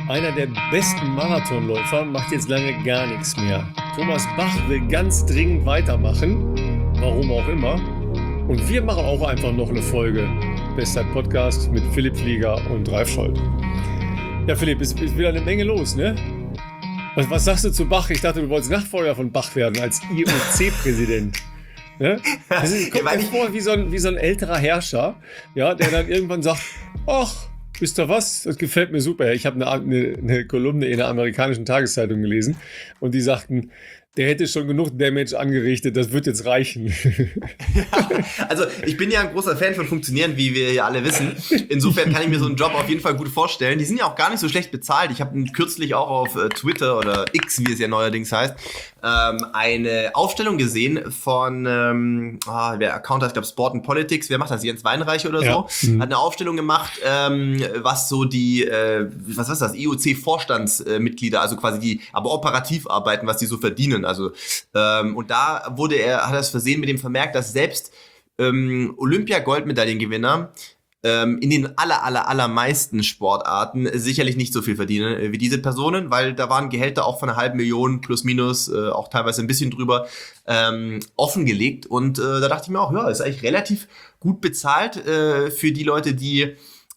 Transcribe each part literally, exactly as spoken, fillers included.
Einer der besten Marathonläufer macht jetzt lange gar nichts mehr. Thomas Bach will ganz dringend weitermachen, warum auch immer. Und wir machen auch einfach noch eine Folge Bestzeit-Podcast mit Philipp Flieger und Ralf Scholz. Ja, Philipp, ist, ist wieder eine Menge los, ne? Was, was sagst du zu Bach? Ich dachte, du wolltest Nachfolger von Bach werden als I O C-Präsident. Ne? Das ist, kommt mir vor wie so, ein, wie so ein älterer Herrscher, ja, der dann irgendwann sagt, ach, wisst ihr was? Das gefällt mir super. Ich habe eine, eine, eine Kolumne in der amerikanischen Tageszeitung gelesen und die sagten, der hätte schon genug Damage angerichtet, das wird jetzt reichen. Ja, also ich bin ja ein großer Fan von Funktionieren, wie wir ja alle wissen. Insofern kann ich mir so einen Job auf jeden Fall gut vorstellen. Die sind ja auch gar nicht so schlecht bezahlt. Ich habe kürzlich auch auf äh, Twitter oder X, wie es ja neuerdings heißt, ähm, eine Aufstellung gesehen von, ähm, oh, der Account heißt, ich glaube, Sport and Politics. Wer macht das? Jens Weinreich oder so? Ja. Mhm. Hat eine Aufstellung gemacht, ähm, was so die, äh, was ist das? I O C-Vorstandsmitglieder, also quasi die, aber operativ arbeiten, was die so verdienen. Also ähm, und da wurde er, hat er es versehen mit dem Vermerk, dass selbst ähm, Olympia-Goldmedaillengewinner ähm, in den aller, aller, allermeisten Sportarten sicherlich nicht so viel verdienen äh, wie diese Personen, weil da waren Gehälter auch von einer halben Million plus minus, äh, auch teilweise ein bisschen drüber, ähm, offengelegt. Und äh, da dachte ich mir auch, ja, ist eigentlich relativ gut bezahlt äh, für die Leute, die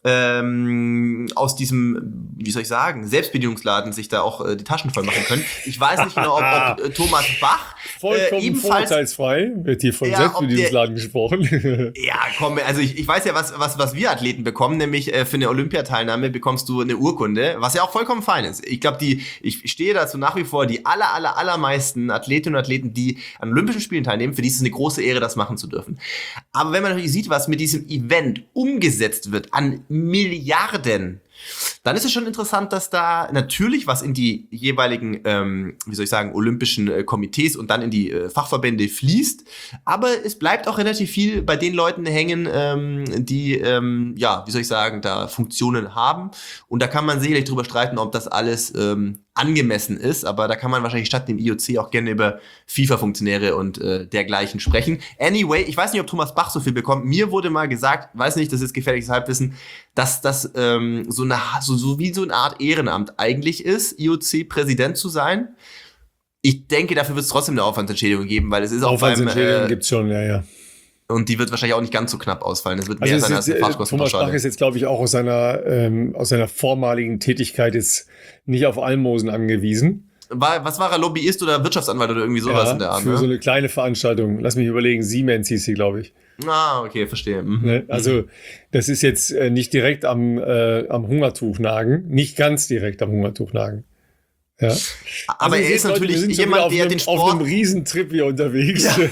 Ähm, aus diesem, wie soll ich sagen, Selbstbedienungsladen sich da auch äh, die Taschen voll machen können. Ich weiß nicht genau, ob, ob äh, Thomas Bach vollkommen äh, ebenfalls vorurteilsfrei wird hier von ja, Selbstbedienungsladen der, gesprochen. Ja, komm, also ich, ich weiß ja, was, was, was wir Athleten bekommen, nämlich äh, für eine Olympiateilnahme bekommst du eine Urkunde, was ja auch vollkommen fein ist. Ich glaube, die, ich stehe dazu nach wie vor, die aller, aller, allermeisten Athletinnen und Athleten, die an Olympischen Spielen teilnehmen, für die ist es eine große Ehre, das machen zu dürfen. Aber wenn man natürlich sieht, was mit diesem Event umgesetzt wird an Milliarden, dann ist es schon interessant, dass da natürlich was in die jeweiligen, ähm, wie soll ich sagen, olympischen äh, Komitees und dann in die äh, Fachverbände fließt. Aber es bleibt auch relativ viel bei den Leuten hängen, ähm, die, ähm, ja, wie soll ich sagen, da Funktionen haben. Und da kann man sicherlich drüber streiten, ob das alles ähm, angemessen ist. Aber da kann man wahrscheinlich statt dem I O C auch gerne über FIFA-Funktionäre und äh, dergleichen sprechen. Anyway, ich weiß nicht, ob Thomas Bach so viel bekommt. Mir wurde mal gesagt, weiß nicht, das ist gefährliches Halbwissen, dass das ähm, so eine so, so wie so eine Art Ehrenamt eigentlich ist, I O C-Präsident zu sein. Ich denke, dafür wird es trotzdem eine Aufwandsentschädigung geben, weil es ist auch beim... Aufwandsentschädigung äh, gibt's schon, ja, ja. Und die wird wahrscheinlich auch nicht ganz so knapp ausfallen. Es wird mehr also sein als eine Fahrtkostenpauschale. Thomas Bach ist jetzt, glaube ich, auch aus seiner, ähm, aus seiner vormaligen Tätigkeit jetzt nicht auf Almosen angewiesen. War, was war er, Lobbyist oder Wirtschaftsanwalt oder irgendwie sowas ja, in der Art? Für ne? so eine kleine Veranstaltung. Lass mich überlegen, Siemens hieß sie, glaube ich. Ah, okay, verstehe. Mhm. Ne? Also das ist jetzt äh, nicht direkt am, äh, am Hungertuch nagen, nicht ganz direkt am Hungertuch nagen. Ja. Aber also er ist Leute, natürlich jemand, der einem, den Sport... auf einem Riesentrip hier unterwegs. Ja.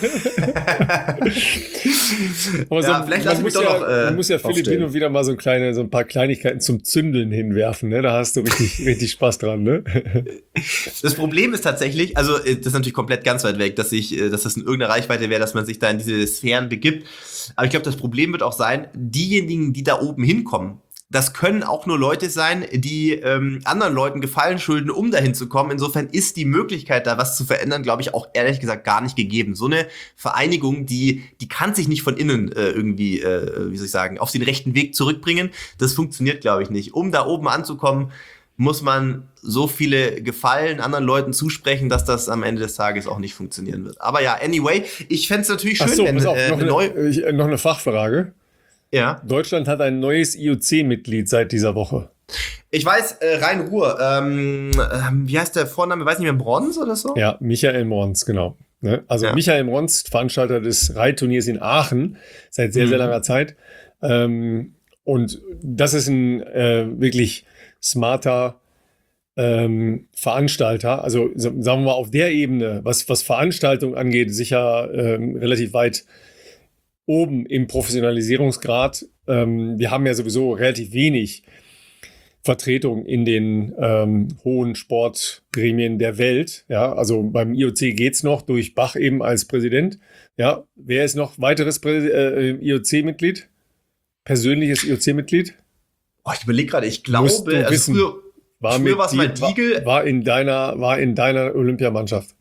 Aber so, ja, vielleicht man, muss doch ja, noch, äh, man muss ja Philipp hin und wieder mal so, ein kleine, so ein paar Kleinigkeiten zum Zündeln hinwerfen. Ne? Da hast du richtig, richtig Spaß dran. Ne? Das Problem ist tatsächlich, also das ist natürlich komplett ganz weit weg, dass, ich, dass das in irgendeiner Reichweite wäre, dass man sich da in diese Sphären begibt. Aber ich glaube, das Problem wird auch sein, diejenigen, die da oben hinkommen, das können auch nur Leute sein, die ähm, anderen Leuten Gefallen schulden, um dahin zu kommen. Insofern ist die Möglichkeit, da was zu verändern, glaube ich, auch ehrlich gesagt gar nicht gegeben. So eine Vereinigung, die die kann sich nicht von innen äh, irgendwie, äh, wie soll ich sagen, auf den rechten Weg zurückbringen. Das funktioniert, glaube ich, nicht. Um da oben anzukommen, muss man so viele Gefallen anderen Leuten zusprechen, dass das am Ende des Tages auch nicht funktionieren wird. Aber ja, anyway, ich fände es natürlich schön, Ach so, wenn pass auf, äh, noch, eine neue... eine, ich, noch eine Fachfrage. Ja. Deutschland hat ein neues I O C-Mitglied seit dieser Woche. Ich weiß, äh, Rhein-Ruhr, ähm, ähm, wie heißt der Vorname, weiß nicht mehr, Brons oder so? Ja, Michael Mons, genau. Ne? Also ja. Michael Mons, Veranstalter des Reitturniers in Aachen, seit sehr, mhm. sehr langer Zeit. Ähm, und das ist ein äh, wirklich smarter ähm, Veranstalter. Also sagen wir mal auf der Ebene, was, was Veranstaltung angeht, sicher ähm, relativ weit oben im Professionalisierungsgrad. Ähm, wir haben ja sowieso relativ wenig Vertretung in den ähm, hohen Sportgremien der Welt. Ja, also beim I O C geht's noch durch Bach eben als Präsident. Ja, wer ist noch weiteres Prä- äh, I O C-Mitglied? Persönliches I O C-Mitglied? Oh, ich überlege gerade, ich glaube, also wissen, früher, war früher war es mal war, Diegel. War in deiner, war in deiner Olympiamannschaft.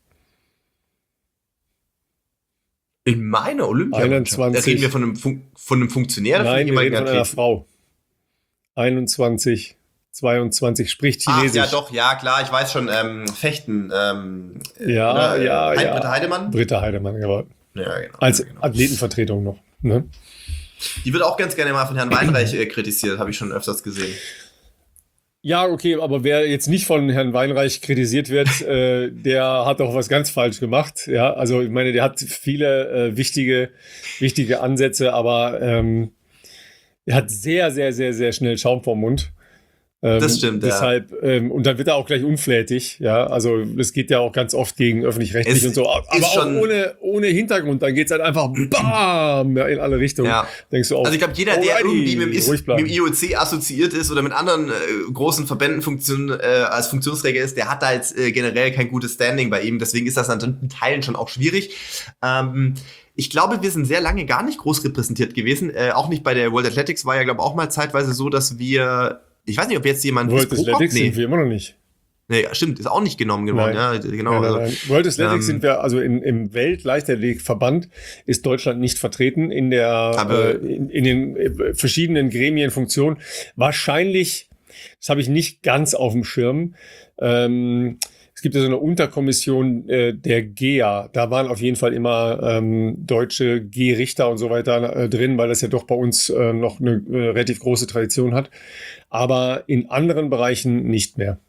In meiner Olympiamannschaft? einundzwanzig. Da reden wir von einem, Fun- von einem Funktionär? Nein, von wir reden von einer Athleten? Frau. einundzwanzig zweiundzwanzig, spricht Chinesisch. Ach, ja doch, ja klar, ich weiß schon, ähm, Fechten. Ähm, ja, oder, ja, Heid- ja. Britta Heidemann? Britta Heidemann, ja. Ja, genau. Als ja, genau. Athletenvertretung noch. Ne? Die wird auch ganz gerne mal von Herrn Weinreich äh, kritisiert, habe ich schon öfters gesehen. Ja, okay, aber wer jetzt nicht von Herrn Weinreich kritisiert wird, äh, der hat doch was ganz falsch gemacht. Ja, also ich meine, der hat viele äh, wichtige, wichtige Ansätze, aber ähm, er hat sehr, sehr, sehr, sehr schnell Schaum vorm Mund. Ähm, Das stimmt, deshalb, ja. ähm, und dann wird er auch gleich unflätig, ja, also das geht ja auch ganz oft gegen öffentlich-rechtlich Es und so, aber ist auch schon- ohne, ohne Hintergrund, dann geht's halt einfach BAM ja, in alle Richtungen. Ja. Denkst du auch, Also ich glaube, jeder, der alrighty, irgendwie mit dem, Is- ruhig mit bleiben. dem I O C assoziiert ist oder mit anderen äh, großen Verbänden Funktion, äh, als Funktionsträger ist, der hat da jetzt äh, generell kein gutes Standing bei ihm. Deswegen ist das an in Teilen schon auch schwierig. Ähm, ich glaube, wir sind sehr lange gar nicht groß repräsentiert gewesen. Äh, auch nicht bei der World Athletics war ja, glaube ich, auch mal zeitweise so, dass wir, ich weiß nicht, ob jetzt jemand... World ist Athletics nee. sind wir immer noch nicht. Nee, stimmt, ist auch nicht genommen geworden. Nein. Ja, genau. Nein, nein, also, nein. World Athletics ähm, sind wir, also in, im Weltleichtathletikverband ist Deutschland nicht vertreten in der, Aber- äh, in, in den äh, verschiedenen Gremien, Funktionen. Wahrscheinlich, das habe ich nicht ganz auf dem Schirm, ähm, es gibt ja so eine Unterkommission äh, der G E A. Da waren auf jeden Fall immer ähm, deutsche G-Richter und so weiter äh, drin, weil das ja doch bei uns äh, noch eine äh, relativ große Tradition hat. Aber in anderen Bereichen nicht mehr.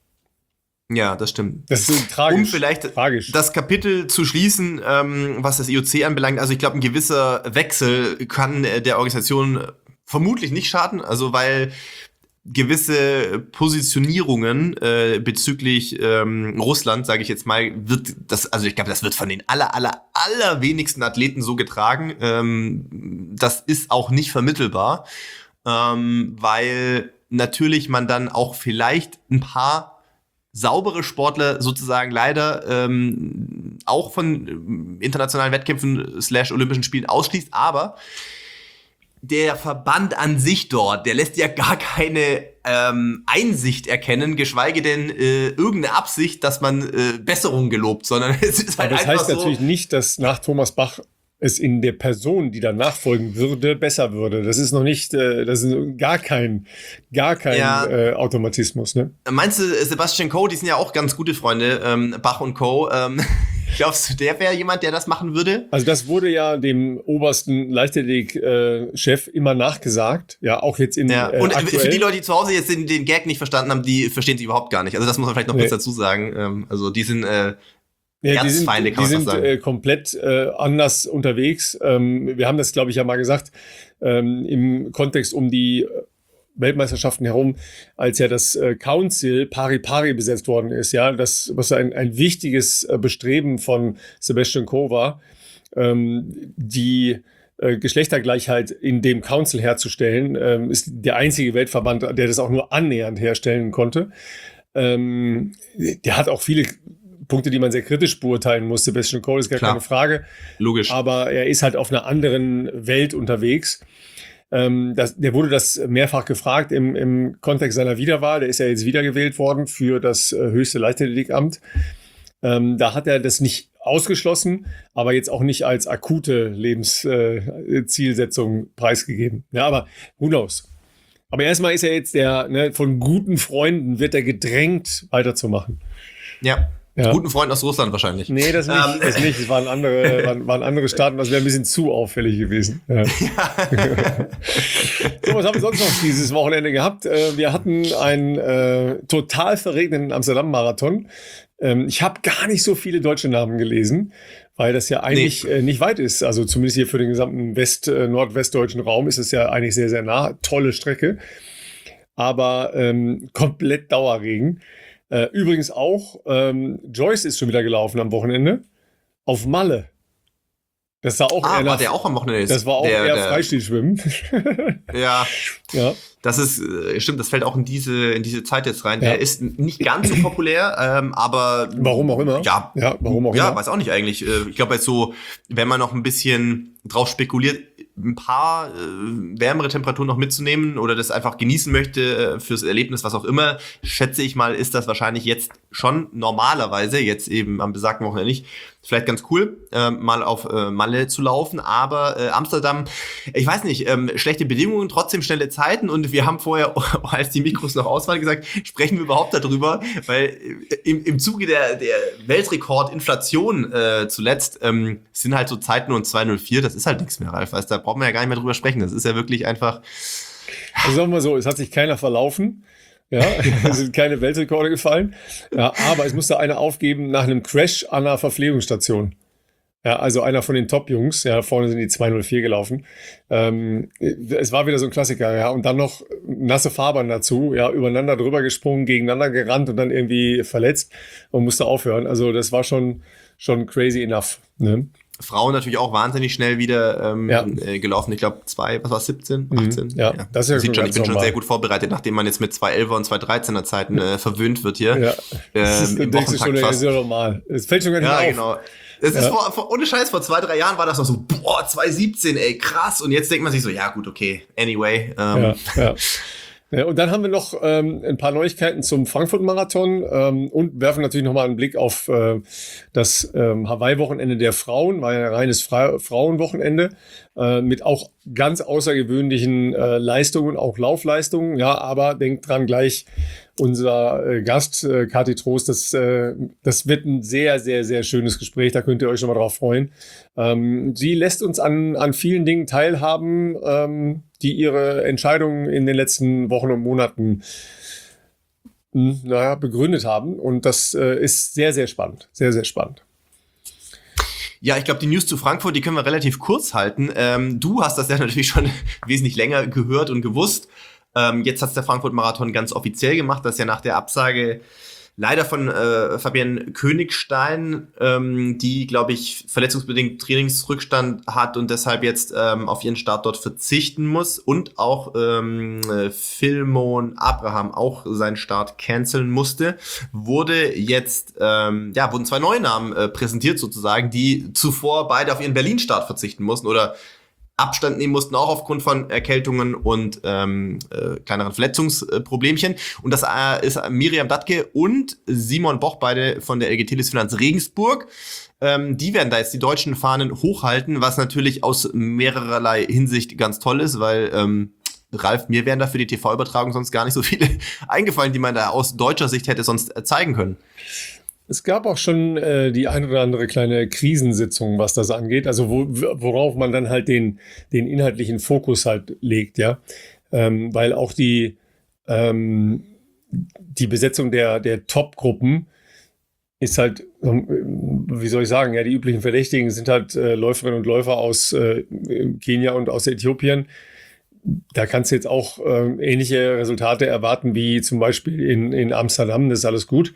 ja, das stimmt. Das ist tragisch. Um vielleicht tragisch. das Kapitel zu schließen, ähm, was das I O C anbelangt, also ich glaube, ein gewisser Wechsel kann äh, der Organisation vermutlich nicht schaden, also weil gewisse Positionierungen äh, bezüglich ähm, Russland, sage ich jetzt mal, wird das, also ich glaube, das wird von den aller, aller, aller wenigsten Athleten so getragen. Ähm, das ist auch nicht vermittelbar, ähm, weil natürlich man dann auch vielleicht ein paar saubere Sportler sozusagen leider ähm, auch von ähm, internationalen Wettkämpfen slash Olympischen Spielen ausschließt, aber der Verband an sich dort, der lässt ja gar keine ähm, Einsicht erkennen, geschweige denn äh, irgendeine Absicht, dass man äh, Besserung gelobt, sondern es ist halt Aber das einfach heißt so. natürlich nicht, dass nach Thomas Bach es in der Person, die dann nachfolgen würde, besser würde. Das ist noch nicht, äh, das ist gar kein, gar kein Ja. äh, Automatismus, ne? Meinst du, Sebastian Coe, die sind ja auch ganz gute Freunde, ähm, Bach und Co. Ähm, glaubst du, der wäre jemand, der das machen würde? Also das wurde ja dem obersten Leichtathletik-Chef immer nachgesagt, ja, auch jetzt in Ja. äh, Und aktuell. für die Leute, die zu Hause jetzt den, den Gag nicht verstanden haben, die verstehen sie überhaupt gar nicht. Also das muss man vielleicht noch Nee. kurz dazu sagen. Ähm, also die sind äh, Ja, die sind, Erzfeinde, kann die man sind fast sagen. äh, komplett äh, anders unterwegs. Ähm, wir haben das, glaube ich, ja mal gesagt, ähm, im Kontext um die Weltmeisterschaften herum, als ja das äh, Council pari pari besetzt worden ist, ja, das, was ein, ein wichtiges äh, Bestreben von Sebastian Coe war, ähm, die äh, Geschlechtergleichheit in dem Council herzustellen, ähm, ist der einzige Weltverband, der das auch nur annähernd herstellen konnte. Ähm, der hat auch viele Punkte, die man sehr kritisch beurteilen muss. Sebastian Coe ist gar Klar. keine Frage. logisch. Aber er ist halt auf einer anderen Welt unterwegs. Ähm, das, der wurde das mehrfach gefragt im, im Kontext seiner Wiederwahl. Der ist ja jetzt wiedergewählt worden für das äh, höchste Leichtathletamt. Ähm, da hat er das nicht ausgeschlossen, aber jetzt auch nicht als akute Lebenszielsetzung äh, preisgegeben. Ja, aber who knows? Aber erstmal ist er jetzt der, ne, von guten Freunden wird er gedrängt, weiterzumachen. Ja. Ja. Guten Freund aus Russland wahrscheinlich. Nee, das nicht. Ähm. Das nicht. Es waren andere, waren, waren andere Staaten, das wäre ein bisschen zu auffällig gewesen. Ja. So, was haben wir sonst noch dieses Wochenende gehabt? Äh, wir hatten einen äh, total verregneten Amsterdam-Marathon. Ähm, ich habe gar nicht so viele deutsche Namen gelesen, weil das ja eigentlich nee. äh, nicht weit ist. Also zumindest hier für den gesamten West-, äh, nordwestdeutschen Raum ist es ja eigentlich sehr, sehr nah. Tolle Strecke. Aber ähm, komplett Dauerregen. Äh, übrigens auch, ähm, Joyce ist schon wieder gelaufen am Wochenende auf Malle. Das war auch ah, eher war nach, der auch am Wochenende? Das war auch der, eher der, Freistilschwimmen. Ja. Ja. Das ist, äh, stimmt, das fällt auch in diese, in diese Zeit jetzt rein. Ja. Der ist nicht ganz so populär, ähm, aber. Warum auch immer. Ja, ja warum auch ja, immer. weiß auch nicht eigentlich. Äh, Ich glaube, jetzt so, wenn man noch ein bisschen drauf spekuliert, ein paar äh, wärmere Temperaturen noch mitzunehmen oder das einfach genießen möchte äh, fürs Erlebnis, was auch immer, schätze ich mal, ist das wahrscheinlich jetzt schon normalerweise, jetzt eben am besagten Wochenende nicht, vielleicht ganz cool, äh, mal auf äh, Malle zu laufen, aber äh, Amsterdam, ich weiß nicht, ähm, schlechte Bedingungen, trotzdem schnelle Zeiten und wir haben vorher, als die Mikros noch aus waren, gesagt, sprechen wir überhaupt darüber, weil im, im Zuge der, der Weltrekordinflation äh, zuletzt ähm, sind halt so Zeiten und zwei null vier, das ist halt nichts mehr, Ralf, weißt, da brauchen wir ja gar nicht mehr drüber sprechen, das ist ja wirklich einfach... Also sagen wir so, es hat sich keiner verlaufen. Ja, es sind keine Weltrekorde gefallen. Ja, aber es musste einer aufgeben nach einem Crash an einer Verpflegungsstation. Ja, also einer von den Top-Jungs. Ja, vorne sind die zwei null vier gelaufen. Ähm, es war wieder so ein Klassiker. Ja, und dann noch nasse Fahrbahn dazu. Ja, übereinander drüber gesprungen, gegeneinander gerannt und dann irgendwie verletzt und musste aufhören. Also das war schon, schon crazy enough. Ne? Frauen natürlich auch wahnsinnig schnell wieder ähm, ja. äh, gelaufen. Ich glaube, zwei, was war siebzehn, achtzehn? Mhm, ja, ja, das ist ja sieht schon, ich bin normal. schon sehr gut vorbereitet, nachdem man jetzt mit zwei elfer und zwei dreizehner Zeiten äh, verwöhnt wird hier. Ja, das ähm, ist, im denkst du schon, das ist ja normal. Es fällt schon gar nicht ja, auf. Genau. Das ja. ist vor, vor, ohne Scheiß, vor zwei, drei Jahren war das noch so, boah, zwei siebzehn, ey, krass. Und jetzt denkt man sich so, ja gut, okay, anyway. Ähm, ja, ja. Ja, und dann haben wir noch ähm, ein paar Neuigkeiten zum Frankfurt-Marathon ähm, und werfen natürlich nochmal einen Blick auf äh, das ähm, Hawaii-Wochenende der Frauen, war ja ein reines Fra- Frauenwochenende äh, mit auch ganz außergewöhnlichen äh, Leistungen, auch Laufleistungen. Ja, aber denkt dran gleich, unser äh, Gast, äh, Kathi Trost, das, äh, das wird ein sehr, sehr, sehr schönes Gespräch, da könnt ihr euch schon mal drauf freuen. Ähm, sie lässt uns an, an vielen Dingen teilhaben, ähm, die ihre Entscheidungen in den letzten Wochen und Monaten mh, naja, begründet haben. Und das äh, ist sehr, sehr spannend. Sehr, sehr spannend. Ja, ich glaube, die News zu Frankfurt, die können wir relativ kurz halten. Ähm, du hast das ja natürlich schon wesentlich länger gehört und gewusst. Ähm, jetzt hat der Frankfurt-Marathon ganz offiziell gemacht, dass ja nach der Absage leider von äh, Fabienne Königstein, ähm, die, glaube ich, verletzungsbedingt Trainingsrückstand hat und deshalb jetzt ähm, auf ihren Start dort verzichten muss und auch ähm, Philmon Abraham auch seinen Start canceln musste, wurde jetzt, ähm, ja, wurden zwei neue Namen äh, präsentiert sozusagen, die zuvor beide auf ihren Berlin-Start verzichten mussten oder Abstand nehmen mussten, auch aufgrund von Erkältungen und ähm, äh, kleineren Verletzungsproblemchen. Und das äh, ist Miriam Dattke und Simon Boch, beide von der L G Telis Finanz Regensburg. Ähm, die werden da jetzt die deutschen Fahnen hochhalten, was natürlich aus mehrererlei Hinsicht ganz toll ist, weil ähm, Ralf, mir wären da für die T V-Übertragung sonst gar nicht so viele eingefallen, die man da aus deutscher Sicht hätte sonst zeigen können. Es gab auch schon äh, die ein oder andere kleine Krisensitzung, was das angeht, also wo, worauf man dann halt den, den inhaltlichen Fokus halt legt, ja, ähm, weil auch die, ähm, die Besetzung der, der Top-Gruppen ist halt, wie soll ich sagen, ja, die üblichen Verdächtigen sind halt äh, Läuferinnen und Läufer aus äh, Kenia und aus Äthiopien. Da kannst du jetzt auch äh, ähnliche Resultate erwarten wie zum Beispiel in, in Amsterdam, das ist alles gut.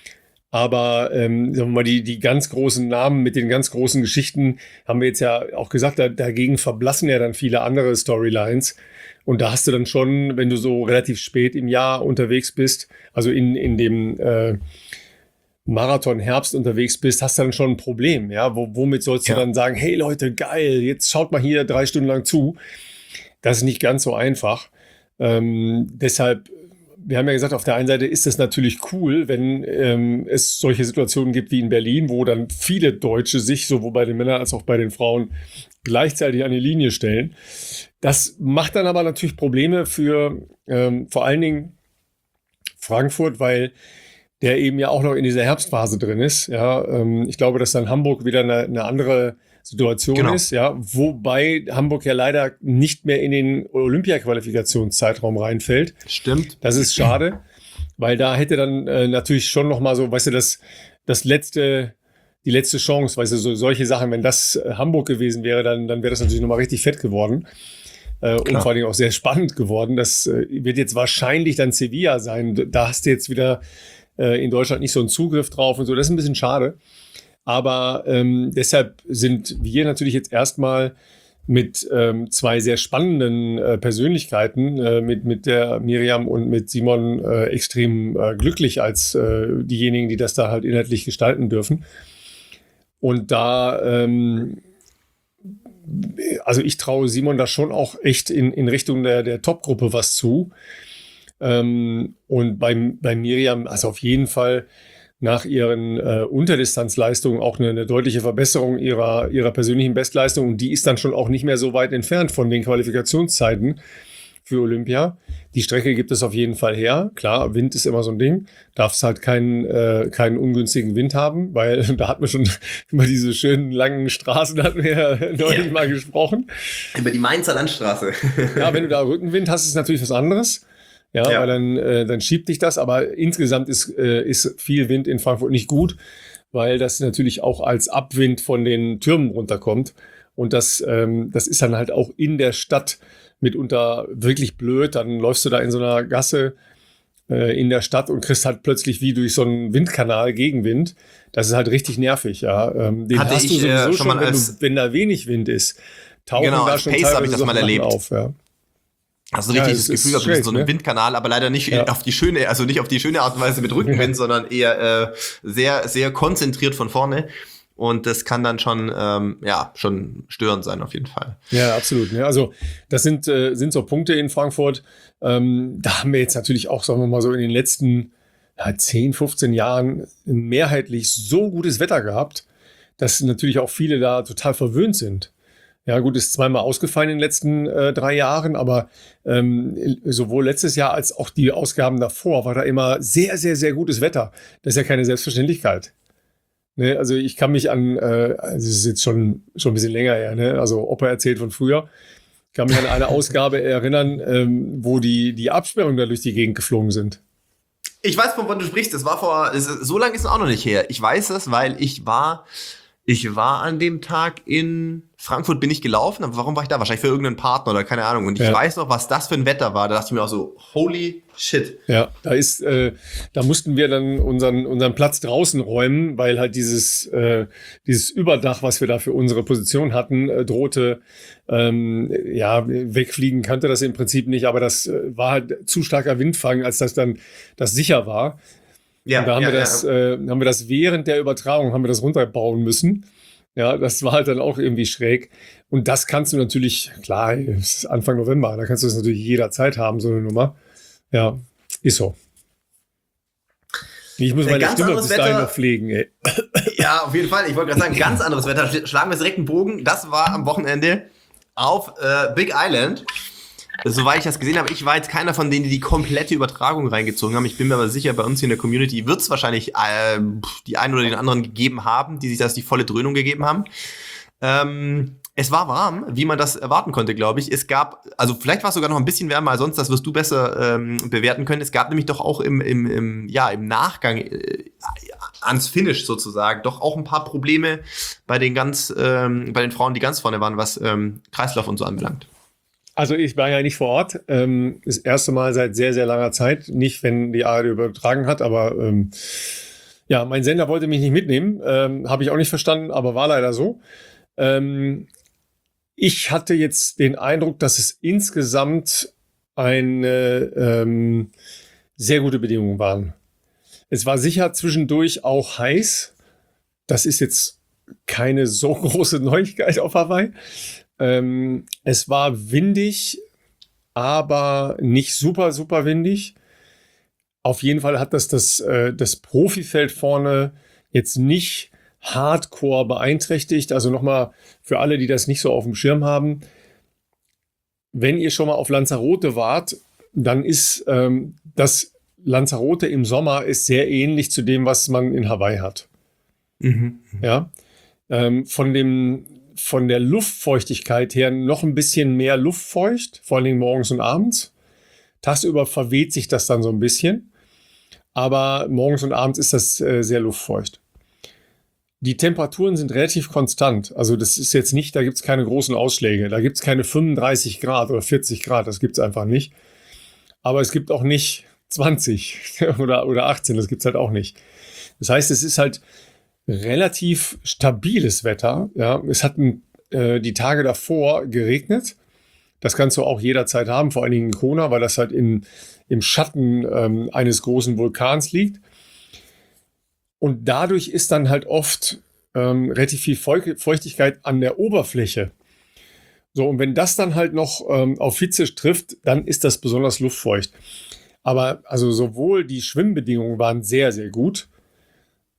Aber ähm, sagen wir mal, die, die ganz großen Namen mit den ganz großen Geschichten haben wir jetzt ja auch gesagt, da, dagegen verblassen ja dann viele andere Storylines. Und da hast du dann schon, wenn du so relativ spät im Jahr unterwegs bist, also in, in dem äh, Marathon Herbst unterwegs bist, hast du dann schon ein Problem. Ja, Wo, womit sollst du ja. dann sagen, hey Leute, geil, jetzt schaut mal hier drei Stunden lang zu. Das ist nicht ganz so einfach. Ähm, deshalb Wir haben ja gesagt, auf der einen Seite ist es natürlich cool, wenn ähm, es solche Situationen gibt wie in Berlin, wo dann viele Deutsche sich sowohl bei den Männern als auch bei den Frauen gleichzeitig an die Linie stellen. Das macht dann aber natürlich Probleme für ähm, vor allen Dingen Frankfurt, weil der eben ja auch noch in dieser Herbstphase drin ist. Ja, ähm, ich glaube, dass dann Hamburg wieder eine, eine andere Situation genau. ist, ja, wobei Hamburg ja leider nicht mehr in den Olympia-Qualifikationszeitraum reinfällt. Stimmt. Das ist schade, weil da hätte dann äh, natürlich schon noch mal so, weißt du, das, das letzte, die letzte Chance, weißt du, so, solche Sachen, wenn das äh, Hamburg gewesen wäre, dann, dann wäre das natürlich noch mal richtig fett geworden. Äh, und vor allen Dingen auch sehr spannend geworden. Das äh, wird jetzt wahrscheinlich dann Sevilla sein. Da hast du jetzt wieder äh, in Deutschland nicht so einen Zugriff drauf und so. Das ist ein bisschen schade. Aber ähm, deshalb sind wir natürlich jetzt erstmal mit ähm, zwei sehr spannenden äh, Persönlichkeiten, äh, mit, mit der Miriam und mit Simon äh, extrem äh, glücklich als äh, diejenigen, die das da halt inhaltlich gestalten dürfen. Und da, ähm, also ich traue Simon da schon auch echt in, in Richtung der, der Top-Gruppe was zu. Ähm, und bei, bei Miriam, also auf jeden Fall nach ihren äh, Unterdistanzleistungen auch eine, eine deutliche Verbesserung ihrer, ihrer persönlichen Bestleistung. Und die ist dann schon auch nicht mehr so weit entfernt von den Qualifikationszeiten für Olympia. Die Strecke gibt es auf jeden Fall her. Klar, Wind ist immer so ein Ding. Darfst halt keinen, äh, keinen ungünstigen Wind haben, weil da hat man schon über diese schönen langen Straßen hatten wir ja neulich ja. mal gesprochen. Über die Mainzer Landstraße. Ja, wenn du da Rückenwind hast, ist natürlich was anderes. Ja, ja, weil dann, äh, dann schiebt dich das. Aber insgesamt ist, äh, ist viel Wind in Frankfurt nicht gut, weil das natürlich auch als Abwind von den Türmen runterkommt. Und das, ähm, das ist dann halt auch in der Stadt mitunter wirklich blöd. Dann läufst du da in so einer Gasse äh, in der Stadt und kriegst halt plötzlich wie durch so einen Windkanal Gegenwind. Das ist halt richtig nervig. Ja, ähm, den Hatte hast ich, du sowieso äh, schon schon, mal wenn, als, du, wenn da wenig Wind ist. Tauchen genau, da als schon Pacer habe ich das mal erlebt. Auf, ja. Hast du richtig ja, das Gefühl, du bist so ein ne? Windkanal, aber leider nicht ja. auf die schöne, also nicht auf die schöne Art und Weise mit Rückenwind, ja. sondern eher äh, sehr, sehr konzentriert von vorne. Und das kann dann schon, ähm, ja, schon störend sein auf jeden Fall. Ja, absolut. Ne? Also das sind, äh, sind so Punkte in Frankfurt. Ähm, da haben wir jetzt natürlich auch, sagen wir mal so, in den letzten ja, zehn, fünfzehn Jahren mehrheitlich so gutes Wetter gehabt, dass natürlich auch viele da total verwöhnt sind. Ja gut, ist zweimal ausgefallen in den letzten äh, drei Jahren, aber ähm, sowohl letztes Jahr als auch die Ausgaben davor war da immer sehr, sehr, sehr gutes Wetter. Das ist ja keine Selbstverständlichkeit. Ne? Also ich kann mich an, äh, das ist jetzt schon, schon ein bisschen länger her, ne? Also Opa erzählt von früher, ich kann mich an eine Ausgabe erinnern, ähm, wo die, die Absperrungen da durch die Gegend geflogen sind. Ich weiß, wovon du sprichst, das war vor, so lange ist es auch noch nicht her. Ich weiß es, weil ich war... Ich war an dem Tag in Frankfurt, bin ich gelaufen, aber warum war ich da? Wahrscheinlich für irgendeinen Partner oder keine Ahnung. Und ich ja. weiß noch, was das für ein Wetter war. Da dachte ich mir auch so, holy shit. Ja, da ist, äh, da mussten wir dann unseren, unseren Platz draußen räumen, weil halt dieses, äh, dieses Überdach, was wir da für unsere Position hatten, äh, drohte, ähm, ja, wegfliegen kannte das im Prinzip nicht, aber das äh, war halt zu starker Windfang, als das dann das sicher war. Ja, und da haben, ja, wir das, ja. äh, haben wir das während der Übertragung haben wir das runterbauen müssen. Ja, das war halt dann auch irgendwie schräg. Und das kannst du natürlich, klar, es ist Anfang November, da kannst du das natürlich jederzeit haben, so eine Nummer. Ja, ist so. Ich muss meine Stimme bis dahin noch pflegen, ey. Ja, auf jeden Fall. Ich wollte gerade sagen, ganz anderes Wetter. Schlagen wir direkt einen Bogen. Das war am Wochenende auf äh, Big Island. Soweit ich das gesehen habe, ich war jetzt keiner von denen, die die komplette Übertragung reingezogen haben. Ich bin mir aber sicher, bei uns hier in der Community wird es wahrscheinlich äh, die einen oder den anderen gegeben haben, die sich das die volle Dröhnung gegeben haben. Ähm, es war warm, wie man das erwarten konnte, glaube ich. Es gab, also vielleicht war es sogar noch ein bisschen wärmer als sonst, das wirst du besser ähm, bewerten können. Es gab nämlich doch auch im, im, im, ja, im Nachgang äh, ans Finish sozusagen doch auch ein paar Probleme bei den ganz, ähm, bei den Frauen, die ganz vorne waren, was ähm, Kreislauf und so anbelangt. Also ich war ja nicht vor Ort, ähm, das erste Mal seit sehr, sehr langer Zeit, nicht wenn die A R D übertragen hat, aber ähm, ja, mein Sender wollte mich nicht mitnehmen, ähm, habe ich auch nicht verstanden, aber war leider so. Ähm, ich hatte jetzt den Eindruck, dass es insgesamt eine ähm, sehr gute Bedingungen waren. Es war sicher zwischendurch auch heiß, das ist jetzt keine so große Neuigkeit auf Hawaii. Ähm, es war windig, aber nicht super, super windig. Auf jeden Fall hat das das, äh, das Profifeld vorne jetzt nicht hardcore beeinträchtigt. Also nochmal für alle, die das nicht so auf dem Schirm haben. Wenn ihr schon mal auf Lanzarote wart, dann ist ähm, das Lanzarote im Sommer ist sehr ähnlich zu dem, was man in Hawaii hat. Mhm. Ja, ähm, von dem von der Luftfeuchtigkeit her noch ein bisschen mehr luftfeucht, vor allen Dingen morgens und abends. Tagsüber verweht sich das dann so ein bisschen, aber morgens und abends ist das äh, sehr luftfeucht. Die Temperaturen sind relativ konstant, also das ist jetzt nicht, da gibt es keine großen Ausschläge, da gibt es keine fünfunddreißig Grad oder vierzig Grad, das gibt es einfach nicht. Aber es gibt auch nicht zwanzig oder, oder achtzehn, das gibt es halt auch nicht. Das heißt, es ist halt relativ stabiles Wetter. Ja, es hat äh, die Tage davor geregnet. Das kannst du auch jederzeit haben, vor allen Dingen in Kona, weil das halt in, im Schatten ähm, eines großen Vulkans liegt. Und dadurch ist dann halt oft ähm, relativ viel Feuchtigkeit an der Oberfläche. So, und wenn das dann halt noch ähm, auf Hitze trifft, dann ist das besonders luftfeucht. Aber also sowohl die Schwimmbedingungen waren sehr, sehr gut,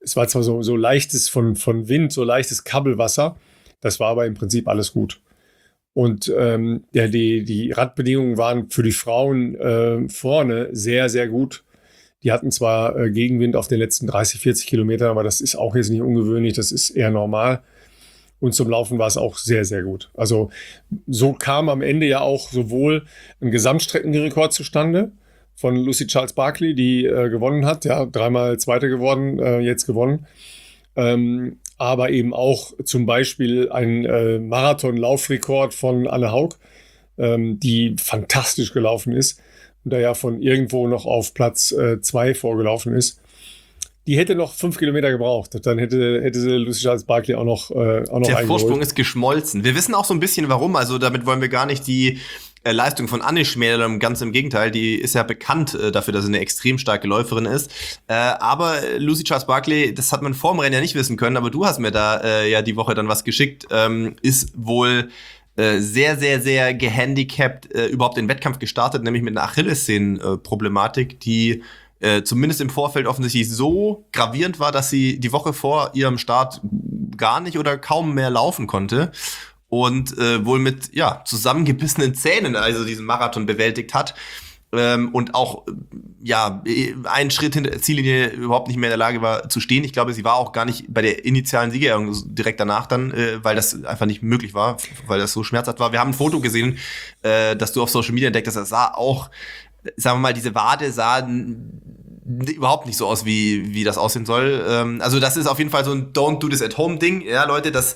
es war zwar so, so leichtes von, von Wind, so leichtes Kabelwasser, das war aber im Prinzip alles gut. Und ähm, ja, die, die Radbedingungen waren für die Frauen äh, vorne sehr, sehr gut. Die hatten zwar äh, Gegenwind auf den letzten dreißig, vierzig Kilometern, aber das ist auch jetzt nicht ungewöhnlich, das ist eher normal. Und zum Laufen war es auch sehr, sehr gut. Also so kam am Ende ja auch sowohl ein Gesamtstreckenrekord zustande von Lucy Charles Barclay, die äh, gewonnen hat, ja, dreimal Zweite geworden, äh, jetzt gewonnen. Ähm, aber eben auch zum Beispiel ein äh, Marathon-Laufrekord von Anne Haug, ähm, die fantastisch gelaufen ist und da ja von irgendwo noch auf Platz äh, zwei vorgelaufen ist. Die hätte noch fünf Kilometer gebraucht. Dann hätte, hätte sie Lucy Charles Barclay auch noch, äh, auch noch Der eingeholt. Vorsprung ist geschmolzen. Wir wissen auch so ein bisschen warum. Also damit wollen wir gar nicht die äh, Leistung von Anne schmälern. Ganz im Gegenteil. Die ist ja bekannt äh, dafür, dass sie eine extrem starke Läuferin ist. Äh, aber Lucy Charles Barclay, das hat man vor dem Rennen ja nicht wissen können. Aber du hast mir da äh, ja die Woche dann was geschickt. Ähm, ist wohl äh, sehr, sehr, sehr gehandicapt äh, überhaupt in den Wettkampf gestartet. Nämlich mit einer Achillessehnen-Problematik, die Äh, zumindest im Vorfeld offensichtlich so gravierend war, dass sie die Woche vor ihrem Start gar nicht oder kaum mehr laufen konnte und äh, wohl mit ja zusammengebissenen Zähnen also diesen Marathon bewältigt hat ähm, und auch ja einen Schritt hinter der Ziellinie überhaupt nicht mehr in der Lage war zu stehen. Ich glaube, sie war auch gar nicht bei der initialen Siegerehrung direkt danach dann, äh, weil das einfach nicht möglich war, weil das so schmerzhaft war. Wir haben ein Foto gesehen, äh, das du auf Social Media entdeckt hast. Das sah auch, sagen wir mal, diese Wade sah überhaupt nicht so aus, wie, wie das aussehen soll. Ähm, also das ist auf jeden Fall so ein Don't do this at home Ding. Ja, Leute, das,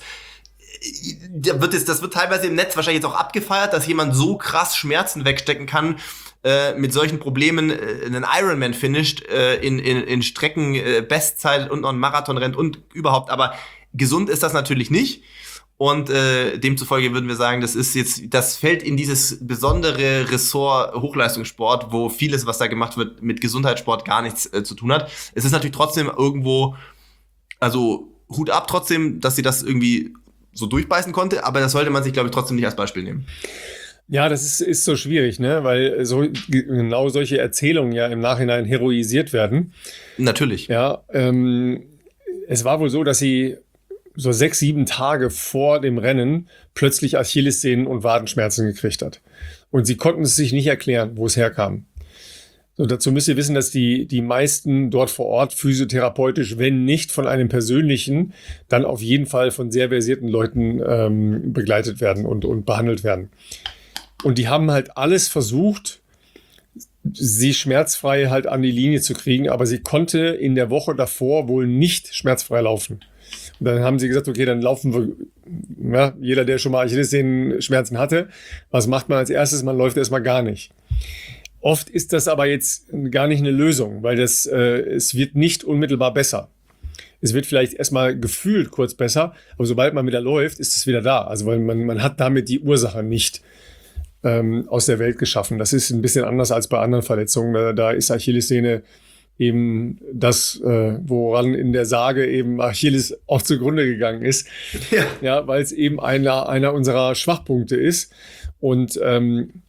da wird jetzt, das wird teilweise im Netz wahrscheinlich jetzt auch abgefeiert, dass jemand so krass Schmerzen wegstecken kann, äh, mit solchen Problemen äh, einen Ironman finisht, äh, in, in, in Strecken äh, Bestzeit und noch einen Marathon rennt und überhaupt. Aber gesund ist das natürlich nicht. Und äh, demzufolge würden wir sagen, das ist jetzt, das fällt in dieses besondere Ressort Hochleistungssport, wo vieles, was da gemacht wird, mit Gesundheitssport gar nichts äh, zu tun hat. Es ist natürlich trotzdem irgendwo, also Hut ab trotzdem, dass sie das irgendwie so durchbeißen konnte, aber das sollte man sich, glaube ich, trotzdem nicht als Beispiel nehmen. Ja, das ist, ist so schwierig, ne, weil so genau solche Erzählungen ja im Nachhinein heroisiert werden. Natürlich. Ja, ähm, es war wohl so, dass sie so sechs, sieben Tage vor dem Rennen plötzlich Achillessehnen- und Wadenschmerzen gekriegt hat. Und sie konnten es sich nicht erklären, wo es herkam. So, dazu müsst ihr wissen, dass die, die meisten dort vor Ort physiotherapeutisch, wenn nicht von einem persönlichen, dann auf jeden Fall von sehr versierten Leuten ähm, begleitet werden und, und behandelt werden. Und die haben halt alles versucht, sie schmerzfrei halt an die Linie zu kriegen, aber sie konnte in der Woche davor wohl nicht schmerzfrei laufen. Und dann haben sie gesagt, okay, dann laufen wir, ja, jeder, der schon mal Achillessehnenschmerzen hatte, was macht man als erstes? Man läuft erstmal gar nicht. Oft ist das aber jetzt gar nicht eine Lösung, weil das, äh, es wird nicht unmittelbar besser. Es wird vielleicht erstmal gefühlt kurz besser, aber sobald man wieder läuft, ist es wieder da. Also weil man, man hat damit die Ursache nicht ähm, aus der Welt geschaffen. Das ist ein bisschen anders als bei anderen Verletzungen. Da, da ist Achillessehne eben das, äh, woran in der Sage eben Achilles auch zugrunde gegangen ist. Ja, ja, weil es eben einer, einer unserer Schwachpunkte ist. Und ähm,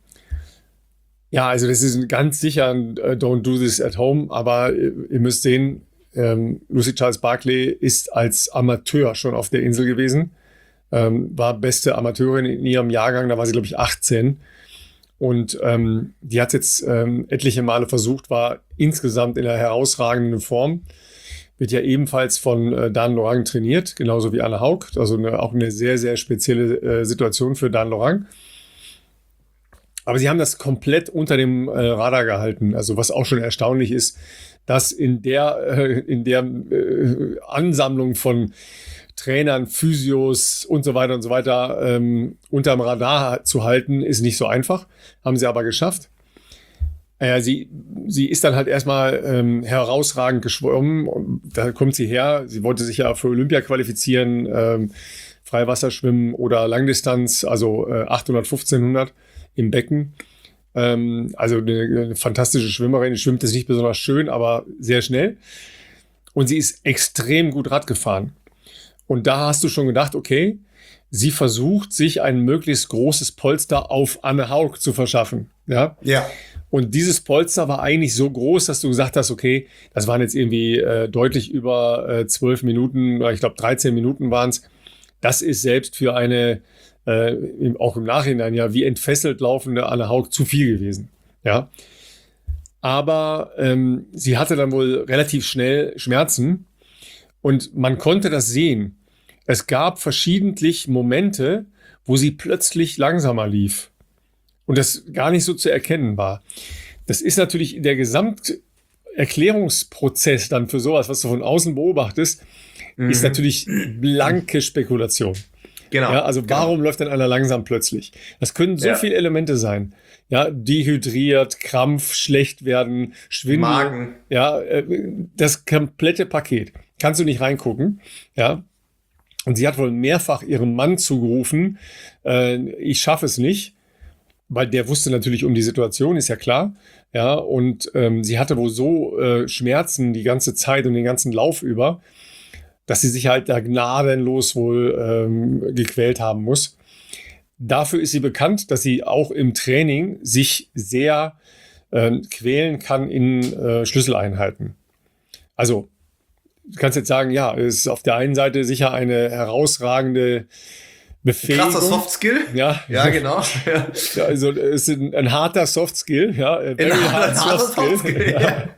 ja, also das ist ganz sicher ein uh, Don't do this at home, aber äh, ihr müsst sehen, ähm, Lucy Charles Barclay ist als Amateur schon auf der Insel gewesen, ähm, war beste Amateurin in ihrem Jahrgang, da war sie, glaube ich, achtzehn. Und ähm, die hat jetzt ähm, etliche Male versucht, war insgesamt in einer herausragenden Form. Wird ja ebenfalls von äh, Dan Lorang trainiert, genauso wie Anne Haug. Also eine, auch eine sehr, sehr spezielle äh, Situation für Dan Lorang. Aber sie haben das komplett unter dem äh, Radar gehalten. Also was auch schon erstaunlich ist, dass in der, äh, in der äh, Ansammlung von Trainern, Physios und so weiter und so weiter ähm, unterm Radar zu halten, ist nicht so einfach. Haben sie aber geschafft. Äh, sie, sie ist dann halt erstmal ähm, herausragend geschwommen. Und da kommt sie her. Sie wollte sich ja für Olympia qualifizieren, ähm, Freiwasserschwimmen oder Langdistanz, also äh, achthundert, fünfzehnhundert im Becken. Ähm, also eine, eine fantastische Schwimmerin. Die schwimmt jetzt nicht besonders schön, aber sehr schnell. Und sie ist extrem gut Rad gefahren. Und da hast du schon gedacht, okay, sie versucht, sich ein möglichst großes Polster auf Anne Haug zu verschaffen. Ja. Ja. Und dieses Polster war eigentlich so groß, dass du gesagt hast, okay, das waren jetzt irgendwie äh, deutlich über äh, zwölf Minuten, ich glaube dreizehn Minuten waren es. Das ist selbst für eine, äh, auch im Nachhinein ja, wie entfesselt laufende Anne Haug zu viel gewesen. Ja. Aber ähm, sie hatte dann wohl relativ schnell Schmerzen und man konnte das sehen. Es gab verschiedentlich Momente, wo sie plötzlich langsamer lief und das gar nicht so zu erkennen war. Das ist natürlich der Gesamterklärungsprozess dann für sowas, was du von außen beobachtest, mhm. ist natürlich blanke Spekulation. Genau. Ja, also warum genau. läuft denn einer langsam plötzlich? Das können so ja. viele Elemente sein. Ja, dehydriert, Krampf, schlecht werden, Schwindel. Magen. Ja, das komplette Paket. Kannst du nicht reingucken. Ja. Und sie hat wohl mehrfach ihrem Mann zugerufen, äh, ich schaffe es nicht, weil der wusste natürlich um die Situation, ist ja klar. Ja, und ähm, sie hatte wohl so äh, Schmerzen die ganze Zeit und den ganzen Lauf über, dass sie sich halt da gnadenlos wohl ähm, gequält haben muss. Dafür ist sie bekannt, dass sie auch im Training sich sehr äh, quälen kann in äh, Schlüsseleinheiten. Also, du kannst jetzt sagen, ja, es ist auf der einen Seite sicher eine herausragende Befähigung. Krasser Softskill. Ja, ja genau. Ja. Ja, also es ist ein, ein harter Softskill. Ja, ein very hard Softskill. Soft ja.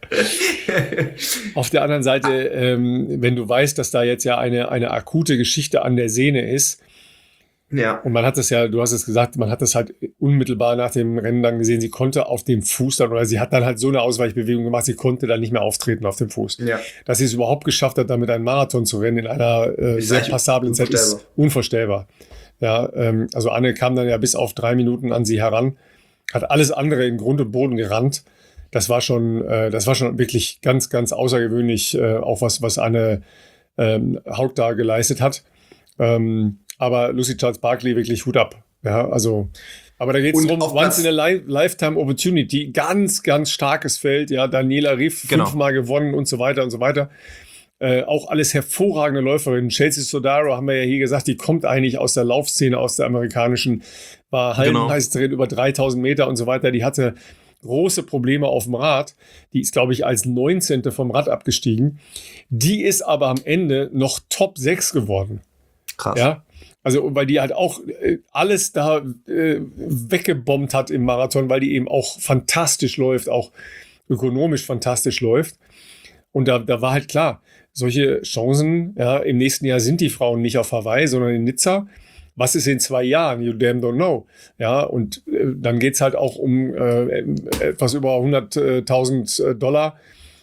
Auf der anderen Seite, ähm, wenn du weißt, dass da jetzt ja eine, eine akute Geschichte an der Sehne ist, ja. Und man hat das ja, du hast es gesagt, man hat das halt unmittelbar nach dem Rennen dann gesehen, sie konnte auf dem Fuß dann, oder sie hat dann halt so eine Ausweichbewegung gemacht, sie konnte dann nicht mehr auftreten auf dem Fuß. Ja. Dass sie es überhaupt geschafft hat, damit einen Marathon zu rennen in einer äh, sehr passablen Zeit, ist unvorstellbar. Ja, ähm, also Anne kam dann ja bis auf drei Minuten an sie heran, hat alles andere in Grund und Boden gerannt. Das war schon, äh, das war schon wirklich ganz, ganz außergewöhnlich, äh, auch was, was Anne ähm, Haug da geleistet hat. Ähm, Aber Lucy Charles Barkley wirklich Hut ab. Ja, also, aber da geht es darum, once in a li- lifetime opportunity, ganz, ganz starkes Feld, ja, Daniela Ryf, genau. fünfmal gewonnen und so weiter und so weiter. Äh, auch alles hervorragende Läuferinnen. Chelsea Sodaro, haben wir ja hier gesagt, die kommt eigentlich aus der Laufszene, aus der amerikanischen, war Hallenmeisterin genau. über dreitausend Meter und so weiter. Die hatte große Probleme auf dem Rad. Die ist, glaube ich, als neunzehnte vom Rad abgestiegen. Die ist aber am Ende noch Top sechs geworden. Krass. Ja, also weil die halt auch äh, alles da äh, weggebombt hat im Marathon, weil die eben auch fantastisch läuft, auch ökonomisch fantastisch läuft. Und da, da war halt klar, solche Chancen, ja, im nächsten Jahr sind die Frauen nicht auf Hawaii, sondern in Nizza. Was ist in zwei Jahren? You damn don't know. Ja, und äh, dann geht's halt auch um äh, etwas über hunderttausend Dollar.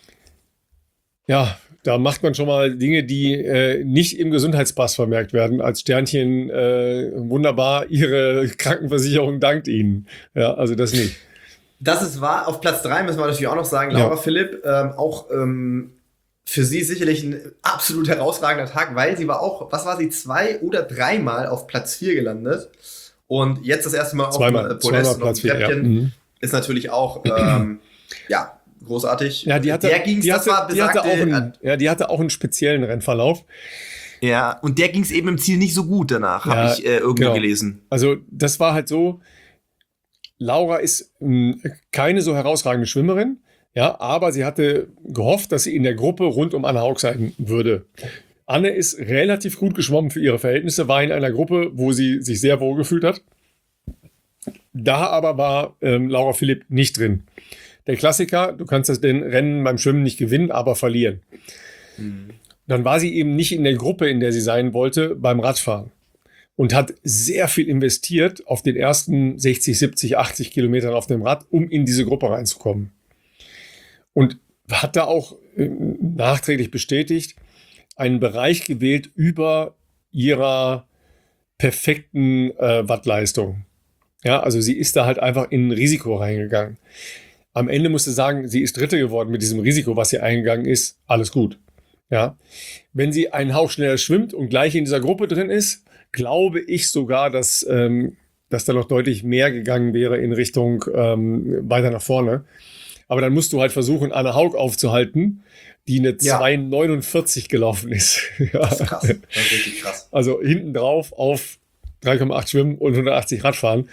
Ja, da macht man schon mal Dinge, die äh, nicht im Gesundheitspass vermerkt werden. Als Sternchen äh, wunderbar, Ihre Krankenversicherung dankt Ihnen. Ja, also das nicht. Das ist wahr. Auf Platz drei müssen wir natürlich auch noch sagen, Laura ja. Philipp, ähm, auch ähm, für sie sicherlich ein absolut herausragender Tag, weil sie war auch, was war sie, zwei oder dreimal auf Platz vier gelandet. Und jetzt das erste Mal zweimal, auf dem Podest und Platz vier, ja. mhm. ist natürlich auch, ähm, ja, großartig. Ja, die hatte, der ging's, die, hatte, war die, hatte auch einen, ja, die hatte auch einen speziellen Rennverlauf. Ja, und der ging es eben im Ziel nicht so gut danach, ja, habe ich äh, irgendwo genau. gelesen. Also das war halt so, Laura ist mh, keine so herausragende Schwimmerin, ja, aber sie hatte gehofft, dass sie in der Gruppe rund um Anne Haug sein würde. Anne ist relativ gut geschwommen für ihre Verhältnisse, war in einer Gruppe, wo sie sich sehr wohl gefühlt hat. Da aber war ähm, Laura Philipp nicht drin. Der Klassiker, du kannst das den Rennen beim Schwimmen nicht gewinnen, aber verlieren. Mhm. Dann war sie eben nicht in der Gruppe, in der sie sein wollte, beim Radfahren. Und hat sehr viel investiert auf den ersten sechzig, siebzig, achtzig Kilometern auf dem Rad, um in diese Gruppe reinzukommen. Und hat da auch äh, nachträglich bestätigt, einen Bereich gewählt über ihrer perfekten äh, Wattleistung. Ja, also sie ist da halt einfach in ein Risiko reingegangen. Am Ende musste sagen, sie ist Dritte geworden mit diesem Risiko, was sie eingegangen ist. Alles gut. Ja, wenn sie einen Hauch schneller schwimmt und gleich in dieser Gruppe drin ist, glaube ich sogar, dass, ähm, dass da noch deutlich mehr gegangen wäre in Richtung ähm, weiter nach vorne. Aber dann musst du halt versuchen, Anne Haug aufzuhalten, die eine ja. zwei neunundvierzig gelaufen ist. Ja. Das ist krass. Das ist richtig krass. Also hinten drauf auf drei Komma acht Schwimmen und hundertachtzig Radfahren.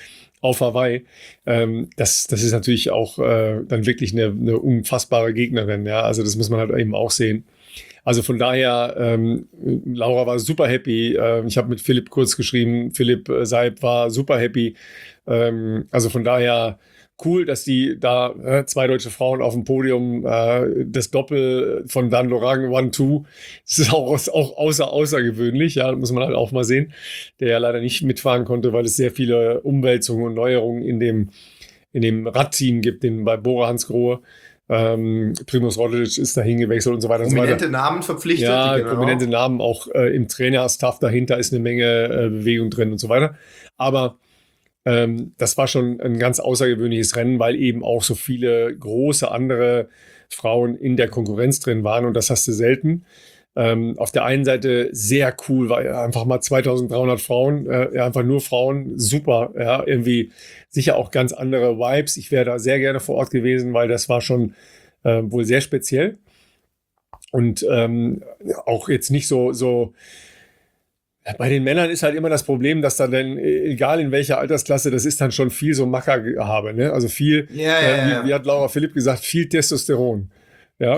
auf Hawaii. Ähm, das, das ist natürlich auch äh, dann wirklich eine, eine unfassbare Gegnerin. Ja, also das muss man halt eben auch sehen. Also von daher, ähm, Laura war super happy. Ähm, ich habe mit Philipp kurz geschrieben. Philipp äh, Seib war super happy. Ähm, also von daher cool, dass die da äh, zwei deutsche Frauen auf dem Podium, äh, das Doppel von Dan Lorang One Two. Das ist auch, auch außer, außergewöhnlich. Ja, muss man halt auch mal sehen. Der ja leider nicht mitfahren konnte, weil es sehr viele Umwälzungen und Neuerungen in dem, in dem Radteam gibt, den bei Bora Hansgrohe. Ähm, Primož Roglič ist dahin gewechselt und so weiter. Prominente und so weiter. Namen verpflichtet. Ja, genau. prominente Namen, auch äh, im Trainerstaff dahinter ist eine Menge äh, Bewegung drin und so weiter. Aber ähm, das war schon ein ganz außergewöhnliches Rennen, weil eben auch so viele große andere Frauen in der Konkurrenz drin waren und das hast du selten. Ähm, auf der einen Seite sehr cool, weil einfach mal zweitausenddreihundert Frauen, äh, ja, einfach nur Frauen, super, ja, irgendwie sicher auch ganz andere Vibes. Ich wäre da sehr gerne vor Ort gewesen, weil das war schon äh, wohl sehr speziell und ähm, auch jetzt nicht so, so, bei den Männern ist halt immer das Problem, dass da dann, egal in welcher Altersklasse, das ist dann schon viel so Mackergehabe, ne? Also viel, Ja, ja, äh, wie, ja. wie hat Laura Philipp gesagt, viel Testosteron. Ja.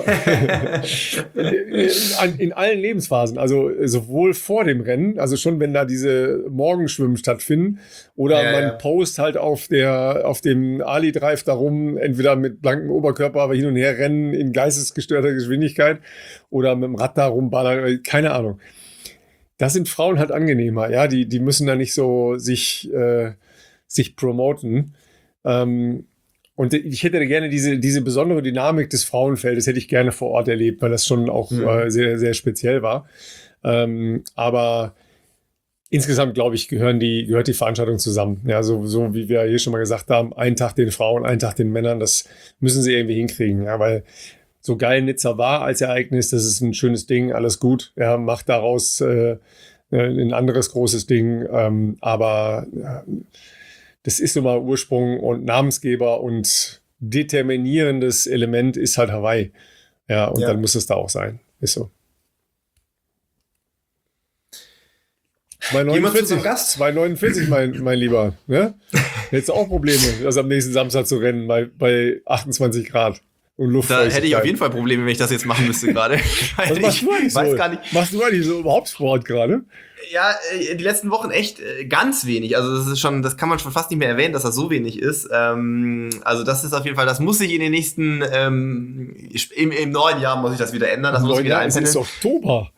in, in allen Lebensphasen, also sowohl vor dem Rennen, also schon wenn da diese Morgenschwimmen stattfinden, oder Ja, man ja. post halt auf der, auf dem Ali-Drive darum, entweder mit blankem Oberkörper, aber hin und her rennen in geistesgestörter Geschwindigkeit oder mit dem Rad da rumballern, keine Ahnung. Das sind Frauen halt angenehmer, ja, die, die müssen da nicht so sich, äh, sich promoten. Ähm, Und ich hätte gerne diese, diese besondere Dynamik des Frauenfeldes hätte ich gerne vor Ort erlebt, weil das schon auch Mhm. äh, sehr, sehr speziell war. Ähm, aber insgesamt, glaube ich, gehören die, gehört die Veranstaltung zusammen. Ja, so, so wie wir hier schon mal gesagt haben, einen Tag den Frauen, einen Tag den Männern, das müssen sie irgendwie hinkriegen. Ja, weil so geil Nizza war als Ereignis, das ist ein schönes Ding, alles gut. Ja, macht daraus äh, ein anderes großes Ding. Ähm, aber äh, das ist nun mal Ursprung und Namensgeber und determinierendes Element ist halt Hawaii. Ja, und Ja. dann muss es da auch sein. Ist so. zwei Gehen wir zu unserem neunundvierzig, Gast. zwei neunundvierzig, mein, mein Lieber. Ne? Jetzt auch Probleme, das am nächsten Samstag zu rennen bei, bei achtundzwanzig Grad und Da Luftfeuchtigkeit. hätte ich auf jeden Fall Probleme, wenn ich das jetzt machen müsste gerade. Weil Was machst ich du eigentlich weiß so? gar nicht. Machst du eigentlich so überhaupt Sport gerade? Ja, äh, die letzten Wochen echt äh, ganz wenig. Also das ist schon, das kann man schon fast nicht mehr erwähnen, dass das so wenig ist. Ähm, also das ist auf jeden Fall, das muss sich in den nächsten, ähm, im, im neuen Jahr muss ich das wieder ändern. Das muss ich wieder Es ist einpendeln. Oktober.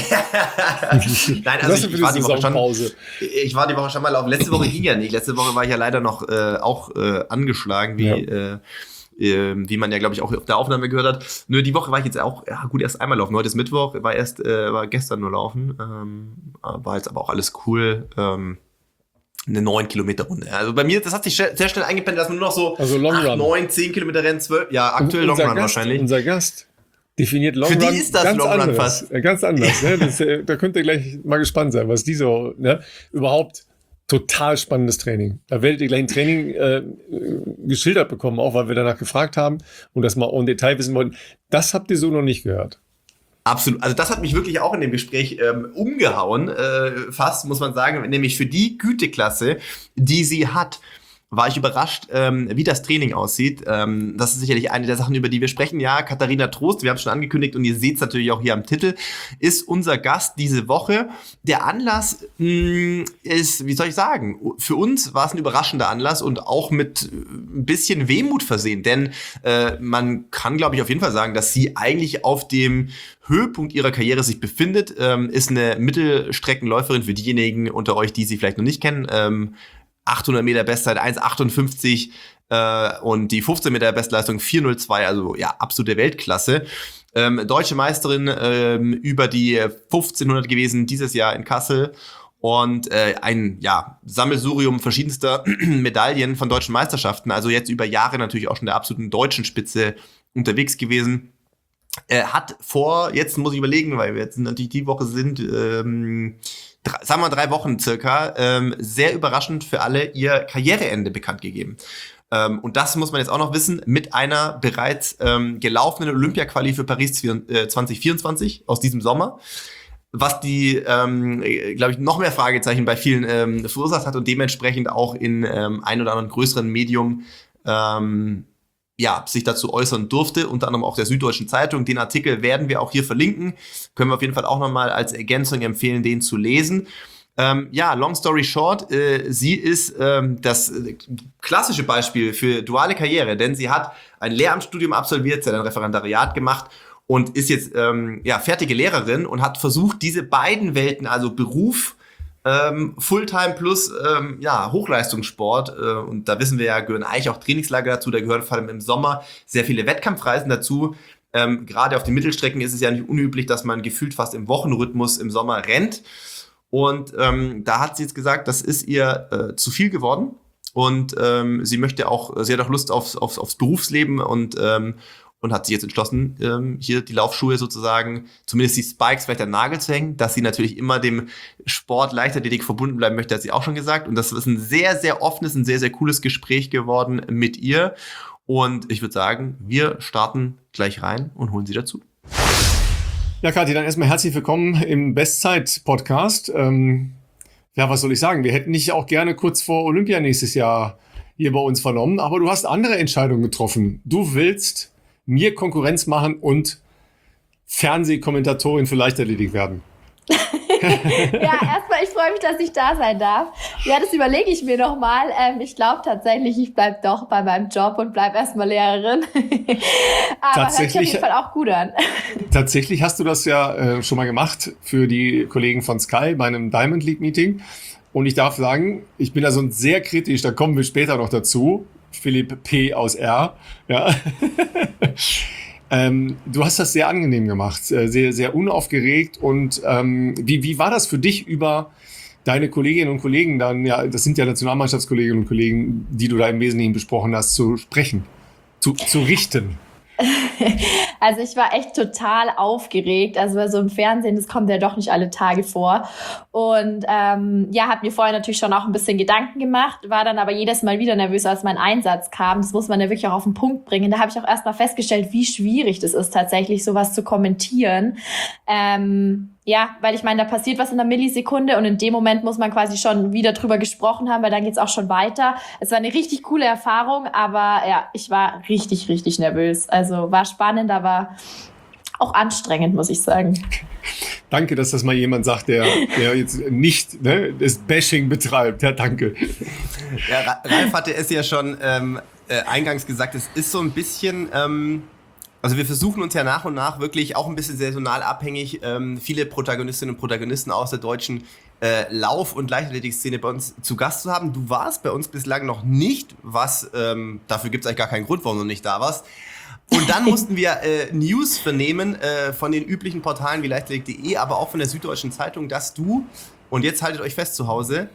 Nein, Was also hast du ich, für ich war eine die Woche schon, Saisonpause? ich war die Woche schon mal laufen. Letzte Woche ging ja nicht. Letzte Woche war ich ja leider noch äh, auch äh, angeschlagen, wie Ja. äh, äh, wie man ja, glaube ich, auch auf der Aufnahme gehört hat. Nur die Woche war ich jetzt auch, ja gut, erst einmal laufen. Heute ist Mittwoch, war erst, äh, war gestern nur laufen. Ähm, war jetzt aber auch alles cool. Ähm, eine neun Kilometer Runde. Also bei mir, das hat sich sehr sehr schnell eingependelt, dass man nur noch so Also Long acht, Run. neun, zehn Kilometer rennen, zwölf, ja, aktuell Long Unser Run Gast, wahrscheinlich. Unser Gast definiert Long Für die Run ist das ganz Long Run anderes. fast. Äh, Ganz anders. Ne? Das, äh, da könnt ihr gleich mal gespannt sein, was die so, ne? Überhaupt total spannendes Training. Da werdet ihr gleich ein Training äh, geschildert bekommen, auch weil wir danach gefragt haben und das mal en Detail wissen wollten. Das habt ihr so noch nicht gehört. Absolut. Also das hat mich wirklich auch in dem Gespräch ähm, umgehauen, äh, fast, muss man sagen. Nämlich für die Güteklasse, die sie hat, war ich überrascht, ähm, wie das Training aussieht. Ähm, das ist sicherlich eine der Sachen, über die wir sprechen. Ja, Katharina Trost, wir haben es schon angekündigt und ihr seht es natürlich auch hier am Titel, ist unser Gast diese Woche. Der Anlass mh, ist, wie soll ich sagen, für uns war es ein überraschender Anlass und auch mit ein bisschen Wehmut versehen. Denn äh, man kann, glaube ich, auf jeden Fall sagen, dass sie eigentlich auf dem Höhepunkt ihrer Karriere sich befindet. Ähm, ist eine Mittelstreckenläuferin für diejenigen unter euch, die sie vielleicht noch nicht kennen. Ähm, achthundert Meter Bestzeit, eins achtundfünfzig äh, und die fünfzehn Meter Bestleistung vier null zwei, also ja, absolute Weltklasse. Ähm, Deutsche Meisterin ähm, über die fünfzehnhundert gewesen, dieses Jahr in Kassel. Und äh, ein ja, Sammelsurium verschiedenster Medaillen von deutschen Meisterschaften, also jetzt über Jahre natürlich auch schon der absoluten deutschen Spitze unterwegs gewesen. Er hat vor, jetzt muss ich überlegen, weil wir jetzt natürlich die Woche sind, ähm, drei, sagen wir drei Wochen circa, ähm, sehr überraschend für alle ihr Karriereende bekannt gegeben. Ähm, und das muss man jetzt auch noch wissen, mit einer bereits ähm, gelaufenen Olympia-Quali für Paris zwanzig vierundzwanzig aus diesem Sommer. was die, ähm, glaube ich, noch mehr Fragezeichen bei vielen ähm, verursacht hat und dementsprechend auch in ähm, ein oder anderen größeren Medium ähm, ja, sich dazu äußern durfte, unter anderem auch der Süddeutschen Zeitung. Den Artikel werden wir auch hier verlinken. Können wir auf jeden Fall auch nochmal als Ergänzung empfehlen, den zu lesen. Ähm, ja, long story short, äh, sie ist ähm, das äh, klassische Beispiel für duale Karriere, denn sie hat ein Lehramtsstudium absolviert, sie hat ein Referendariat gemacht und ist jetzt ähm, ja, fertige Lehrerin und hat versucht, diese beiden Welten, also Beruf, ähm, Fulltime plus ähm, ja, Hochleistungssport, äh, und da wissen wir ja, gehören eigentlich auch Trainingslager dazu, da gehören vor allem im Sommer sehr viele Wettkampfreisen dazu. Ähm, gerade auf den Mittelstrecken ist es ja nicht unüblich, dass man gefühlt fast im Wochenrhythmus im Sommer rennt. Und ähm, da hat sie jetzt gesagt, das ist ihr äh, zu viel geworden und ähm, sie möchte auch, sie hat auch Lust aufs, aufs, aufs Berufsleben und ähm, und hat sich jetzt entschlossen, ähm, hier die Laufschuhe sozusagen, zumindest die Spikes vielleicht an den Nagel zu hängen, dass sie natürlich immer dem Sport Leichtathletik verbunden bleiben möchte, hat sie auch schon gesagt. Und das ist ein sehr, sehr offenes, ein sehr, sehr cooles Gespräch geworden mit ihr. Und ich würde sagen, wir starten gleich rein und holen sie dazu. Ja, Kathi, dann erstmal herzlich willkommen im Bestzeit-Podcast. Ähm, ja, was soll ich sagen? Wir hätten dich auch gerne kurz vor Olympia nächstes Jahr hier bei uns vernommen, aber du hast andere Entscheidungen getroffen. Du willst mir Konkurrenz machen und Fernsehkommentatorin für Leichtathletik werden. Ja, erstmal, ich freue mich, dass ich da sein darf. Ja, das überlege ich mir nochmal. Ähm, ich glaube tatsächlich, ich bleibe doch bei meinem Job und bleibe erstmal Lehrerin. Aber hört sich auf jeden Fall auch gut an. Tatsächlich hast du das ja äh, schon mal gemacht für die Kollegen von Sky bei einem Diamond League Meeting. Und ich darf sagen, ich bin da so sehr kritisch, da kommen wir später noch dazu. Philipp P. aus R. Ja. ähm, du hast das sehr angenehm gemacht, sehr, sehr unaufgeregt. Und ähm, wie, wie war das für dich, über deine Kolleginnen und Kollegen dann, ja, das sind ja Nationalmannschaftskolleginnen und Kollegen, die du da im Wesentlichen besprochen hast, zu sprechen, zu, zu richten? Also ich war echt total aufgeregt. Also bei so im Fernsehen, das kommt ja doch nicht alle Tage vor. Und ähm, ja, habe mir vorher natürlich schon auch ein bisschen Gedanken gemacht, war dann aber jedes Mal wieder nervös, als mein Einsatz kam. Das muss man ja wirklich auch auf den Punkt bringen. Da habe ich auch erst mal festgestellt, wie schwierig das ist, tatsächlich sowas zu kommentieren. Ähm, ja, weil ich meine, da passiert was in einer Millisekunde und in dem Moment muss man quasi schon wieder drüber gesprochen haben, weil dann geht's auch schon weiter. Es war eine richtig coole Erfahrung, aber ja, ich war richtig, richtig nervös. Also war spannend, aber auch anstrengend, muss ich sagen. Danke, dass das mal jemand sagt, der, der jetzt nicht ne, das Bashing betreibt. Ja, danke. Ja, Ralf hatte es ja schon ähm, äh, eingangs gesagt, es ist so ein bisschen... Ähm Also wir versuchen uns ja nach und nach wirklich auch ein bisschen saisonal abhängig, ähm, viele Protagonistinnen und Protagonisten aus der deutschen äh, Lauf- und Leichtathletik-Szene bei uns zu Gast zu haben. Du warst bei uns bislang noch nicht, was ähm, dafür gibt es eigentlich gar keinen Grund, warum du nicht da warst. Und dann mussten wir äh, News vernehmen äh, von den üblichen Portalen wie leichtathletik punkt de, aber auch von der Süddeutschen Zeitung, dass du, und jetzt haltet euch fest zu Hause,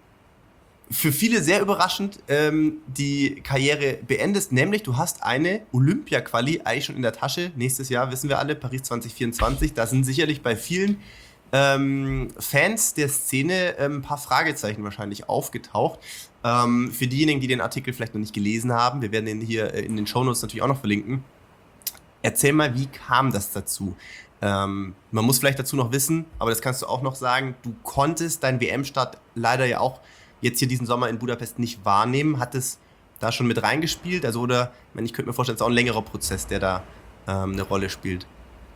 für viele sehr überraschend ähm, die Karriere beendest, nämlich du hast eine Olympia-Quali eigentlich schon in der Tasche. Nächstes Jahr, wissen wir alle, Paris zwanzig vierundzwanzig. Da sind sicherlich bei vielen ähm, Fans der Szene ähm, ein paar Fragezeichen wahrscheinlich aufgetaucht. Ähm, für diejenigen, die den Artikel vielleicht noch nicht gelesen haben, wir werden den hier äh, in den Shownotes natürlich auch noch verlinken. Erzähl mal, wie kam das dazu? Ähm, man muss vielleicht dazu noch wissen, aber das kannst du auch noch sagen, du konntest deinen W M-Start leider ja auch jetzt hier diesen Sommer in Budapest nicht wahrnehmen. Hat es da schon mit reingespielt? Also oder, ich, meine, ich könnte mir vorstellen, es ist auch ein längerer Prozess, der da ähm, eine Rolle spielt.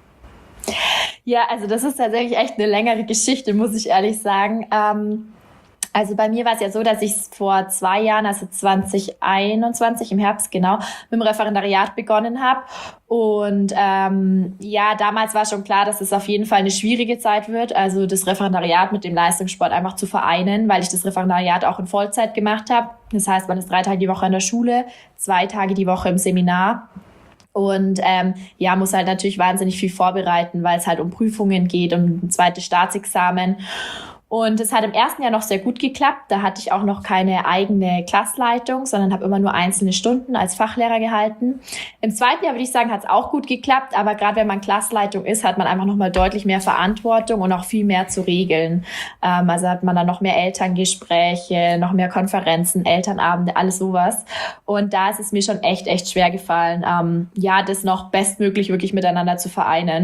Ja, also das ist tatsächlich echt eine längere Geschichte, muss ich ehrlich sagen. Ähm, also bei mir war es ja so, dass ich vor zwei Jahren, also zwanzig einundzwanzig im Herbst genau, mit dem Referendariat begonnen habe. Und ähm, ja, damals war schon klar, dass es auf jeden Fall eine schwierige Zeit wird, also das Referendariat mit dem Leistungssport einfach zu vereinen, weil ich das Referendariat auch in Vollzeit gemacht habe. Das heißt, man ist drei Tage die Woche in der Schule, zwei Tage die Woche im Seminar. Und ähm, ja, muss halt natürlich wahnsinnig viel vorbereiten, weil es halt um Prüfungen geht, um ein zweites Staatsexamen. Und es hat im ersten Jahr noch sehr gut geklappt. Da hatte ich auch noch keine eigene Klassleitung, sondern habe immer nur einzelne Stunden als Fachlehrer gehalten. Im zweiten Jahr würde ich sagen, hat es auch gut geklappt. Aber gerade wenn man Klassleitung ist, hat man einfach noch mal deutlich mehr Verantwortung und auch viel mehr zu regeln. Ähm, also hat man dann noch mehr Elterngespräche, noch mehr Konferenzen, Elternabende, alles sowas. Und da ist es mir schon echt, echt schwer gefallen, ähm, ja, das noch bestmöglich wirklich miteinander zu vereinen.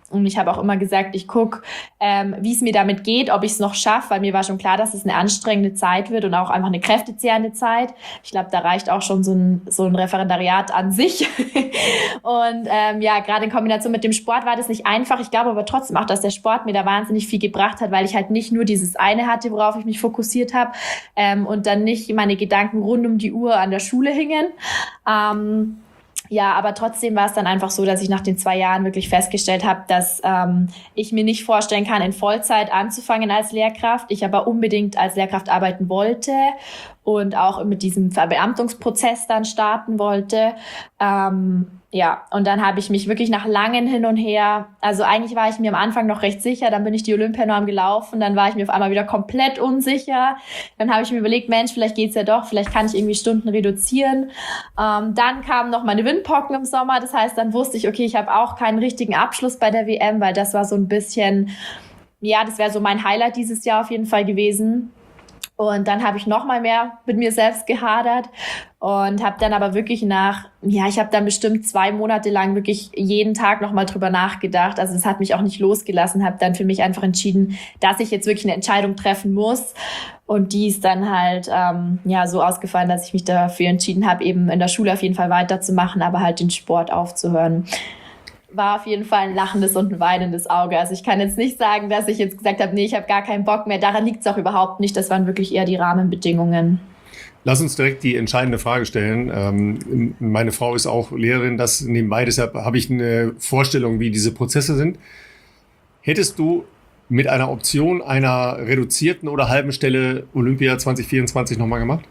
Und ich habe auch immer gesagt, ich gucke, ähm, wie es mir damit geht, ob ich es noch schaffe, weil mir war schon klar, dass es eine anstrengende Zeit wird und auch einfach eine kräftezehrende Zeit. Ich glaube, da reicht auch schon so ein, so ein Referendariat an sich. Und ähm, ja, gerade in Kombination mit dem Sport war das nicht einfach. Ich glaube aber trotzdem auch, dass der Sport mir da wahnsinnig viel gebracht hat, weil ich halt nicht nur dieses eine hatte, worauf ich mich fokussiert habe ähm, und dann nicht meine Gedanken rund um die Uhr an der Schule hingen. Ähm, Ja, aber trotzdem war es dann einfach so, dass ich nach den zwei Jahren wirklich festgestellt habe, dass ähm, ich mir nicht vorstellen kann, in Vollzeit anzufangen als Lehrkraft. Ich aber unbedingt als Lehrkraft arbeiten wollte und auch mit diesem Verbeamtungsprozess dann starten wollte. Ähm, ja, und dann habe ich mich wirklich nach langen Hin und Her, also eigentlich war ich mir am Anfang noch recht sicher, dann bin ich die Olympianorm gelaufen, dann war ich mir auf einmal wieder komplett unsicher. Dann habe ich mir überlegt, Mensch, vielleicht geht's ja doch, vielleicht kann ich irgendwie Stunden reduzieren. Ähm, dann kamen noch meine Windpocken im Sommer, das heißt, dann wusste ich, okay, ich habe auch keinen richtigen Abschluss bei der W M, weil das war so ein bisschen, ja, das wäre so mein Highlight dieses Jahr auf jeden Fall gewesen. Und dann habe ich noch mal mehr mit mir selbst gehadert und habe dann aber wirklich nach, ja, ich habe dann bestimmt zwei Monate lang wirklich jeden Tag noch mal drüber nachgedacht. Also das hat mich auch nicht losgelassen, habe dann für mich einfach entschieden, dass ich jetzt wirklich eine Entscheidung treffen muss. Und die ist dann halt ähm, ja so ausgefallen, dass ich mich dafür entschieden habe, eben in der Schule auf jeden Fall weiterzumachen, aber halt den Sport aufzuhören. War auf jeden Fall ein lachendes und ein weinendes Auge. Also ich kann jetzt nicht sagen, dass ich jetzt gesagt habe, nee, ich habe gar keinen Bock mehr. Daran liegt es auch überhaupt nicht. Das waren wirklich eher die Rahmenbedingungen. Lass uns direkt die entscheidende Frage stellen. Ähm, meine Frau ist auch Lehrerin, das nebenbei, deshalb habe ich eine Vorstellung, wie diese Prozesse sind. Hättest du mit einer Option einer reduzierten oder halben Stelle Olympia zwanzig vierundzwanzig nochmal gemacht?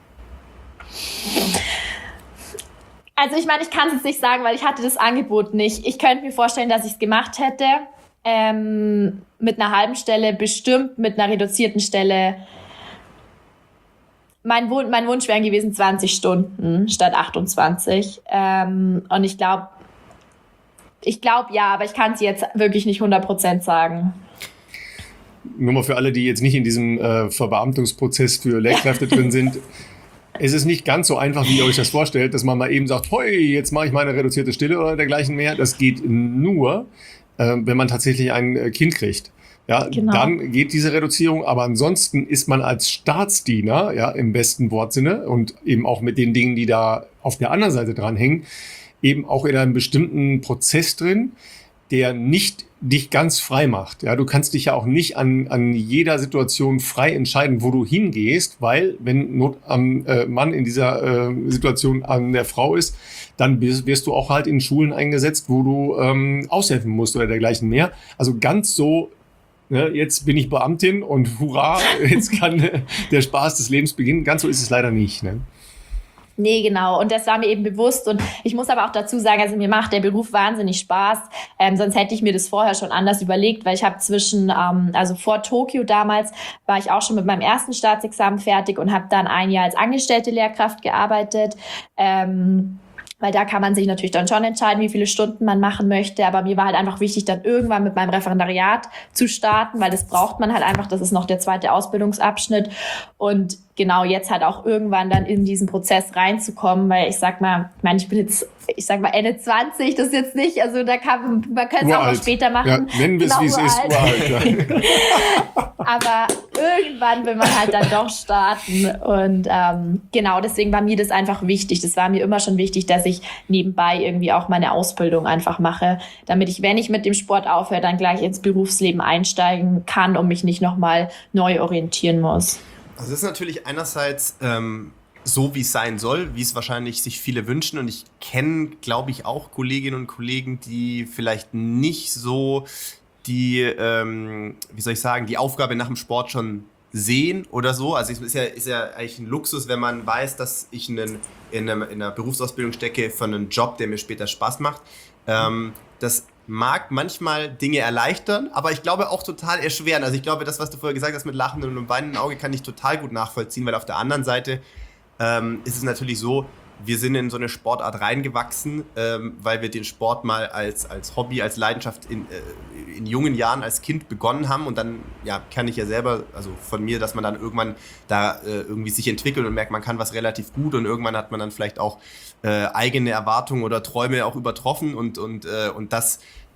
Also ich meine, ich kann es jetzt nicht sagen, weil ich hatte das Angebot nicht. Ich könnte mir vorstellen, dass ich es gemacht hätte. Ähm, mit einer halben Stelle bestimmt, mit einer reduzierten Stelle. Mein, Wun- mein Wunsch wären gewesen zwanzig Stunden statt achtundzwanzig. Ähm, und ich glaube, ich glaube ja, aber ich kann es jetzt wirklich nicht hundert Prozent sagen. Nur mal für alle, die jetzt nicht in diesem äh, Verbeamtungsprozess für Lehrkräfte drin sind. Es ist nicht ganz so einfach, wie ihr euch das vorstellt, dass man mal eben sagt, hoi, jetzt mache ich meine reduzierte Stille oder dergleichen mehr. Das geht nur, äh, wenn man tatsächlich ein äh, Kind kriegt. Ja, genau. Dann geht diese Reduzierung, aber ansonsten ist man als Staatsdiener, ja, im besten Wortsinne und eben auch mit den Dingen, die da auf der anderen Seite dranhängen, eben auch in einem bestimmten Prozess drin, der nicht dich ganz frei macht. Ja, du kannst dich ja auch nicht an, an jeder Situation frei entscheiden, wo du hingehst, weil wenn Not am äh, Mann in dieser äh, Situation an der Frau ist, dann wirst, wirst du auch halt in Schulen eingesetzt, wo du ähm, aushelfen musst oder dergleichen mehr. Also ganz so, ne, jetzt bin ich Beamtin und hurra, jetzt kann äh, der Spaß des Lebens beginnen. Ganz so ist es leider nicht, ne? Nee, genau. Und das war mir eben bewusst. Und ich muss aber auch dazu sagen, also mir macht der Beruf wahnsinnig Spaß. Ähm, sonst hätte ich mir das vorher schon anders überlegt, weil ich habe zwischen, ähm, also vor Tokio damals, war ich auch schon mit meinem ersten Staatsexamen fertig und habe dann ein Jahr als angestellte Lehrkraft gearbeitet. Ähm, Weil da kann man sich natürlich dann schon entscheiden, wie viele Stunden man machen möchte. Aber mir war halt einfach wichtig, dann irgendwann mit meinem Referendariat zu starten, weil das braucht man halt einfach. Das ist noch der zweite Ausbildungsabschnitt. Und genau jetzt halt auch irgendwann dann in diesen Prozess reinzukommen, weil ich sag mal, ich meine, ich bin jetzt, ich sag mal Ende zwanzig, das ist jetzt nicht, also da kann man könnte es auch noch später machen. Ja, nennen wir es, genau, wie es ist, uralt. Ja. Aber irgendwann will man halt dann doch starten und ähm, genau, deswegen war mir das einfach wichtig. Das war mir immer schon wichtig, dass ich nebenbei irgendwie auch meine Ausbildung einfach mache, damit ich, wenn ich mit dem Sport aufhöre, dann gleich ins Berufsleben einsteigen kann und mich nicht nochmal neu orientieren muss. Also das ist natürlich einerseits ähm, so, wie es sein soll, wie es wahrscheinlich sich viele wünschen. Und ich kenne, glaube ich, auch Kolleginnen und Kollegen, die vielleicht nicht so die, ähm, wie soll ich sagen, die Aufgabe nach dem Sport schon sehen oder so. Also es ist ja, ist ja eigentlich ein Luxus, wenn man weiß, dass ich einen, in, einem, in einer Berufsausbildung stecke für einen Job, der mir später Spaß macht. Ähm, das mag manchmal Dinge erleichtern, aber ich glaube auch total erschweren. Also ich glaube, das, was du vorher gesagt hast mit lachendem und weinendem Auge, kann ich total gut nachvollziehen, weil auf der anderen Seite ähm, ist es natürlich so, wir sind in so eine Sportart reingewachsen, ähm, weil wir den Sport mal als, als Hobby, als Leidenschaft in, äh, in jungen Jahren als Kind begonnen haben und dann, ja, kann ich ja selber, also von mir, dass man dann irgendwann da äh, irgendwie sich entwickelt und merkt, man kann was relativ gut und irgendwann hat man dann vielleicht auch äh, eigene Erwartungen oder Träume auch übertroffen und, und, äh, und das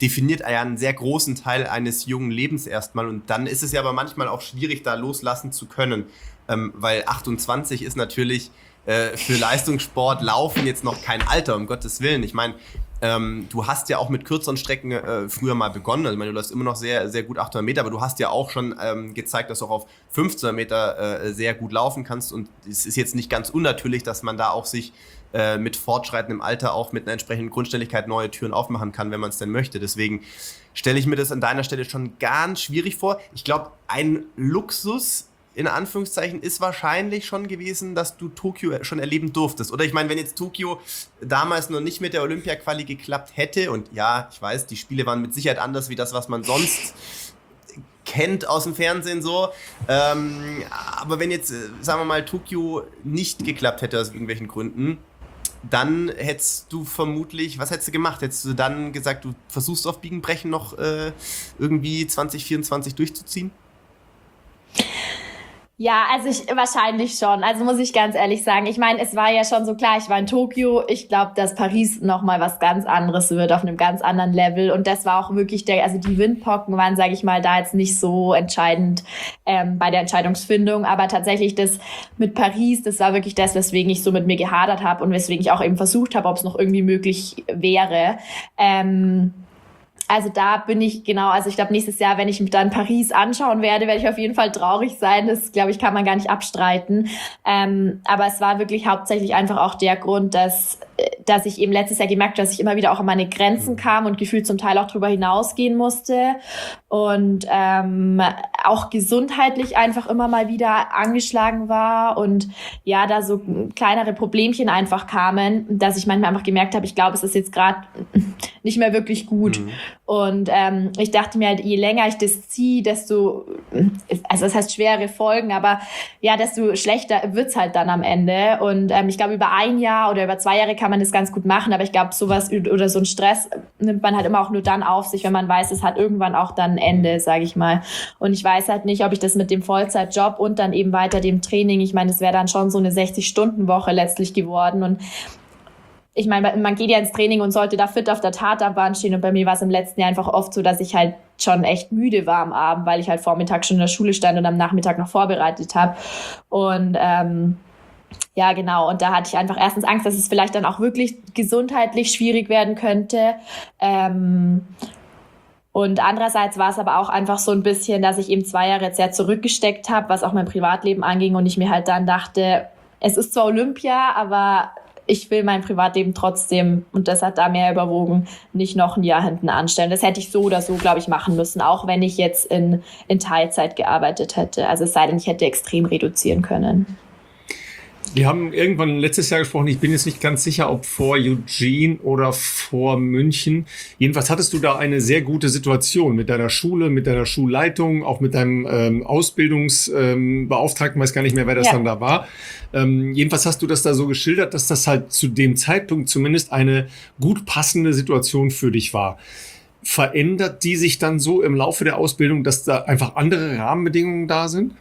definiert ja einen sehr großen Teil eines jungen Lebens erstmal. Und dann ist es ja aber manchmal auch schwierig, da loslassen zu können. Ähm, weil achtundzwanzig ist natürlich äh, für Leistungssport Laufen jetzt noch kein Alter, um Gottes Willen. Ich meine, ähm, du hast ja auch mit kürzeren Strecken äh, früher mal begonnen. Also, ich meine, du läufst immer noch sehr, sehr gut achthundert Meter, aber du hast ja auch schon ähm, gezeigt, dass du auch auf fünfzehnhundert Meter äh, sehr gut laufen kannst. Und es ist jetzt nicht ganz unnatürlich, dass man da auch sich äh, mit fortschreitendem Alter auch mit einer entsprechenden Grundstelligkeit neue Türen aufmachen kann, wenn man es denn möchte. Deswegen stelle ich mir das an deiner Stelle schon ganz schwierig vor. Ich glaube, ein Luxus in Anführungszeichen ist wahrscheinlich schon gewesen, dass du Tokio schon erleben durftest. Oder ich meine, wenn jetzt Tokio damals noch nicht mit der Olympia-Quali geklappt hätte, und ja, ich weiß, die Spiele waren mit Sicherheit anders wie das, was man sonst kennt aus dem Fernsehen so. Ähm, aber wenn jetzt, sagen wir mal, Tokio nicht geklappt hätte aus irgendwelchen Gründen, dann hättest du vermutlich, was hättest du gemacht? Hättest du dann gesagt, du versuchst auf Biegen, Brechen noch äh, irgendwie zwanzig vierundzwanzig durchzuziehen? Ja, also ich wahrscheinlich schon. Also muss ich ganz ehrlich sagen. Ich meine, es war ja schon so klar, ich war in Tokio. Ich glaube, dass Paris nochmal was ganz anderes wird, auf einem ganz anderen Level. Und das war auch wirklich der, also die Windpocken waren, sage ich mal, da jetzt nicht so entscheidend ähm, bei der Entscheidungsfindung. Aber tatsächlich das mit Paris, das war wirklich das, weswegen ich so mit mir gehadert habe und weswegen ich auch eben versucht habe, ob es noch irgendwie möglich wäre. Ähm, Also da bin ich, genau, also ich glaube nächstes Jahr, wenn ich mir dann Paris anschauen werde, werde ich auf jeden Fall traurig sein. Das, glaube ich, kann man gar nicht abstreiten. Ähm, aber es war wirklich hauptsächlich einfach auch der Grund, dass, dass ich eben letztes Jahr gemerkt habe, dass ich immer wieder auch an meine Grenzen kam und gefühlt zum Teil auch drüber hinausgehen musste. Und ähm, auch gesundheitlich einfach immer mal wieder angeschlagen war und ja, da so kleinere Problemchen einfach kamen, dass ich manchmal einfach gemerkt habe, ich glaube, es ist jetzt gerade nicht mehr wirklich gut. Mhm. Und ähm, ich dachte mir halt, je länger ich das ziehe, desto, also das heißt schwere Folgen, aber ja, desto schlechter wird's halt dann am Ende. Und ähm, ich glaube, über ein Jahr oder über zwei Jahre kann man das ganz gut machen, aber ich glaube, sowas oder so ein Stress nimmt man halt immer auch nur dann auf sich, wenn man weiß, es hat irgendwann auch dann ein Ende, sage ich mal. Und ich weiß halt nicht, ob ich das mit dem Vollzeitjob und dann eben weiter dem Training, ich meine, es wäre dann schon so eine sechzig-Stunden-Woche letztlich geworden und ich meine, man geht ja ins Training und sollte da fit auf der Tatabahn stehen und bei mir war es im letzten Jahr einfach oft so, dass ich halt schon echt müde war am Abend, weil ich halt Vormittag schon in der Schule stand und am Nachmittag noch vorbereitet habe und ähm, ja, genau. Und da hatte ich einfach erstens Angst, dass es vielleicht dann auch wirklich gesundheitlich schwierig werden könnte. Ähm, und andererseits war es aber auch einfach so ein bisschen, dass ich eben zwei Jahre jetzt sehr zurückgesteckt habe, was auch mein Privatleben anging und ich mir halt dann dachte, es ist zwar Olympia, aber ich will mein Privatleben trotzdem, und das hat da mehr überwogen, nicht noch ein Jahr hinten anstellen. Das hätte ich so oder so, glaube ich, machen müssen, auch wenn ich jetzt in, in Teilzeit gearbeitet hätte. Also es sei denn, ich hätte extrem reduzieren können. Wir haben irgendwann letztes Jahr gesprochen, ich bin jetzt nicht ganz sicher, ob vor Eugene oder vor München. Jedenfalls hattest du da eine sehr gute Situation mit deiner Schule, mit deiner Schulleitung, auch mit deinem ähm, Ausbildungsbeauftragten, ähm, weiß gar nicht mehr, wer das ja. dann da war. Ähm, jedenfalls hast du das da so geschildert, dass das halt zu dem Zeitpunkt zumindest eine gut passende Situation für dich war. Verändert die sich dann so im Laufe der Ausbildung, dass da einfach andere Rahmenbedingungen da sind?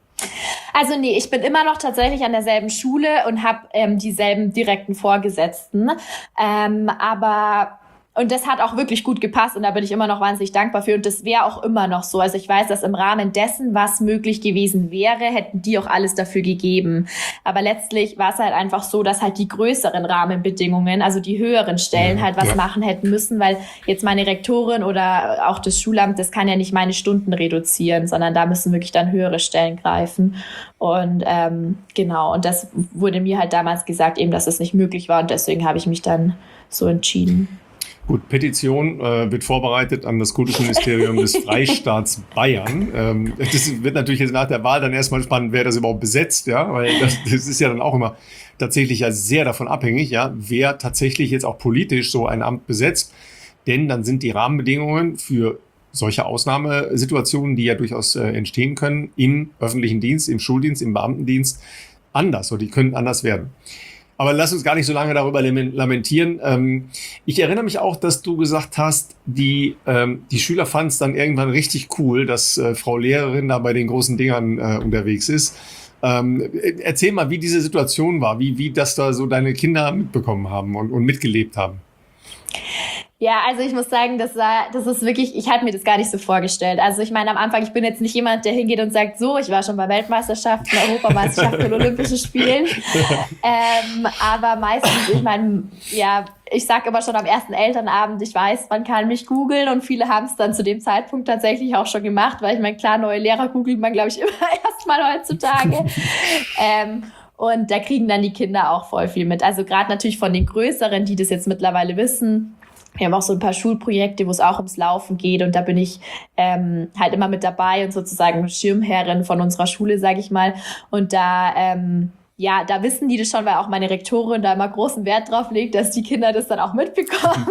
Also nee, ich bin immer noch tatsächlich an derselben Schule und habe ähm, dieselben direkten Vorgesetzten. Ähm, aber und das hat auch wirklich gut gepasst und da bin ich immer noch wahnsinnig dankbar für und das wäre auch immer noch so. Also ich weiß, dass im Rahmen dessen, was möglich gewesen wäre, hätten die auch alles dafür gegeben. Aber letztlich war es halt einfach so, dass halt die größeren Rahmenbedingungen, also die höheren Stellen halt was ja. machen hätten müssen, weil jetzt meine Rektorin oder auch das Schulamt, das kann ja nicht meine Stunden reduzieren, sondern da müssen wirklich dann höhere Stellen greifen. Und ähm, genau, und das wurde mir halt damals gesagt, eben, dass es nicht möglich war und deswegen habe ich mich dann so entschieden. Gut, Petition äh, wird vorbereitet an das Kultusministerium des Freistaats Bayern. Ähm, das wird natürlich jetzt nach der Wahl dann erstmal spannend, wer das überhaupt besetzt, ja, weil das, das ist ja dann auch immer tatsächlich ja sehr davon abhängig, ja, wer tatsächlich jetzt auch politisch so ein Amt besetzt, denn dann sind die Rahmenbedingungen für solche Ausnahmesituationen, die ja durchaus äh, entstehen können, im öffentlichen Dienst, im Schuldienst, im Beamtendienst anders oder die können anders werden. Aber lass uns gar nicht so lange darüber lamentieren. Ähm, ich erinnere mich auch, dass du gesagt hast, die, ähm, die Schüler fanden es dann irgendwann richtig cool, dass äh, Frau Lehrerin da bei den großen Dingern äh, unterwegs ist. Ähm, erzähl mal, wie diese Situation war, wie, wie das da so deine Kinder mitbekommen haben und, und mitgelebt haben. Ja, also ich muss sagen, das war, das ist wirklich, ich hatte mir das gar nicht so vorgestellt. Also ich meine, am Anfang, ich bin jetzt nicht jemand, der hingeht und sagt, so, ich war schon bei Weltmeisterschaften, Europameisterschaften und Olympischen Spielen. ähm, aber meistens, ich meine, ja, ich sage immer schon am ersten Elternabend, ich weiß, man kann mich googeln und viele haben es dann zu dem Zeitpunkt tatsächlich auch schon gemacht, weil ich meine, klar, neue Lehrer googelt man, glaube ich, immer erstmal heutzutage. ähm, und da kriegen dann die Kinder auch voll viel mit. Also gerade natürlich von den Größeren, die das jetzt mittlerweile wissen. Wir haben auch so ein paar Schulprojekte, wo es auch ums Laufen geht und da bin ich ähm, halt immer mit dabei und sozusagen Schirmherrin von unserer Schule, sage ich mal. Und da, ähm, ja, da wissen die das schon, weil auch meine Rektorin da immer großen Wert drauf legt, dass die Kinder das dann auch mitbekommen.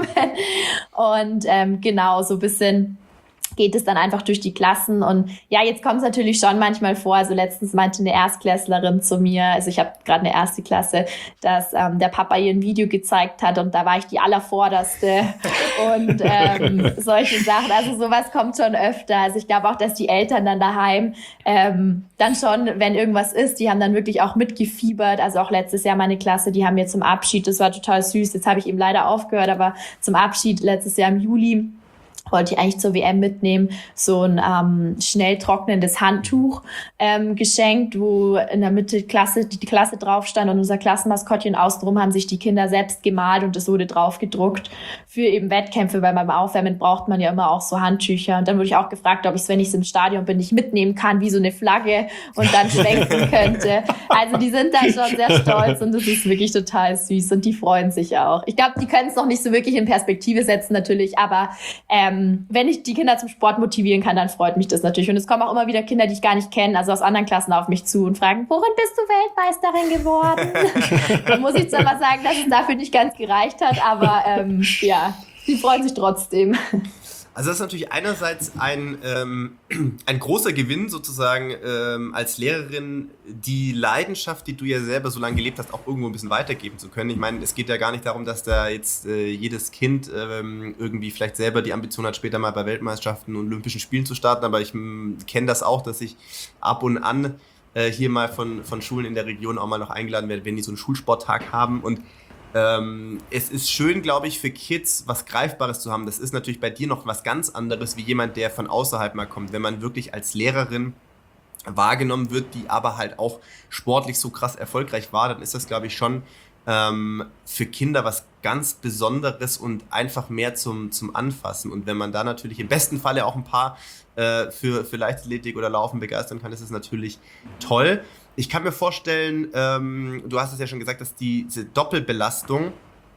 Und ähm, genau, so ein bisschen geht es dann einfach durch die Klassen und ja, jetzt kommt es natürlich schon manchmal vor, also letztens meinte eine Erstklässlerin zu mir, also ich habe gerade eine erste Klasse, dass ähm, der Papa ihr ein Video gezeigt hat und da war ich die Allervorderste und ähm, solche Sachen, also sowas kommt schon öfter, also ich glaube auch, dass die Eltern dann daheim ähm, dann schon, wenn irgendwas ist, die haben dann wirklich auch mitgefiebert, also auch letztes Jahr meine Klasse, die haben mir zum Abschied, das war total süß, jetzt habe ich eben leider aufgehört, aber zum Abschied letztes Jahr im Juli wollte ich eigentlich zur W M mitnehmen, so ein ähm, schnell trocknendes Handtuch ähm, geschenkt, wo in der Mitte Klasse, die Klasse drauf stand und unser Klassenmaskottchen außenrum haben sich die Kinder selbst gemalt und das wurde drauf gedruckt für eben Wettkämpfe, weil beim Aufwärmen braucht man ja immer auch so Handtücher. Und dann wurde ich auch gefragt, ob ich es, wenn ich im Stadion bin, nicht mitnehmen kann, wie so eine Flagge und dann schwenken könnte. Also die sind da schon sehr stolz und das ist wirklich total süß und die freuen sich auch. Ich glaube, die können es noch nicht so wirklich in Perspektive setzen natürlich, aber ähm, wenn ich die Kinder zum Sport motivieren kann, dann freut mich das natürlich. Und es kommen auch immer wieder Kinder, die ich gar nicht kenne, also aus anderen Klassen auf mich zu und fragen, worin bist du Weltmeisterin geworden? Dann muss ich zwar mal sagen, dass es dafür nicht ganz gereicht hat, aber ähm, ja, die freuen sich trotzdem. Also das ist natürlich einerseits ein, ähm, ein großer Gewinn sozusagen ähm, als Lehrerin, die Leidenschaft, die du ja selber so lange gelebt hast, auch irgendwo ein bisschen weitergeben zu können. Ich meine, es geht ja gar nicht darum, dass da jetzt äh, jedes Kind ähm, irgendwie vielleicht selber die Ambition hat, später mal bei Weltmeisterschaften und Olympischen Spielen zu starten, aber ich kenne das auch, dass ich ab und an äh, hier mal von, von Schulen in der Region auch mal noch eingeladen werde, wenn die so einen Schulsporttag haben und Ähm, es ist schön, glaube ich, für Kids was Greifbares zu haben. Das ist natürlich bei dir noch was ganz anderes, wie jemand, der von außerhalb mal kommt. Wenn man wirklich als Lehrerin wahrgenommen wird, die aber halt auch sportlich so krass erfolgreich war, dann ist das, glaube ich, schon ähm, für Kinder was ganz Besonderes und einfach mehr zum, zum Anfassen. Und wenn man da natürlich im besten Falle auch ein paar äh, für, für Leichtathletik oder Laufen begeistern kann, ist das natürlich toll. Ich kann mir vorstellen, ähm, du hast es ja schon gesagt, dass die, diese Doppelbelastung,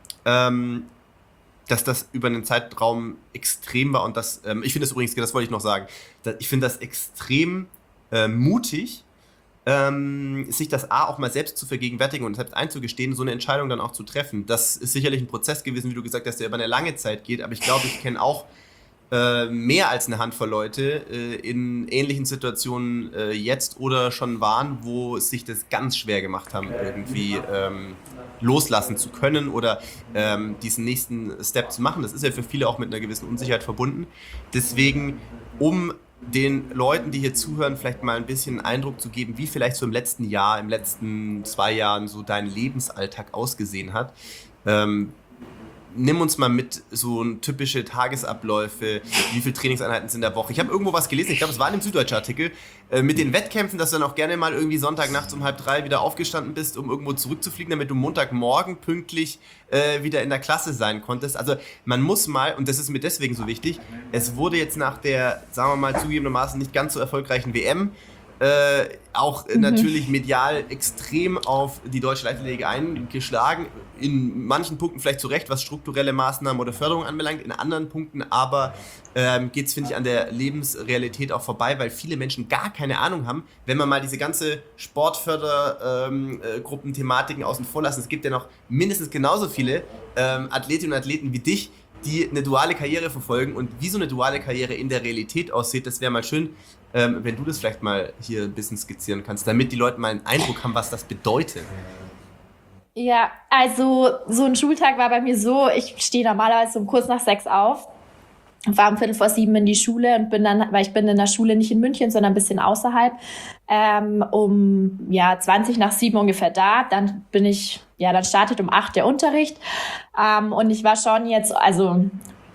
ähm, dass das über einen Zeitraum extrem war und das, ähm, ich finde das übrigens, das wollte ich noch sagen, dass, ich finde das extrem äh, mutig, ähm, sich das A auch mal selbst zu vergegenwärtigen und selbst einzugestehen, so eine Entscheidung dann auch zu treffen. Das ist sicherlich ein Prozess gewesen, wie du gesagt hast, der über eine lange Zeit geht, aber ich glaube, ich kenne auch äh, mehr als eine Handvoll Leute äh, in ähnlichen Situationen äh, jetzt oder schon waren, wo es sich das ganz schwer gemacht haben, irgendwie ähm, loslassen zu können oder ähm, diesen nächsten Step zu machen. Das ist ja für viele auch mit einer gewissen Unsicherheit verbunden. Deswegen, um den Leuten, die hier zuhören, vielleicht mal ein bisschen Eindruck zu geben, wie vielleicht so im letzten Jahr, im letzten zwei Jahren so dein Lebensalltag ausgesehen hat. Ähm, nimm uns mal mit, so typische Tagesabläufe, wie viele Trainingseinheiten sind in der Woche. Ich habe irgendwo was gelesen, ich glaube, es war in einem Süddeutschen Artikel, äh, mit den Wettkämpfen, dass du dann auch gerne mal irgendwie Sonntagnachts um halb drei wieder aufgestanden bist, um irgendwo zurückzufliegen, damit du Montagmorgen pünktlich äh, wieder in der Klasse sein konntest. Also man muss mal, und das ist mir deswegen so wichtig, es wurde jetzt nach der, sagen wir mal, zugegebenermaßen nicht ganz so erfolgreichen W M Äh, auch mhm. natürlich medial extrem auf die deutsche Leichtathletik eingeschlagen. In manchen Punkten vielleicht zu Recht, was strukturelle Maßnahmen oder Förderung anbelangt. In anderen Punkten aber ähm, geht es, finde ich, an der Lebensrealität auch vorbei, weil viele Menschen gar keine Ahnung haben, wenn man mal diese ganze Sportfördergruppen-Thematiken ähm, äh, außen vor lassen. Es gibt ja noch mindestens genauso viele ähm, Athletinnen und Athleten wie dich, die eine duale Karriere verfolgen und wie so eine duale Karriere in der Realität aussieht, das wäre mal schön, ähm, wenn du das vielleicht mal hier ein bisschen skizzieren kannst, damit die Leute mal einen Eindruck haben, was das bedeutet. Ja, also so ein Schultag war bei mir so, ich stehe normalerweise um kurz nach sechs auf, war um Viertel vor sieben in die Schule und bin dann, weil ich bin in der Schule nicht in München, sondern ein bisschen außerhalb, ähm, um ja zwanzig nach sieben ungefähr da. Dann bin ich, ja, dann startet um acht der Unterricht ähm, und ich war schon jetzt, also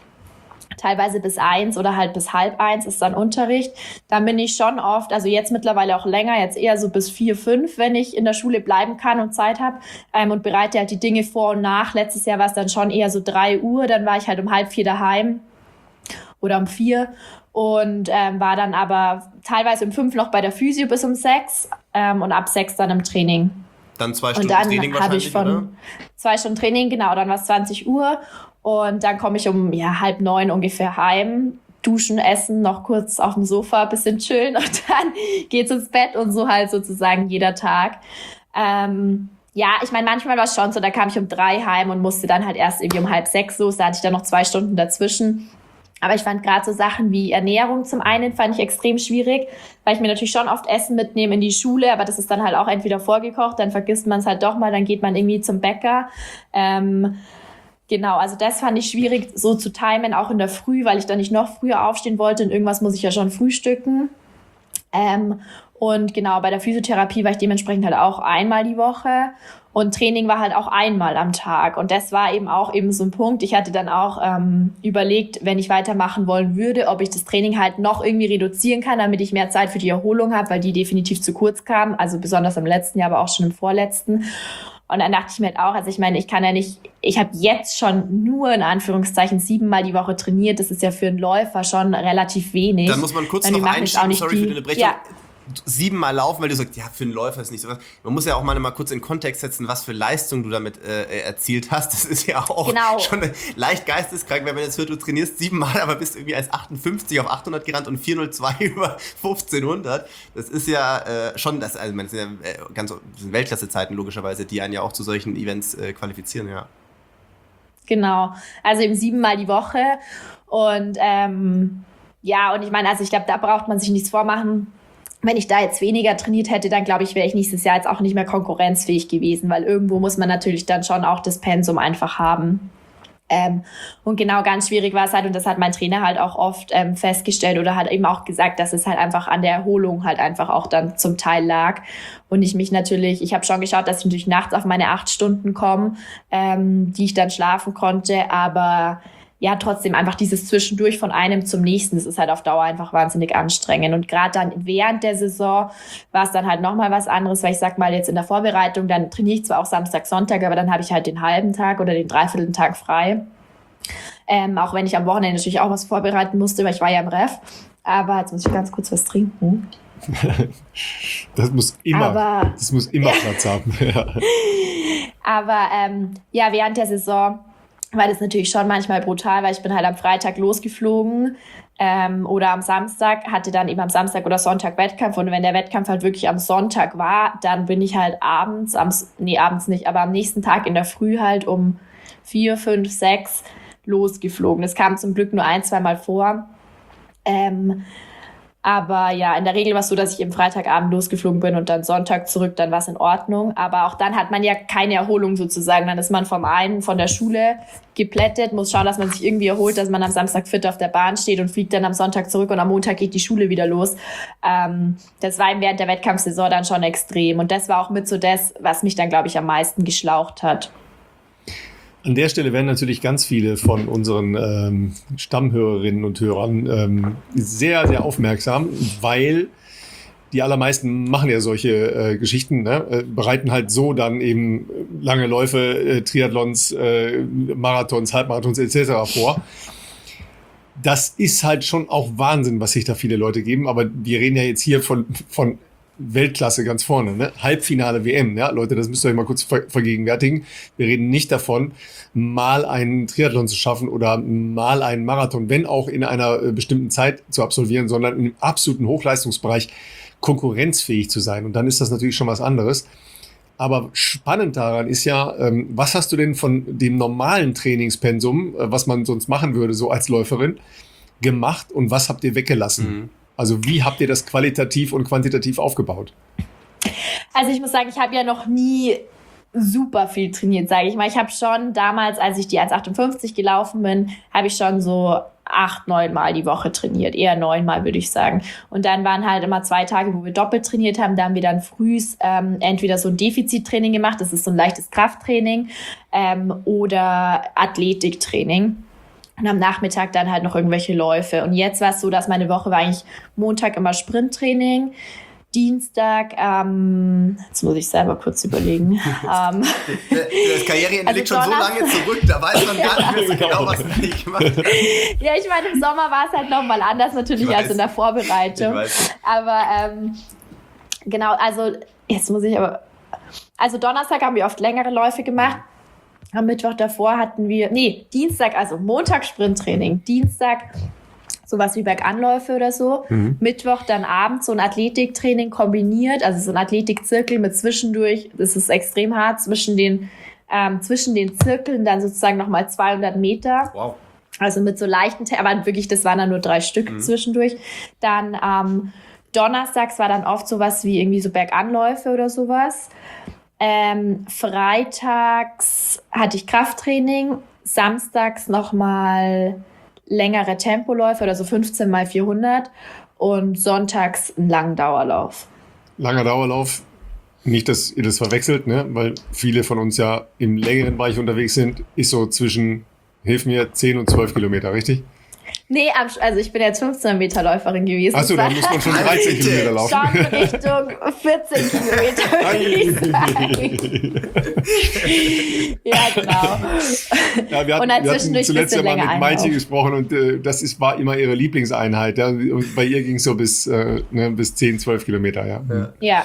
teilweise bis eins oder halt bis halb eins ist dann Unterricht. Dann bin ich schon oft, also jetzt mittlerweile auch länger, jetzt eher so bis vier, fünf, wenn ich in der Schule bleiben kann und Zeit habe ähm, und bereite halt die Dinge vor und nach. Letztes Jahr war es dann schon eher so drei Uhr, dann war ich halt um halb vier daheim oder um vier und ähm, war dann aber teilweise um fünf noch bei der Physio bis um sechs ähm, und ab sechs dann im Training. Dann zwei Stunden und dann Training hab wahrscheinlich, ich von oder? Zwei Stunden Training, genau, dann war es zwanzig Uhr und dann komme ich um ja, halb neun ungefähr heim, duschen, essen, noch kurz auf dem Sofa ein bisschen chillen und dann geht's ins Bett und so halt sozusagen jeder Tag. Ähm, ja, ich meine, manchmal war es schon so, da kam ich um drei heim und musste dann halt erst irgendwie um halb sechs los, da hatte ich dann noch zwei Stunden dazwischen. Aber ich fand gerade so Sachen wie Ernährung zum einen fand ich extrem schwierig, weil ich mir natürlich schon oft Essen mitnehme in die Schule, aber das ist dann halt auch entweder vorgekocht, dann vergisst man es halt doch mal, dann geht man irgendwie zum Bäcker. Ähm, genau, also das fand ich schwierig so zu timen, auch in der Früh, weil ich dann nicht noch früher aufstehen wollte und irgendwas muss ich ja schon frühstücken. Ähm, und genau, bei der Physiotherapie war ich dementsprechend halt auch einmal die Woche. Und Training war halt auch einmal am Tag. Und das war eben auch eben so ein Punkt. Ich hatte dann auch ähm, überlegt, wenn ich weitermachen wollen würde, ob ich das Training halt noch irgendwie reduzieren kann, damit ich mehr Zeit für die Erholung habe, weil die definitiv zu kurz kam. Also besonders im letzten Jahr, aber auch schon im vorletzten. Und dann dachte ich mir halt auch, also ich meine, ich kann ja nicht, ich habe jetzt schon nur in Anführungszeichen siebenmal die Woche trainiert. Das ist ja für einen Läufer schon relativ wenig. Dann muss man kurz Dann noch einschieben, sorry die, für die Unterbrechung. Ja. Siebenmal laufen, weil du sagst, ja, für einen Läufer ist nicht so was. Man muss ja auch mal, mal kurz in Kontext setzen, was für Leistung du damit äh, erzielt hast. Das ist ja auch genau. schon leicht geisteskrank, wenn man jetzt hört, du trainierst siebenmal, aber bist irgendwie eins achtundfünfzig auf achthundert gerannt und vier null zwei über fünfzehnhundert. Das ist ja äh, schon, das, also, das sind ja äh, ganz das sind Weltklasse-Zeiten logischerweise, die einen ja auch zu solchen Events äh, qualifizieren, ja. Genau, also eben siebenmal die Woche und ähm, ja, und ich meine, also ich glaube, da braucht man sich nichts vormachen. Wenn ich da jetzt weniger trainiert hätte, dann glaube ich, wäre ich nächstes Jahr jetzt auch nicht mehr konkurrenzfähig gewesen, weil irgendwo muss man natürlich dann schon auch das Pensum einfach haben. Ähm, und genau, ganz schwierig war es halt, und das hat mein Trainer halt auch oft ähm, festgestellt oder hat eben auch gesagt, dass es halt einfach an der Erholung halt einfach auch dann zum Teil lag. Und ich mich natürlich, ich habe schon geschaut, dass ich natürlich nachts auf meine acht Stunden komme, ähm, die ich dann schlafen konnte, aber ja, trotzdem einfach dieses Zwischendurch von einem zum nächsten, das ist halt auf Dauer einfach wahnsinnig anstrengend. Und gerade dann während der Saison war es dann halt nochmal was anderes, weil ich sag mal jetzt in der Vorbereitung, dann trainiere ich zwar auch Samstag, Sonntag, aber dann habe ich halt den halben Tag oder den dreiviertel Tag frei. Ähm, auch wenn ich am Wochenende natürlich auch was vorbereiten musste, weil ich war ja im Ref. Aber jetzt muss ich ganz kurz was trinken. Das muss immer, aber, das muss immer Platz haben. Ja. Aber ähm, ja, während der Saison war das natürlich schon manchmal brutal, weil ich bin halt am Freitag losgeflogen ähm, oder am Samstag, hatte dann eben am Samstag oder Sonntag Wettkampf und wenn der Wettkampf halt wirklich am Sonntag war, dann bin ich halt abends, am, nee abends nicht, aber am nächsten Tag in der Früh halt um vier, fünf, sechs losgeflogen. Das kam zum Glück nur ein, zwei Mal vor. Ähm, Aber ja, in der Regel war es so, dass ich eben Freitagabend losgeflogen bin und dann Sonntag zurück, dann war es in Ordnung. Aber auch dann hat man ja keine Erholung sozusagen. Dann ist man vom einen von der Schule geplättet, muss schauen, dass man sich irgendwie erholt, dass man am Samstag fit auf der Bahn steht und fliegt dann am Sonntag zurück und am Montag geht die Schule wieder los. Ähm, das war eben während der Wettkampfsaison dann schon extrem. Und das war auch mit so das, was mich dann, glaube ich, am meisten geschlaucht hat. An der Stelle werden natürlich ganz viele von unseren ähm, Stammhörerinnen und Hörern ähm, sehr, sehr aufmerksam, weil die allermeisten machen ja solche äh, Geschichten, ne? äh, bereiten halt so dann eben lange Läufe, äh, Triathlons, äh, Marathons, Halbmarathons et cetera vor. Das ist halt schon auch Wahnsinn, was sich da viele Leute geben, aber wir reden ja jetzt hier von, von Weltklasse ganz vorne, ne? Halbfinale W M, ja, Leute, das müsst ihr euch mal kurz ver- vergegenwärtigen. Wir reden nicht davon, mal einen Triathlon zu schaffen oder mal einen Marathon, wenn auch in einer äh, bestimmten Zeit zu absolvieren, sondern im absoluten Hochleistungsbereich konkurrenzfähig zu sein. Und dann ist das natürlich schon was anderes. Aber spannend daran ist ja, ähm, was hast du denn von dem normalen Trainingspensum, äh, was man sonst machen würde, so als Läuferin, gemacht und was habt ihr weggelassen? Mhm. Also wie habt ihr das qualitativ und quantitativ aufgebaut? Also ich muss sagen, ich habe ja noch nie super viel trainiert, sage ich mal. Ich habe schon damals, als ich die eins achtundfünfzig gelaufen bin, habe ich schon so acht, neun Mal die Woche trainiert. Eher neun Mal, würde ich sagen. Und dann waren halt immer zwei Tage, wo wir doppelt trainiert haben. Da haben wir dann frühs ähm, entweder so ein Defizittraining gemacht, das ist so ein leichtes Krafttraining, ähm, oder Athletiktraining. Und am Nachmittag dann halt noch irgendwelche Läufe. Und jetzt war es so, dass meine Woche war eigentlich Montag immer Sprinttraining, Dienstag, ähm, jetzt muss ich selber kurz überlegen. ähm, das Karriereende also liegt schon so lange zurück, da weiß man gar nicht mehr so genau, was man nicht gemacht hat. Ja, ich meine, im Sommer war es halt nochmal anders natürlich als in der Vorbereitung. Aber ähm, genau, also jetzt muss ich aber, also Donnerstag haben wir oft längere Läufe gemacht. Am Mittwoch davor hatten wir, nee, Dienstag, also Montag Sprinttraining, Dienstag sowas wie Berganläufe oder so. Mhm. Mittwoch dann abends so ein Athletiktraining kombiniert, also so ein Athletikzirkel mit zwischendurch, das ist extrem hart, zwischen den, ähm, zwischen den Zirkeln dann sozusagen nochmal zweihundert Meter. Wow. Also mit so leichten, aber wirklich, das waren dann nur drei Stück mhm. zwischendurch. Dann ähm, donnerstags war dann oft sowas wie irgendwie so Berganläufe oder sowas. Ähm, freitags hatte ich Krafttraining, samstags nochmal längere Tempoläufe oder so fünfzehn mal vierhundert und sonntags einen langen Dauerlauf. Langer Dauerlauf, nicht, dass ihr das verwechselt, ne? Weil viele von uns ja im längeren Bereich unterwegs sind, ist so zwischen, hilf mir, zehn und zwölf Kilometer, richtig? Nee, also ich bin jetzt fünfzehn Meter Läuferin gewesen. Achso, da muss man schon dreizehn Kilometer laufen. Schon Richtung vierzehn Kilometer, würde ich sagen. Ja, genau. Ja, wir hatten, und dann wir hatten zuletzt ja mal mit Maite gesprochen und äh, das ist, war immer ihre Lieblingseinheit. Ja? Und bei ihr ging es so bis, äh, ne, bis zehn, zwölf Kilometer. Ja. Ja. ja.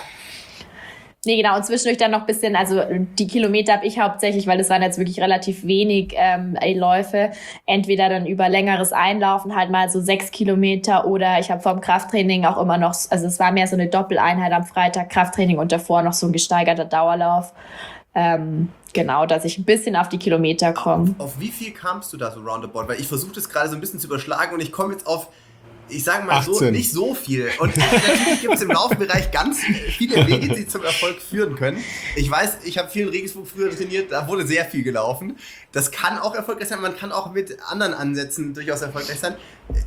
Nee, genau, und zwischendurch dann noch ein bisschen, also die Kilometer habe ich hauptsächlich, weil das waren jetzt wirklich relativ wenig ähm, Läufe, entweder dann über längeres Einlaufen, halt mal so sechs Kilometer oder ich habe vorm Krafttraining auch immer noch, also es war mehr so eine Doppeleinheit am Freitag, Krafttraining und davor noch so ein gesteigerter Dauerlauf. Ähm, genau, dass ich ein bisschen auf die Kilometer komme. Auf, auf wie viel kamst du da so roundabout? Weil ich versuche das gerade so ein bisschen zu überschlagen und ich komme jetzt auf, ich sage mal so, nicht so viel. Und natürlich gibt es im Laufbereich ganz viele Wege, die zum Erfolg führen können. Ich weiß, ich habe viel in Regensburg früher trainiert, da wurde sehr viel gelaufen. Das kann auch erfolgreich sein, man kann auch mit anderen Ansätzen durchaus erfolgreich sein.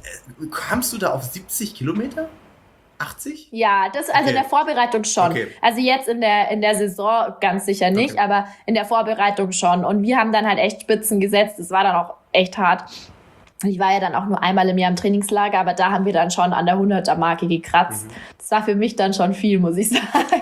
Kamst du da auf siebzig Kilometer? achtzig? Ja, das also okay. In der Vorbereitung schon. Okay. Also jetzt in der in der Saison ganz sicher nicht, okay. aber in der Vorbereitung schon. Und wir haben dann halt echt Spitzen gesetzt. Das war dann auch echt hart. Ich war ja dann auch nur einmal im Jahr im Trainingslager, aber da haben wir dann schon an der hunderter-Marke gekratzt. Mhm. Das war für mich dann schon viel, muss ich sagen.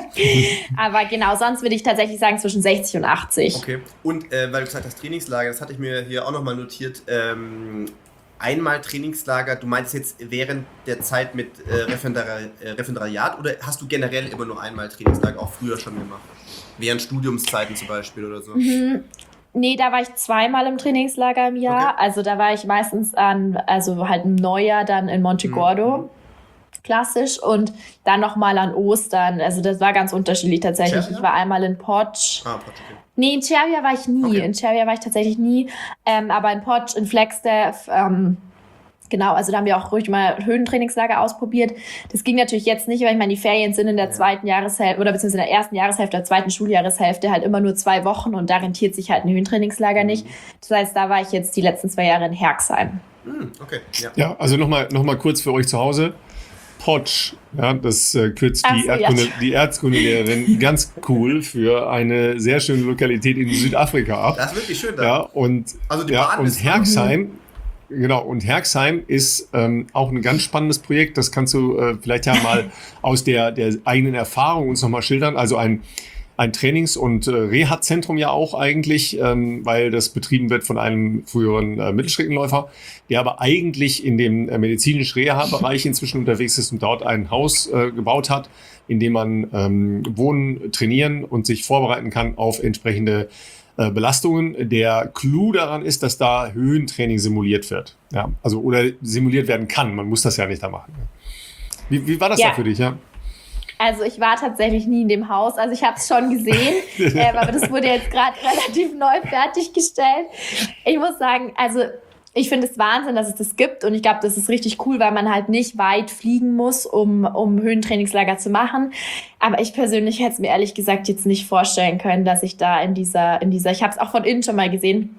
Aber genau, sonst würde ich tatsächlich sagen zwischen sechzig und achtzig. Okay, und äh, weil du gesagt hast Trainingslager, das hatte ich mir hier auch nochmal notiert. Ähm, einmal Trainingslager, du meinst jetzt während der Zeit mit äh, Referendari- äh, Referendariat oder hast du generell immer nur einmal Trainingslager, auch früher schon gemacht? Während Studiumszeiten zum Beispiel oder so? Mhm. Nee, da war ich zweimal im Trainingslager im Jahr. Okay. Also da war ich meistens an, also halt im Neujahr dann in Montegordo, mhm. klassisch, und dann nochmal an Ostern. Also das war ganz unterschiedlich tatsächlich. Cervia? Ich war einmal in Potsch. Ah, Potsch, okay. Nee, in Cervia war ich nie. Okay. In Cervia war ich tatsächlich nie. Ähm, aber in Potsch, in Flagstaff, ähm, genau, also da haben wir auch ruhig mal Höhentrainingslager ausprobiert. Das ging natürlich jetzt nicht, weil ich meine, die Ferien sind in der ja. zweiten Jahreshälfte oder beziehungsweise in der ersten Jahreshälfte, der zweiten Schuljahreshälfte halt immer nur zwei Wochen und da rentiert sich halt ein Höhentrainingslager mhm. nicht. Das heißt, da war ich jetzt die letzten zwei Jahre in Herxheim. Mhm, okay. Ja, ja, also nochmal noch mal kurz für euch zu Hause. Potsch, ja, das äh, kürzt die, so, Erdkunde, ja. die Erzkundelehrerin ganz cool für eine sehr schöne Lokalität in Südafrika ab. Das ist wirklich schön da. Ja, und, also die ja, und Herxheim, genau, und Herxheim ist ähm, auch ein ganz spannendes Projekt. Das kannst du äh, vielleicht ja mal aus der, der eigenen Erfahrung uns nochmal schildern. Also ein, ein Trainings- und äh, Reha-Zentrum ja auch eigentlich, ähm, weil das betrieben wird von einem früheren äh, Mittelstreckenläufer, der aber eigentlich in dem äh, medizinischen Reha-Bereich inzwischen unterwegs ist und dort ein Haus äh, gebaut hat, in dem man ähm, wohnen, trainieren und sich vorbereiten kann auf entsprechende äh, Belastungen. Der Clou daran ist, dass da Höhentraining simuliert wird. Ja, also oder simuliert werden kann. Man muss das ja nicht da machen. Wie, wie war das ja. da für dich, ja? Also ich war tatsächlich nie in dem Haus, also ich habe es schon gesehen, äh, aber das wurde jetzt gerade relativ neu fertiggestellt. Ich muss sagen, also ich finde es Wahnsinn, dass es das gibt und ich glaube, das ist richtig cool, weil man halt nicht weit fliegen muss, um, um Höhentrainingslager zu machen. Aber ich persönlich hätte es mir ehrlich gesagt jetzt nicht vorstellen können, dass ich da in dieser, in dieser, ich habe es auch von innen schon mal gesehen,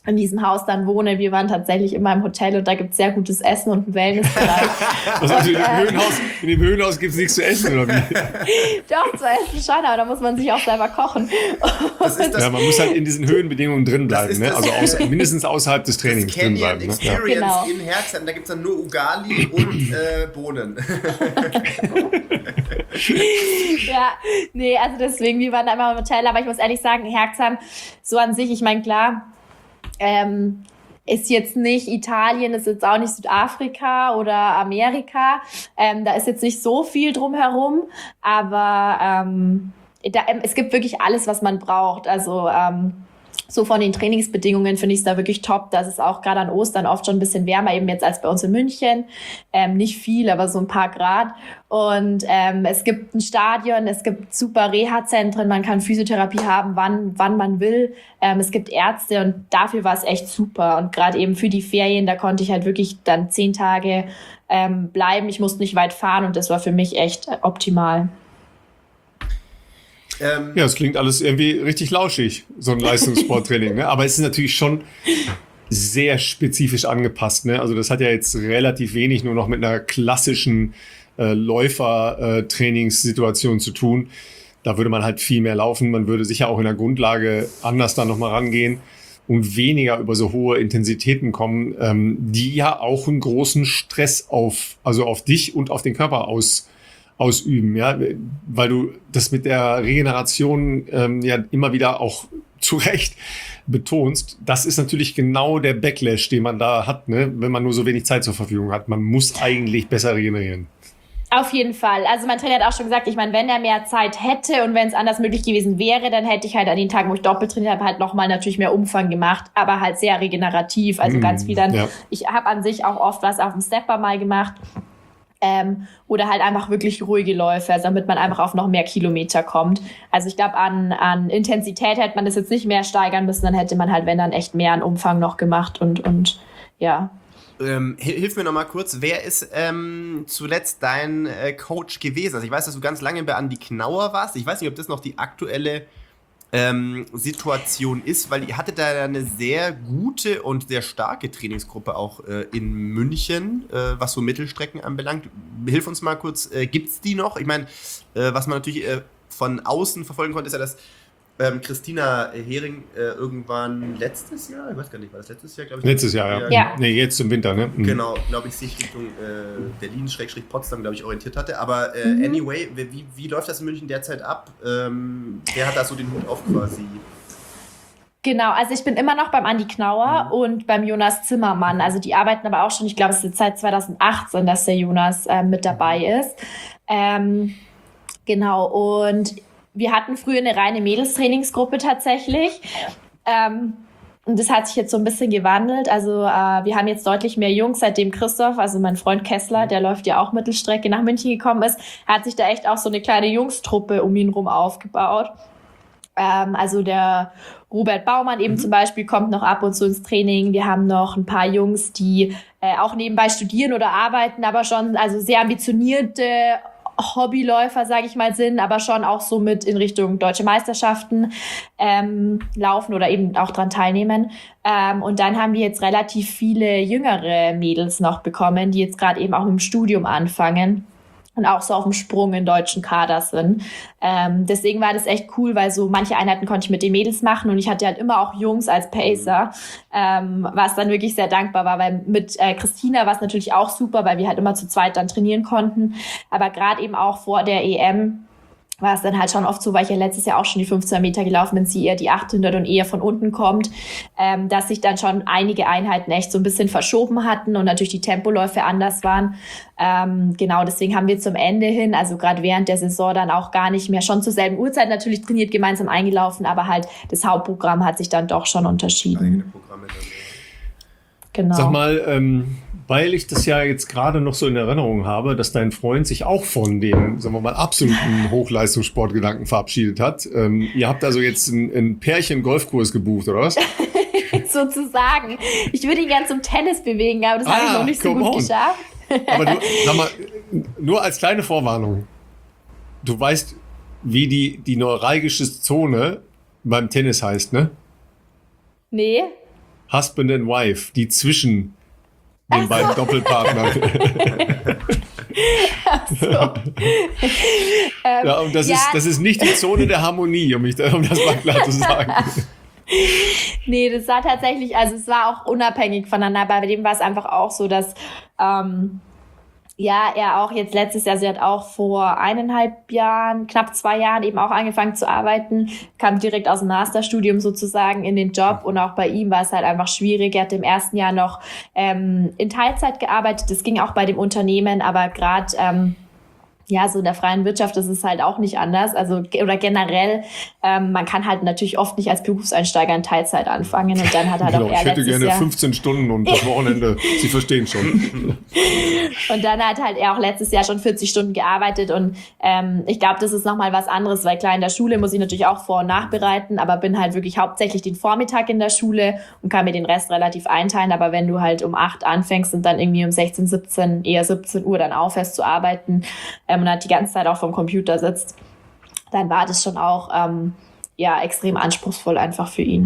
in diesem Haus dann wohne. Wir waren tatsächlich immer im Hotel und da gibt es sehr gutes Essen und einen Wellnessbereich. Also in, dem äh, Höhenhaus, in dem Höhenhaus gibt es nichts zu essen, oder wie? Doch, zu essen schon, aber da muss man sich auch selber kochen. Das ist das, ja, man muss halt in diesen Höhenbedingungen drin bleiben, ne? Also aus, mindestens außerhalb des Trainings drin bleiben. Das Experience ne? Ja. in Herzheim, da gibt es dann nur Ugali und äh, Bohnen. Ja, nee, also deswegen, wir waren da immer im Hotel, aber ich muss ehrlich sagen, Herzheim, so an sich, ich meine, klar, ähm, ist jetzt nicht Italien, ist jetzt auch nicht Südafrika oder Amerika. Ähm, da ist jetzt nicht so viel drumherum, aber ähm, da, ähm, es gibt wirklich alles, was man braucht. Also ähm, so von den Trainingsbedingungen finde ich es da wirklich top. Das ist auch gerade an Ostern oft schon ein bisschen wärmer, eben jetzt als bei uns in München. Ähm, nicht viel, aber so ein paar Grad. Und ähm, es gibt ein Stadion, es gibt super Reha-Zentren, man kann Physiotherapie haben, wann wann man will. Ähm, es gibt Ärzte und dafür war es echt super. Und gerade eben für die Ferien, da konnte ich halt wirklich dann zehn Tage ähm, bleiben. Ich musste nicht weit fahren und das war für mich echt optimal. Ähm, ja, es klingt alles irgendwie richtig lauschig, so ein Leistungssporttraining, ne? Aber es ist natürlich schon sehr spezifisch angepasst, ne? Also das hat ja jetzt relativ wenig nur noch mit einer klassischen äh, Läufer-Trainingssituation zu tun. Da würde man halt viel mehr laufen. Man würde sicher auch in der Grundlage anders da nochmal rangehen und weniger über so hohe Intensitäten kommen, ähm, die ja auch einen großen Stress auf, also auf dich und auf den Körper aus ausüben, ja, weil du das mit der Regeneration ähm, ja immer wieder auch zu Recht betonst. Das ist natürlich genau der Backlash, den man da hat, ne, wenn man nur so wenig Zeit zur Verfügung hat. Man muss eigentlich besser regenerieren. Auf jeden Fall. Also mein Trainer hat auch schon gesagt, ich meine, wenn er mehr Zeit hätte und wenn es anders möglich gewesen wäre, dann hätte ich halt an den Tagen, wo ich doppelt trainiert habe, halt nochmal natürlich mehr Umfang gemacht, aber halt sehr regenerativ, also mm, ganz viel dann. Ja. Ich habe an sich auch oft was auf dem Stepper mal gemacht. Ähm, oder halt einfach wirklich ruhige Läufe, also damit man einfach auf noch mehr Kilometer kommt. Also ich glaube, an, an Intensität hätte man das jetzt nicht mehr steigern müssen, dann hätte man halt, wenn dann echt mehr an Umfang noch gemacht und, und ja. Ähm, hilf mir noch mal kurz, wer ist ähm, zuletzt dein äh, Coach gewesen? Also ich weiß, dass du ganz lange bei Andi Knauer warst. Ich weiß nicht, ob das noch die aktuelle ähm, Situation ist, weil ihr hattet da eine sehr gute und sehr starke Trainingsgruppe auch äh, in München, äh, was so Mittelstrecken anbelangt. Hilf uns mal kurz, äh, gibt's die noch? Ich meine, äh, was man natürlich äh, von außen verfolgen konnte, ist ja, dass ähm, Christina Hering äh, irgendwann letztes Jahr, ich weiß gar nicht, war das letztes Jahr, glaube ich? Letztes Jahr, ja. ja. Nee, jetzt im Winter, ne? Mhm. Genau, glaube ich, sich Richtung äh, Berlin-Potsdam, glaube ich, orientiert hatte. Aber äh, mhm. anyway, wie, wie läuft das in München derzeit ab? Ähm, wer hat da so den Hut auf quasi? Genau, also ich bin immer noch beim Andi Knauer mhm. und beim Jonas Zimmermann. Also die arbeiten aber auch schon, ich glaube, es ist jetzt seit zwanzig achtzehn, dass der Jonas äh, mit dabei ist. Ähm, genau, und wir hatten früher eine reine Mädelstrainingsgruppe tatsächlich. Ähm, und das hat sich jetzt so ein bisschen gewandelt. Also äh, wir haben jetzt deutlich mehr Jungs, seitdem Christoph, also mein Freund Kessler, der läuft ja auch Mittelstrecke, nach München gekommen ist, hat sich da echt auch so eine kleine Jungstruppe um ihn rum aufgebaut. Ähm, also der Robert Baumann eben mhm. zum Beispiel kommt noch ab und zu ins Training. Wir haben noch ein paar Jungs, die äh, auch nebenbei studieren oder arbeiten, aber schon also sehr ambitionierte Hobbyläufer, sage ich mal, sind, aber schon auch so mit in Richtung deutsche Meisterschaften ähm, laufen oder eben auch dran teilnehmen. Ähm, und dann haben wir jetzt relativ viele jüngere Mädels noch bekommen, die jetzt gerade eben auch mit dem Studium anfangen und auch so auf dem Sprung in deutschen Kader sind. Ähm, deswegen war das echt cool, weil so manche Einheiten konnte ich mit den Mädels machen und ich hatte halt immer auch Jungs als Pacer, ähm, was dann wirklich sehr dankbar war, weil mit äh, Christina war es natürlich auch super, weil wir halt immer zu zweit dann trainieren konnten, aber gerade eben auch vor der E M war es dann halt schon oft so, weil ich ja letztes Jahr auch schon die fünfzehn Meter gelaufen bin, sie eher die achthundert und eher von unten kommt, ähm, dass sich dann schon einige Einheiten echt so ein bisschen verschoben hatten und natürlich die Tempoläufe anders waren. Ähm, genau, deswegen haben wir zum Ende hin, also gerade während der Saison dann auch gar nicht mehr, schon zur selben Uhrzeit natürlich trainiert, gemeinsam eingelaufen, aber halt das Hauptprogramm hat sich dann doch schon unterschieden. Eigene Programme dann, ja. Genau. Sag mal, ähm, weil ich das ja jetzt gerade noch so in Erinnerung habe, dass dein Freund sich auch von dem, sagen wir mal, absoluten Hochleistungssportgedanken verabschiedet hat. Ähm, ihr habt also jetzt einen, einen Pärchen-Golfkurs gebucht, oder was? Sozusagen. Ich würde ihn gern zum Tennis bewegen, aber das ah, habe ich noch nicht so gut on. geschafft. Aber du, sag mal, nur als kleine Vorwarnung. Du weißt, wie die, die neuralgische Zone beim Tennis heißt, ne? Nee. Husband and Wife, die zwischen den beiden so. Doppelpartnern. Ach so. ähm, ja, und das, ja. ist, das ist nicht die Zone der Harmonie, um, mich, um das mal klar zu sagen. Nee, das war tatsächlich, also es war auch unabhängig voneinander, aber bei dem war es einfach auch so, dass ähm, ja, er auch jetzt letztes Jahr, sie hat auch vor eineinhalb Jahren, knapp zwei Jahren eben auch angefangen zu arbeiten, kam direkt aus dem Masterstudium sozusagen in den Job und auch bei ihm war es halt einfach schwierig. Er hat im ersten Jahr noch ähm, in Teilzeit gearbeitet, das ging auch bei dem Unternehmen, aber gerade ähm, ja, so in der freien Wirtschaft ist es halt auch nicht anders. Also, oder generell, ähm, man kann halt natürlich oft nicht als Berufseinsteiger in Teilzeit anfangen und dann hat halt genau, auch er ich hätte gerne Jahr fünfzehn Stunden und das Wochenende, Sie verstehen schon. Und dann hat halt er auch letztes Jahr schon vierzig Stunden gearbeitet und ähm, ich glaube, das ist nochmal was anderes, weil klar, in der Schule muss ich natürlich auch vor- und nachbereiten, aber bin halt wirklich hauptsächlich den Vormittag in der Schule und kann mir den Rest relativ einteilen, aber wenn du halt um acht anfängst und dann irgendwie um sechzehn, siebzehn, eher siebzehn Uhr dann aufhörst zu arbeiten, ähm, und halt die ganze Zeit auch vom Computer sitzt, dann war das schon auch ähm, ja, extrem anspruchsvoll einfach für ihn.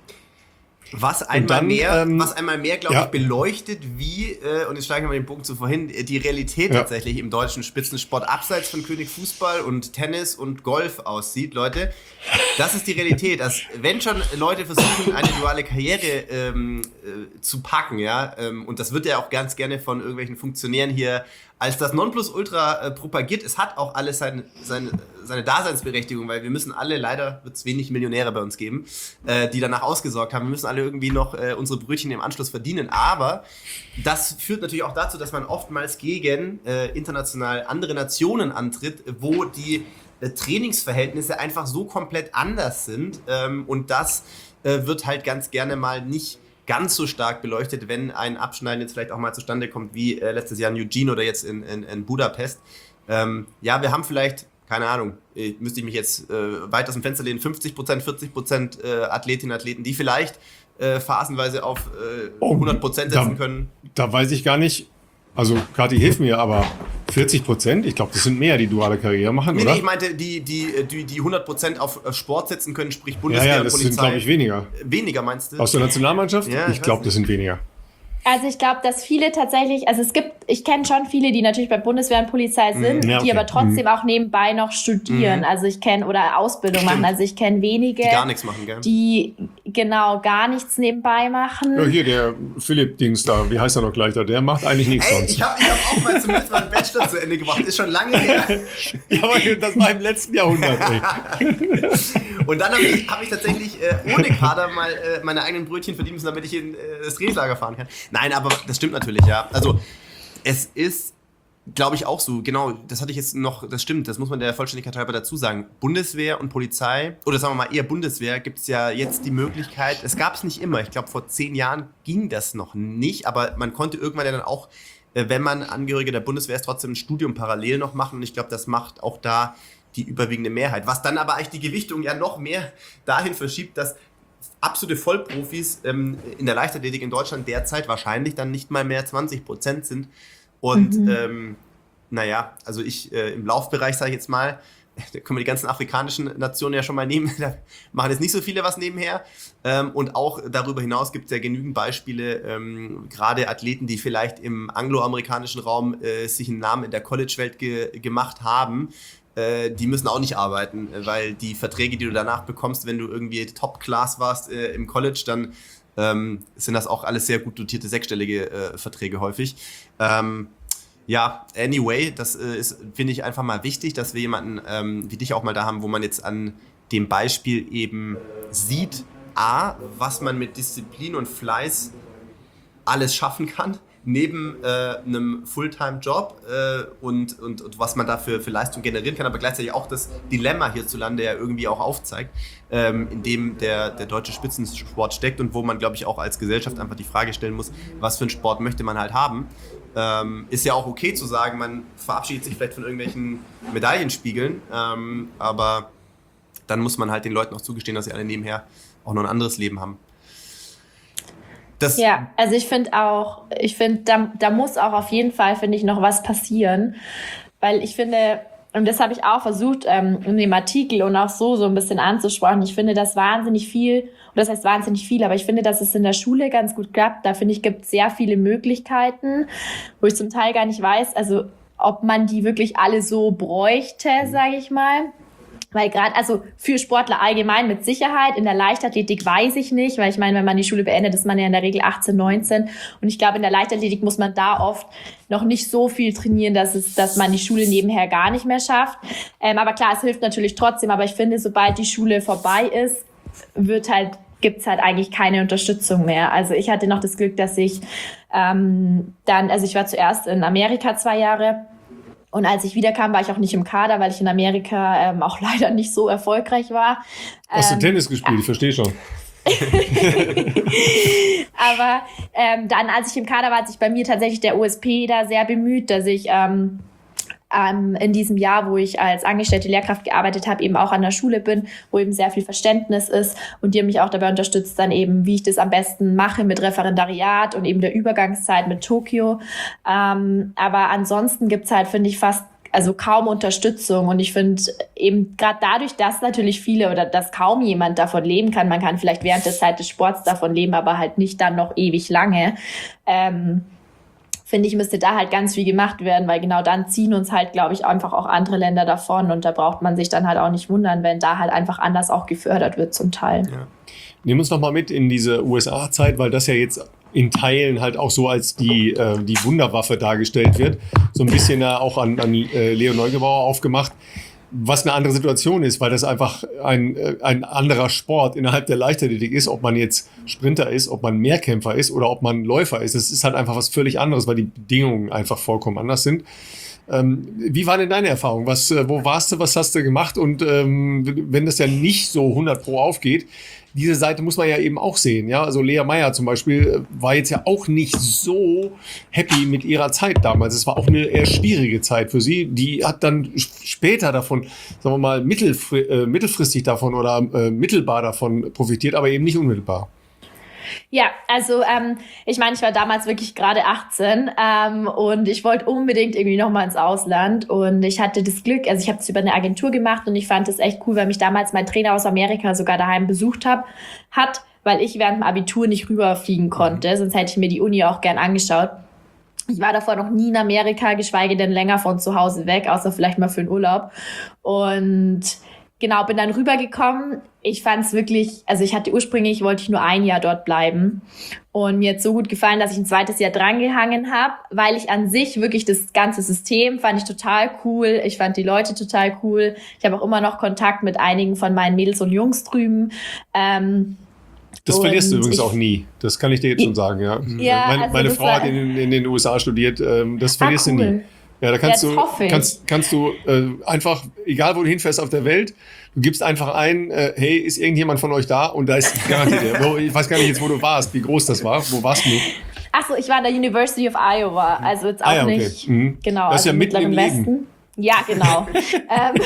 Was einmal dann, mehr, ähm, was einmal mehr, glaube ja. ich, beleuchtet, wie, äh, und jetzt schlage ich mal den Bogen zu vorhin, die Realität ja. tatsächlich im deutschen Spitzensport abseits von König Fußball und Tennis und Golf aussieht, Leute. Das ist die Realität, dass wenn schon Leute versuchen, eine duale Karriere ähm, äh, zu packen, ja, ähm, und das wird ja auch ganz gerne von irgendwelchen Funktionären hier als das Nonplusultra äh, propagiert. Es hat auch alles seine, seine, seine Daseinsberechtigung, weil wir müssen alle, leider wird es wenig Millionäre bei uns geben, äh, die danach ausgesorgt haben. Wir müssen alle irgendwie noch äh, unsere Brötchen im Anschluss verdienen. Aber das führt natürlich auch dazu, dass man oftmals gegen äh, international andere Nationen antritt, wo die äh, Trainingsverhältnisse einfach so komplett anders sind. Ähm, und das äh, wird halt ganz gerne mal nicht ganz so stark beleuchtet, wenn ein Abschneiden jetzt vielleicht auch mal zustande kommt, wie äh, letztes Jahr in Eugene oder jetzt in, in, in Budapest. Ähm, ja, wir haben vielleicht, keine Ahnung, äh, müsste ich mich jetzt äh, weit aus dem Fenster lehnen, fünfzig Prozent, vierzig Prozent äh, Athletinnen und Athleten, die vielleicht äh, phasenweise auf äh, hundert Prozent setzen da, können. Da weiß ich gar nicht, also Kathi, hilf mir, aber vierzig Prozent? Ich glaube, das sind mehr, die duale Karriere machen, nee, oder? Nee, ich meinte, die, die, die, die hundert Prozent auf Sport setzen können, sprich Bundeswehr ja, ja, und das Polizei. sind, glaube ich, weniger. Weniger, meinst du? Aus der Nationalmannschaft? Ja, ich glaube, das sind weniger. Also ich glaube, dass viele tatsächlich, also es gibt, ich kenne schon viele, die natürlich bei Bundeswehr und Polizei sind, ja, okay. die aber trotzdem mhm. auch nebenbei noch studieren. Mhm. Also ich kenne, oder Ausbildung Stimmt. machen. Also ich kenne wenige, die gar nichts machen, gell? Die genau gar nichts nebenbei machen. Ja, hier, der Philipp-Dings da, wie heißt er noch gleich da, der macht eigentlich nichts Ey, sonst. ich habe ich hab auch mal zumindest mal einen Bachelor zu Ende gemacht, ist schon lange her. Ja, aber das war im letzten Jahrhundert, ey. Und dann habe ich, hab ich tatsächlich äh, ohne Kader mal äh, meine eigenen Brötchen verdienen müssen, damit ich in äh, das Trainingslager fahren kann. Nein, aber das stimmt natürlich, ja. Also es ist, glaube ich, auch so, genau, das hatte ich jetzt noch, das stimmt, das muss man der Vollständigkeit halber dazu sagen. Bundeswehr und Polizei, oder sagen wir mal eher Bundeswehr, gibt es ja jetzt die Möglichkeit, es gab es nicht immer, ich glaube vor zehn Jahren ging das noch nicht, aber man konnte irgendwann ja dann auch, äh, wenn man Angehörige der Bundeswehr ist, trotzdem ein Studium parallel noch machen und ich glaube, das macht auch da die überwiegende Mehrheit. Was dann aber eigentlich die Gewichtung ja noch mehr dahin verschiebt, dass absolute Vollprofis ähm, in der Leichtathletik in Deutschland derzeit wahrscheinlich dann nicht mal mehr zwanzig Prozent sind. Und mhm. ähm, naja, also ich äh, im Laufbereich sage ich jetzt mal, da können wir die ganzen afrikanischen Nationen ja schon mal nehmen, da machen jetzt nicht so viele was nebenher. Ähm, und auch darüber hinaus gibt es ja genügend Beispiele, ähm, gerade Athleten, die vielleicht im angloamerikanischen Raum äh, sich einen Namen in der College-Welt ge- gemacht haben, die müssen auch nicht arbeiten, weil die Verträge, die du danach bekommst, wenn du irgendwie Top-Class warst äh, im College, dann ähm, sind das auch alles sehr gut dotierte sechsstellige äh, Verträge häufig. Ähm, ja, anyway, das äh, ist, finde ich, einfach mal wichtig, dass wir jemanden ähm, wie dich auch mal da haben, wo man jetzt an dem Beispiel eben sieht, A, was man mit Disziplin und Fleiß alles schaffen kann, neben äh, einem Fulltime-Job äh, und, und, und was man da für, für Leistung generieren kann, aber gleichzeitig auch das Dilemma hierzulande ja irgendwie auch aufzeigt, ähm, in dem der, der deutsche Spitzensport steckt und wo man, glaube ich, auch als Gesellschaft einfach die Frage stellen muss, was für einen Sport möchte man halt haben. Ähm, ist ja auch okay zu sagen, man verabschiedet sich vielleicht von irgendwelchen Medaillenspiegeln, ähm, aber dann muss man halt den Leuten auch zugestehen, dass sie alle nebenher auch noch ein anderes Leben haben. Das ja, also ich finde auch, ich finde, da, da muss auch auf jeden Fall, finde ich, noch was passieren, weil ich finde, und das habe ich auch versucht, ähm, in dem Artikel und auch so, so ein bisschen anzusprechen. Ich finde das wahnsinnig viel, und das heißt wahnsinnig viel, aber ich finde, dass es in der Schule ganz gut klappt. Da finde ich, gibt es sehr viele Möglichkeiten, wo ich zum Teil gar nicht weiß, also ob man die wirklich alle so bräuchte, sage ich mal. Weil gerade, also für Sportler allgemein mit Sicherheit, in der Leichtathletik weiß ich nicht, weil ich meine, wenn man die Schule beendet, ist man ja in der Regel achtzehn, neunzehn. Und ich glaube, in der Leichtathletik muss man da oft noch nicht so viel trainieren, dass es, dass man die Schule nebenher gar nicht mehr schafft. Ähm, aber klar, es hilft natürlich trotzdem. Aber ich finde, sobald die Schule vorbei ist, wird halt, gibt's halt eigentlich keine Unterstützung mehr. Also ich hatte noch das Glück, dass ich ähm, dann, also ich war zuerst in Amerika zwei Jahre. Und als ich wiederkam, war ich auch nicht im Kader, weil ich in Amerika ähm, auch leider nicht so erfolgreich war. Hast ähm, du Tennis gespielt? Ich verstehe schon. Aber ähm, dann, als ich im Kader war, hat sich bei mir tatsächlich der O S P da sehr bemüht, dass ich ähm, ähm, in diesem Jahr, wo ich als angestellte Lehrkraft gearbeitet habe, eben auch an der Schule bin, wo eben sehr viel Verständnis ist und die haben mich auch dabei unterstützt, dann eben, wie ich das am besten mache mit Referendariat und eben der Übergangszeit mit Tokio. Ähm, aber ansonsten gibt's halt, finde ich, fast also kaum Unterstützung und ich finde eben gerade dadurch, dass natürlich viele oder dass kaum jemand davon leben kann, man kann vielleicht während der Zeit des Sports davon leben, aber halt nicht dann noch ewig lange, ähm, finde ich, müsste da halt ganz viel gemacht werden, weil genau dann ziehen uns halt, glaube ich, einfach auch andere Länder davon und da braucht man sich dann halt auch nicht wundern, wenn da halt einfach anders auch gefördert wird zum Teil. Ja. Nimm uns noch mal mit in diese U S A-Zeit, weil das ja jetzt in Teilen halt auch so als die, äh, die Wunderwaffe dargestellt wird. So ein bisschen ja auch an, an äh, Leo Neugebauer aufgemacht. Was eine andere Situation ist, weil das einfach ein, ein anderer Sport innerhalb der Leichtathletik ist, ob man jetzt Sprinter ist, ob man Mehrkämpfer ist oder ob man Läufer ist. Das ist halt einfach was völlig anderes, weil die Bedingungen einfach vollkommen anders sind. Ähm, wie war denn deine Erfahrung? Was, wo warst du, was hast du gemacht? Und ähm, wenn das ja nicht so hundert Pro aufgeht, diese Seite muss man ja eben auch sehen. Ja, also Lea Meyer zum Beispiel war jetzt ja auch nicht so happy mit ihrer Zeit damals. Es war auch eine eher schwierige Zeit für sie. Die hat dann später davon, sagen wir mal, mittelfri- äh, mittelfristig davon oder äh, mittelbar davon profitiert, aber eben nicht unmittelbar. Ja, also ähm, ich meine, ich war damals wirklich gerade achtzehn ähm, und ich wollte unbedingt irgendwie nochmal ins Ausland und ich hatte das Glück, also ich habe es über eine Agentur gemacht und ich fand das echt cool, weil mich damals mein Trainer aus Amerika sogar daheim besucht hab, hat, weil ich während dem Abitur nicht rüberfliegen konnte, sonst hätte ich mir die Uni auch gern angeschaut. Ich war davor noch nie in Amerika, geschweige denn länger von zu Hause weg, außer vielleicht mal für einen Urlaub und genau, bin dann rübergekommen. Ich fand es wirklich, also ich hatte ursprünglich, wollte ich nur ein Jahr dort bleiben. Und mir hat so gut gefallen, dass ich ein zweites Jahr drangehangen habe, weil ich an sich wirklich das ganze System fand ich total cool. Ich fand die Leute total cool. Ich habe auch immer noch Kontakt mit einigen von meinen Mädels und Jungs drüben. Ähm, Das verlierst du übrigens ich, auch nie. Das kann ich dir jetzt schon sagen, ja. ja meine also meine Frau hat in, in den U S A studiert. Ähm, das verlierst ah, cool. du nie. Ja, da kannst ja, du kannst, kannst du äh, einfach, egal wo du hinfährst auf der Welt, du gibst einfach ein, äh, hey, ist irgendjemand von euch da? Und da ist garantiert. Ich weiß gar nicht jetzt, wo du warst, wie groß das war. Wo warst du? Ach so, ich war an der University of Iowa, also jetzt auch ah, ja, okay. nicht. Mhm. Genau, das ist also ja mitten im Westen. Leben. Ja, genau. ähm,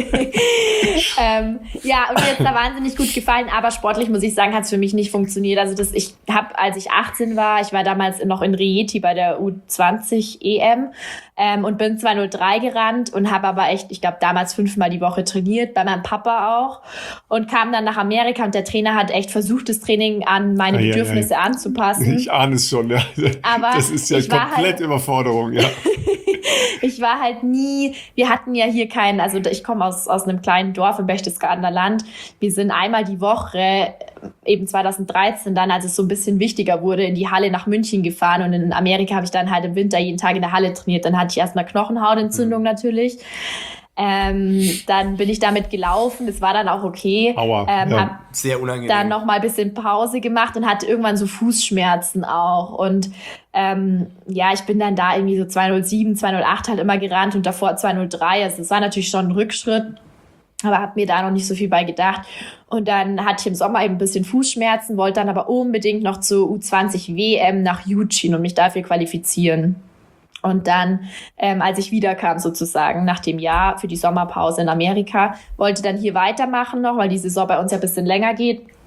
ähm, ja, und mir hat es da wahnsinnig gut gefallen, aber sportlich, muss ich sagen, hat es für mich nicht funktioniert. Also das, ich habe, als ich achtzehn war, ich war damals noch in Rieti bei der U zwanzig E M ähm, und bin zwei null drei gerannt und habe aber echt, ich glaube, damals fünfmal die Woche trainiert, bei meinem Papa auch und kam dann nach Amerika und der Trainer hat echt versucht, das Training an meine ei, Bedürfnisse ei, ei. anzupassen. Ich ahne es schon, ja. Aber das ist ja komplett halt, Überforderung, ja. Ich war halt nie, wir hatten ja hier keinen, also ich komme aus, aus einem kleinen Dorf im Berchtesgadener Land. Wir sind einmal die Woche, eben zwanzig dreizehn dann, als es so ein bisschen wichtiger wurde, in die Halle nach München gefahren und in Amerika habe ich dann halt im Winter jeden Tag in der Halle trainiert. Dann hatte ich erstmal Knochenhautentzündung natürlich. Ähm, dann bin ich damit gelaufen, das war dann auch okay. Aua, ähm, ja. Hab sehr unangenehm. Dann noch mal ein bisschen Pause gemacht und hatte irgendwann so Fußschmerzen auch. Und ähm, ja, ich bin dann da irgendwie so zwei null sieben, zwei null acht halt immer gerannt und davor zwei null drei. Also das war natürlich schon ein Rückschritt, aber habe mir da noch nicht so viel bei gedacht. Und dann hatte ich im Sommer eben ein bisschen Fußschmerzen, wollte dann aber unbedingt noch zur U zwanzig W M nach Eugene und mich dafür qualifizieren. Und dann, ähm, als ich wiederkam sozusagen nach dem Jahr für die Sommerpause in Amerika, wollte dann hier weitermachen noch, weil die Saison bei uns ja ein bisschen länger geht.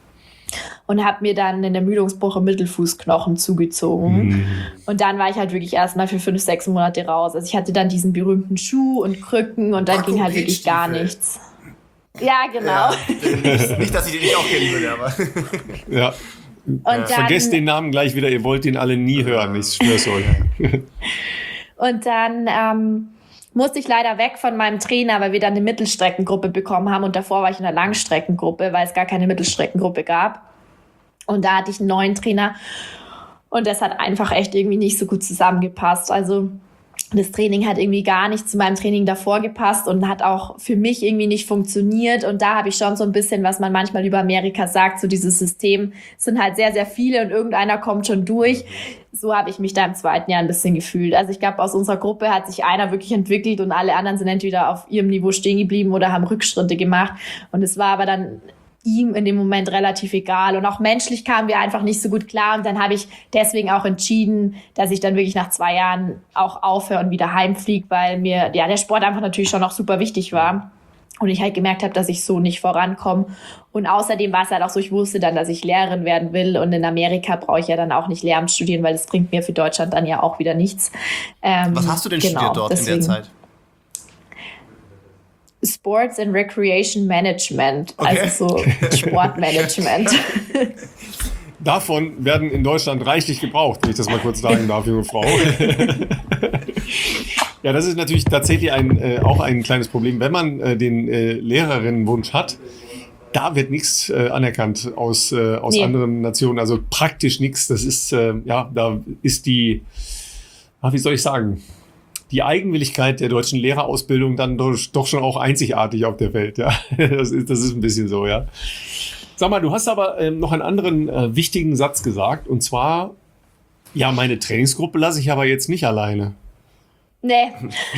und habe mir dann einen Ermüdungsbruch im Mittelfußknochen zugezogen. Mhm. Und dann war ich halt wirklich erstmal für fünf, sechs Monate raus. Also ich hatte dann diesen berühmten Schuh und Krücken und dann ging halt wirklich gar nichts. Ja, genau. Ja, nicht, dass ich den nicht auch kennen würde, aber... ja. Und ja. Dann, vergesst den Namen gleich wieder, ihr wollt den alle nie hören, ich schwör's euch. Und dann ähm, musste ich leider weg von meinem Trainer, weil wir dann eine Mittelstreckengruppe bekommen haben und davor war ich in der Langstreckengruppe, weil es gar keine Mittelstreckengruppe gab. Und da hatte ich einen neuen Trainer und das hat einfach echt irgendwie nicht so gut zusammengepasst. Also das Training hat irgendwie gar nicht zu meinem Training davor gepasst und hat auch für mich irgendwie nicht funktioniert. Und da habe ich schon so ein bisschen, was man manchmal über Amerika sagt, so dieses System, es sind halt sehr, sehr viele und irgendeiner kommt schon durch. So habe ich mich da im zweiten Jahr ein bisschen gefühlt. Also ich glaube, aus unserer Gruppe hat sich einer wirklich entwickelt und alle anderen sind entweder auf ihrem Niveau stehen geblieben oder haben Rückschritte gemacht. Und es war aber dann ihm in dem Moment relativ egal. Und auch menschlich kamen wir einfach nicht so gut klar. Und dann habe ich deswegen auch entschieden, dass ich dann wirklich nach zwei Jahren auch aufhöre und wieder heimfliege, weil mir ja der Sport einfach natürlich schon noch super wichtig war. Und ich halt gemerkt habe, dass ich so nicht vorankomme. Und außerdem war es halt auch so, ich wusste dann, dass ich Lehrerin werden will. Und in Amerika brauche ich ja dann auch nicht Lehramt studieren, weil das bringt mir für Deutschland dann ja auch wieder nichts. Ähm, Was hast du denn genau, studiert dort deswegen, in der Zeit? Sports and Recreation Management, okay. Also so Sportmanagement. Davon werden in Deutschland reichlich gebraucht, wenn ich das mal kurz sagen darf, junge Frau. Ja, das ist natürlich tatsächlich ein, äh, auch ein kleines Problem. Wenn man äh, den äh, Lehrerinnenwunsch hat, da wird nichts äh, anerkannt aus, äh, aus nee. anderen Nationen, also praktisch nichts. Das ist, äh, ja, da ist die, ach, wie soll ich sagen, die Eigenwilligkeit der deutschen Lehrerausbildung dann doch, doch schon auch einzigartig auf der Welt. Ja, das ist, das ist ein bisschen so, ja. Sag mal, du hast aber ähm, noch einen anderen äh, wichtigen Satz gesagt, und zwar, ja, meine Trainingsgruppe lasse ich aber jetzt nicht alleine. Nee.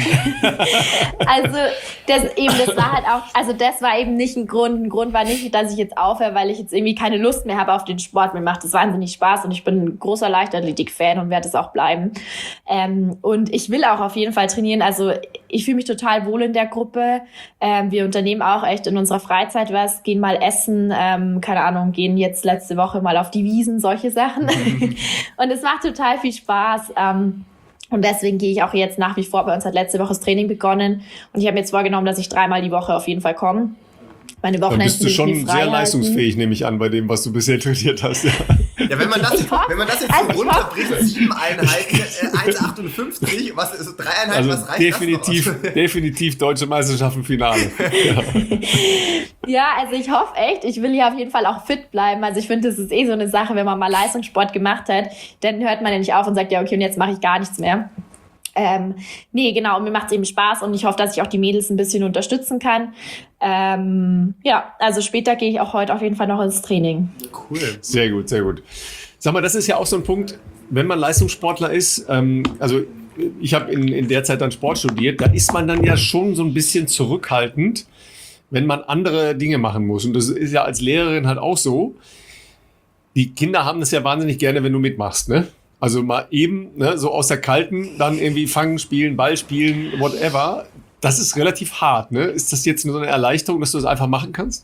Also das eben, das war halt auch, also das war eben nicht ein Grund. Ein Grund war nicht, dass ich jetzt aufhöre, weil ich jetzt irgendwie keine Lust mehr habe auf den Sport. Mir macht das wahnsinnig Spaß und ich bin ein großer Leichtathletik-Fan und werde es auch bleiben. Ähm, und ich will auch auf jeden Fall trainieren. Also ich fühle mich total wohl in der Gruppe. Ähm, wir unternehmen auch echt in unserer Freizeit was, gehen mal essen, ähm, keine Ahnung, gehen jetzt letzte Woche mal auf die Wiesen, solche Sachen. Und es macht total viel Spaß. Ähm, Und deswegen gehe ich auch jetzt nach wie vor, bei uns hat letzte Woche das Training begonnen und ich habe mir jetzt vorgenommen, dass ich dreimal die Woche auf jeden Fall komme. Meine Wochenenden Dann bist du schon sehr leistungsfähig, nehme ich an, bei dem, was du bisher trainiert hast. Ja, ja wenn, man das, wenn man das jetzt also so runterbricht, sieben Einheiten, äh, eins Komma achtundfünfzig, was ist drei Einheiten, also was reicht definitiv, das noch? Definitiv deutsche Meisterschaften Finale. Ja. Ja, also ich hoffe echt, ich will hier auf jeden Fall auch fit bleiben. Also ich finde, das ist eh so eine Sache, wenn man mal Leistungssport gemacht hat, dann hört man ja nicht auf und sagt, ja okay, und jetzt mache ich gar nichts mehr. Ähm, nee, genau, mir macht es eben Spaß und ich hoffe, dass ich auch die Mädels ein bisschen unterstützen kann. Ähm, ja, also später gehe ich auch heute auf jeden Fall noch ins Training. Cool. Sehr gut, sehr gut. Sag mal, das ist ja auch so ein Punkt, wenn man Leistungssportler ist, ähm, also ich habe in, in der Zeit dann Sport studiert, da ist man dann ja schon so ein bisschen zurückhaltend, wenn man andere Dinge machen muss. Und das ist ja als Lehrerin halt auch so. Die Kinder haben das ja wahnsinnig gerne, wenn du mitmachst, ne? Also mal eben, ne, so aus der Kalten, dann irgendwie fangen, spielen, Ball spielen, whatever. Das ist relativ hart, ne? Ist das jetzt nur so eine Erleichterung, dass du das einfach machen kannst?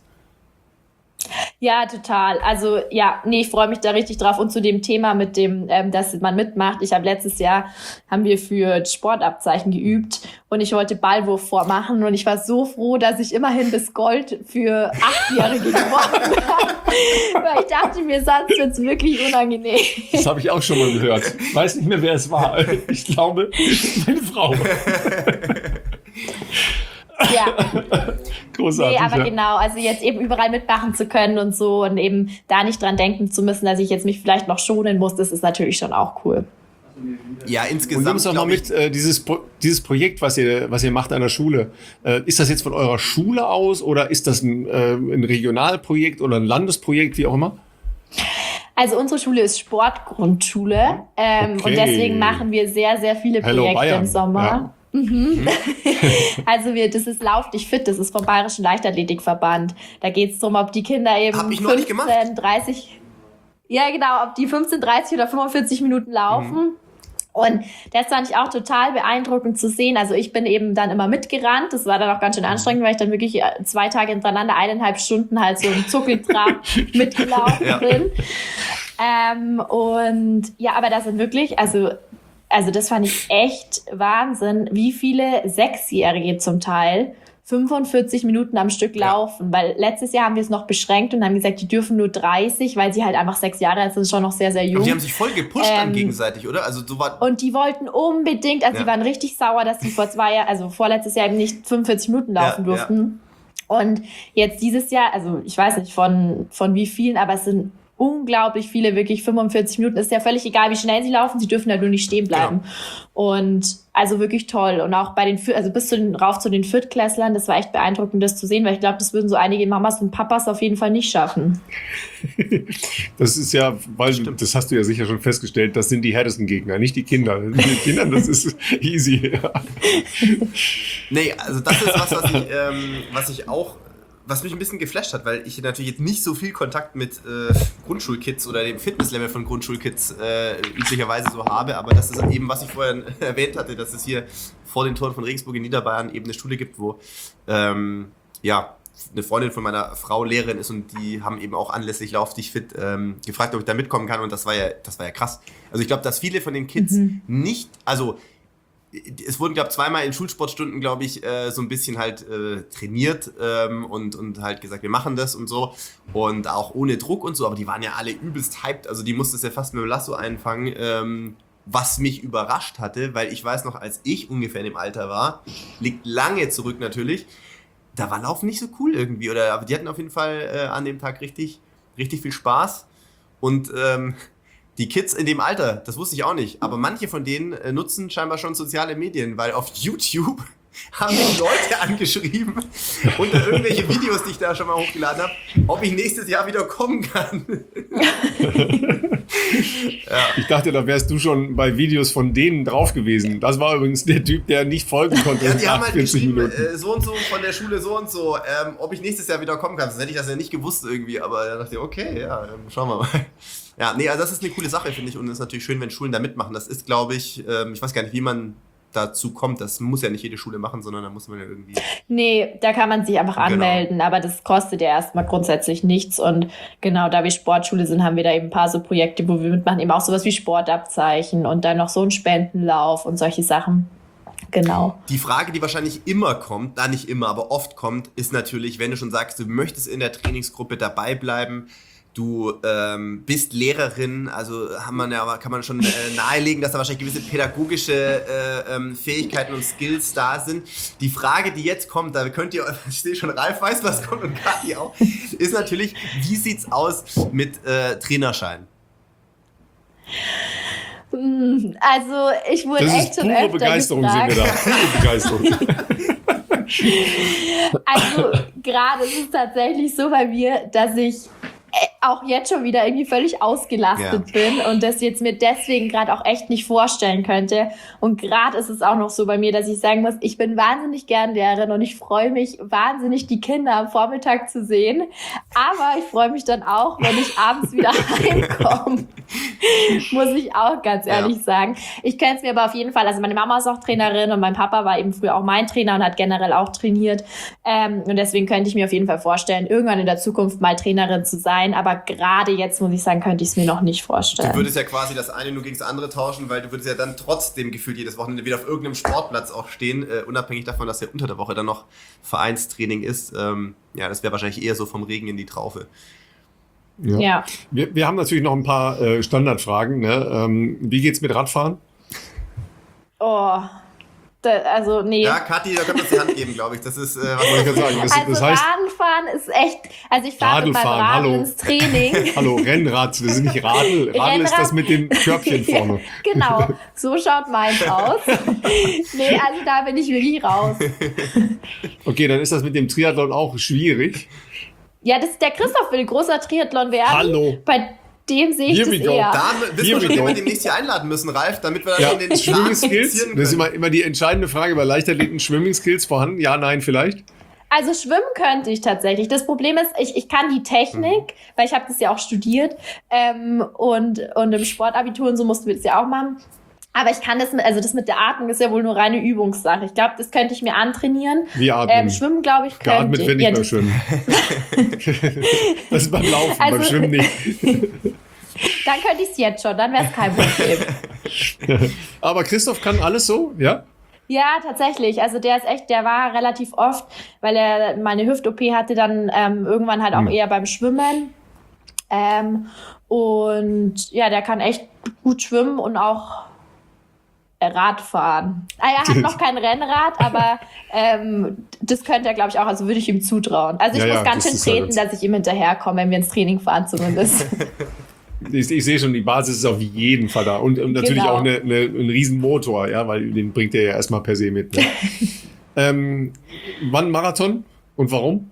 Ja, total. Also ja, nee, ich freue mich da richtig drauf. Und zu dem Thema mit dem, ähm, dass man mitmacht. Ich habe letztes Jahr, haben wir für Sportabzeichen geübt und ich wollte Ballwurf vormachen und ich war so froh, dass ich immerhin bis Gold für Achtjährige gewonnen habe. Weil ich dachte mir, sonst wird's wirklich unangenehm. Das habe ich auch schon mal gehört. Ich weiß nicht mehr, wer es war. Ich glaube, meine Frau. Ja. Großartig. Nee, aber ja. genau, also jetzt eben überall mitmachen zu können und so und eben da nicht dran denken zu müssen, dass ich jetzt mich vielleicht noch schonen muss, das ist natürlich schon auch cool. Ja, insgesamt. Und nimm uns doch mal mit, äh, dieses, Pro- dieses Projekt, was ihr, was ihr macht an der Schule. Äh, ist das jetzt von eurer Schule aus oder ist das ein, äh, ein Regionalprojekt oder ein Landesprojekt, wie auch immer? Also unsere Schule ist Sportgrundschule ähm, okay. Und deswegen machen wir sehr, sehr viele Hello, Projekte Bayern. im Sommer. Ja. Mhm. Also wir, das ist Lauf dich fit, das ist vom Bayerischen Leichtathletikverband. Da geht es darum, ob die Kinder eben Hab ich noch nicht gemacht. fünfzehn, dreißig, ja genau, ob die fünfzehn, dreißig oder fünfundvierzig Minuten laufen. Mhm. Und das fand ich auch total beeindruckend zu sehen. Also ich bin eben dann immer mitgerannt. Das war dann auch ganz schön anstrengend, weil ich dann wirklich zwei Tage hintereinander eineinhalb Stunden halt so im Zuckeltrab mitgelaufen ja. bin. Ähm, und ja, aber das sind wirklich, also, also das fand ich echt Wahnsinn, wie viele Sechsjährige zum Teil fünfundvierzig Minuten am Stück laufen, ja. weil letztes Jahr haben wir es noch beschränkt und haben gesagt, die dürfen nur dreißig, weil sie halt einfach sechs Jahre alt sind, schon noch sehr, sehr jung. Und die haben sich voll gepusht ähm, dann gegenseitig, oder? Also so war und die wollten unbedingt, also ja. die waren richtig sauer, dass sie vor zwei Jahren, also vorletztes Jahr eben nicht fünfundvierzig Minuten laufen ja, durften. Ja. Und jetzt dieses Jahr, also ich weiß nicht von, von wie vielen, aber es sind unglaublich viele, wirklich fünfundvierzig Minuten. Ist ja völlig egal, wie schnell sie laufen, sie dürfen ja nur nicht stehen bleiben. Genau. Und also wirklich toll. Und auch bei den, also bis zu den, rauf zu den Viertklässlern, das war echt beeindruckend, das zu sehen, weil ich glaube, das würden so einige Mamas und Papas auf jeden Fall nicht schaffen. Das ist ja, weil Stimmt. das hast du ja sicher schon festgestellt, das sind die härtesten Gegner, nicht die Kinder. Die Kinder, das ist easy. Ja. Nee, also das ist was, was ich, ähm, was ich auch was mich ein bisschen geflasht hat, weil ich natürlich jetzt nicht so viel Kontakt mit äh, Grundschulkids oder dem Fitnesslevel von Grundschulkids äh, üblicherweise so habe, aber das ist eben, was ich vorher erwähnt hatte, dass es hier vor den Toren von Regensburg in Niederbayern eben eine Schule gibt, wo ähm, ja, eine Freundin von meiner Frau Lehrerin ist und die haben eben auch anlässlich Lauf dich fit ähm, gefragt, ob ich da mitkommen kann und das war ja, das war ja krass. Also ich glaube, dass viele von den Kids mhm. nicht, also es wurden, glaube ich, zweimal in Schulsportstunden, glaube ich, äh, so ein bisschen halt äh, trainiert ähm, und, und halt gesagt, wir machen das und so. Und auch ohne Druck und so, aber die waren ja alle übelst hyped. Also die musste es ja fast mit dem Lasso einfangen, ähm, was mich überrascht hatte, weil ich weiß noch, als ich ungefähr in dem Alter war, liegt lange zurück natürlich, da war Laufen nicht so cool irgendwie. Oder, aber die hatten auf jeden Fall äh, an dem Tag richtig, richtig viel Spaß. Und ähm, die Kids in dem Alter, das wusste ich auch nicht, aber manche von denen äh, nutzen scheinbar schon soziale Medien, weil auf YouTube haben mich Leute angeschrieben unter irgendwelche Videos, die ich da schon mal hochgeladen habe, ob ich nächstes Jahr wieder kommen kann. Ja. Ich dachte, da wärst du schon bei Videos von denen drauf gewesen. Das war übrigens der Typ, der nicht folgen konnte. Ja, die haben halt geschrieben, äh, so und so von der Schule so und so, ähm, ob ich nächstes Jahr wieder kommen kann. Sonst hätte ich das ja nicht gewusst irgendwie, aber da dachte ich, okay, ja, ähm, schauen wir mal. Ja, nee, also das ist eine coole Sache, finde ich, und es ist natürlich schön, wenn Schulen da mitmachen. Das ist, glaube ich, ähm, ich weiß gar nicht, wie man dazu kommt. Das muss ja nicht jede Schule machen, sondern da muss man ja irgendwie... Nee, da kann man sich einfach anmelden, genau. Aber das kostet ja erstmal grundsätzlich nichts. Und genau, da wir Sportschule sind, haben wir da eben ein paar so Projekte, wo wir mitmachen, eben auch sowas wie Sportabzeichen und dann noch so ein Spendenlauf und solche Sachen. Genau. Die Frage, die wahrscheinlich immer kommt, da nicht immer, aber oft kommt, ist natürlich, wenn du schon sagst, du möchtest in der Trainingsgruppe dabei bleiben, du ähm, bist Lehrerin, also haben man ja, kann man schon äh, nahelegen, dass da wahrscheinlich gewisse pädagogische äh, ähm, Fähigkeiten und Skills da sind. Die Frage, die jetzt kommt, da könnt ihr, ich sehe schon, Ralf weiß, was kommt und Kathi auch, ist natürlich, wie sieht's aus mit äh, Trainerschein? Also ich wurde das echt schon öfter Begeisterung gefragt. Sehen wir da. Pure Begeisterung. Also gerade ist es tatsächlich so bei mir, dass ich auch jetzt schon wieder irgendwie völlig ausgelastet ja. bin und das jetzt mir deswegen gerade auch echt nicht vorstellen könnte. Und gerade ist es auch noch so bei mir, dass ich sagen muss, ich bin wahnsinnig gern Lehrerin und ich freue mich wahnsinnig, die Kinder am Vormittag zu sehen. Aber ich freue mich dann auch, wenn ich abends wieder heimkomme. Muss ich auch ganz ehrlich ja. sagen. Ich könnte es mir aber auf jeden Fall, also meine Mama ist auch Trainerin und mein Papa war eben früher auch mein Trainer und hat generell auch trainiert. Ähm, und deswegen könnte ich mir auf jeden Fall vorstellen, irgendwann in der Zukunft mal Trainerin zu sein. Aber gerade jetzt, muss ich sagen, könnte ich es mir noch nicht vorstellen. Du würdest ja quasi das eine nur gegen das andere tauschen, weil du würdest ja dann trotzdem gefühlt jedes Wochenende wieder auf irgendeinem Sportplatz auch stehen, äh, unabhängig davon, dass ja unter der Woche dann noch Vereinstraining ist. Ähm, ja, das wäre wahrscheinlich eher so vom Regen in die Traufe. Ja. ja. Wir, wir haben natürlich noch ein paar äh, Standardfragen. Ne? Ähm, wie geht's mit Radfahren? Oh, da, also nee. Ja, Kathi, da können wir uns die Hand geben, glaube ich. Das ist, äh, was soll ich gerade sagen? Das, also das heißt, Radfahren ist echt, also ich fahre mit meinem Radl hallo. ins Training. Hallo, Rennrad, wir sind nicht Radl. Radl Rennrad. Ist das mit dem Körbchen vorne. Genau, so schaut meins aus. Nee, also da bin ich wirklich raus. Okay, dann ist das mit dem Triathlon auch schwierig. Ja, das ist der Christoph will großer Triathlon werden. Hallo. Bei dem sehe ich Here das we go. eher. Da wissen wir schon, wie wir demnächst hier einladen müssen, Ralf, damit wir dann ja. in den Schwimmingskills. Das ist immer, immer die entscheidende Frage bei Leichtathleten. Schwimmingskills vorhanden? Ja, nein, vielleicht? Also schwimmen könnte ich tatsächlich. Das Problem ist, ich, ich kann die Technik, mhm. weil ich habe das ja auch studiert ähm, und, und im Sportabitur und so mussten wir das ja auch machen. Aber ich kann das, mit, also das mit der Atmung ist ja wohl nur reine Übungssache. Ich glaube, das könnte ich mir antrainieren. Wie atmen? Ähm, Schwimmen, glaube ich, könnte Geatmet ich. wird nicht Ja, beim das- Schwimmen. Das ist beim Laufen, Also- beim Schwimmen nicht. Dann könnte ich es jetzt schon, dann wäre es kein Problem. Aber Christoph kann alles so, ja? Ja, tatsächlich. Also der ist echt, der war relativ oft, weil er mal eine Hüft-O P hatte, dann ähm, irgendwann halt auch Hm. eher beim Schwimmen. Ähm, und ja, der kann echt gut schwimmen und auch äh, Radfahren. Ah, er hat noch kein Rennrad, aber ähm, das könnte er, glaube ich, auch. Also würde ich ihm zutrauen. Also ich Ja, muss ja, ganz das schön ist ja treten, jetzt- dass ich ihm hinterherkomme, wenn wir ins Training fahren zumindest. Ich, ich sehe schon, die Basis ist auf jeden Fall da. Und, und natürlich Genau. auch eine, eine, ein Riesenmotor, ja, weil den bringt er ja erstmal per se mit. Ne? ähm, wann Marathon und warum?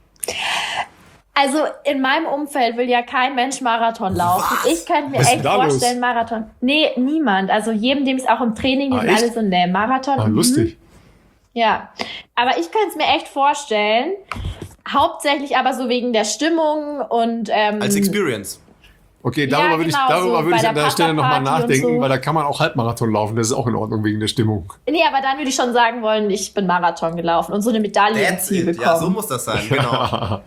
Also in meinem Umfeld will ja kein Mensch Marathon laufen. Was? Ich könnte mir Was ist echt denn da los? vorstellen, Marathon. Nee, niemand. Also jedem, dem es auch im Training, die Ah, sind echt? alle so, nee, Marathon. Ah, mhm. lustig. Ja. Aber ich könnte es mir echt vorstellen. Hauptsächlich aber so wegen der Stimmung und ähm, Als Experience. Okay, darüber Ja, würde genau, ich, darüber so würde ich bei an der der Stelle nochmal Papa-Party und nachdenken, so. weil da kann man auch Halbmarathon laufen. Das ist auch in Ordnung wegen der Stimmung. Nee, aber dann würde ich schon sagen wollen, ich bin Marathon gelaufen und so eine Medaille im That's Ziel it. bekommen. Ja, so muss das sein, genau.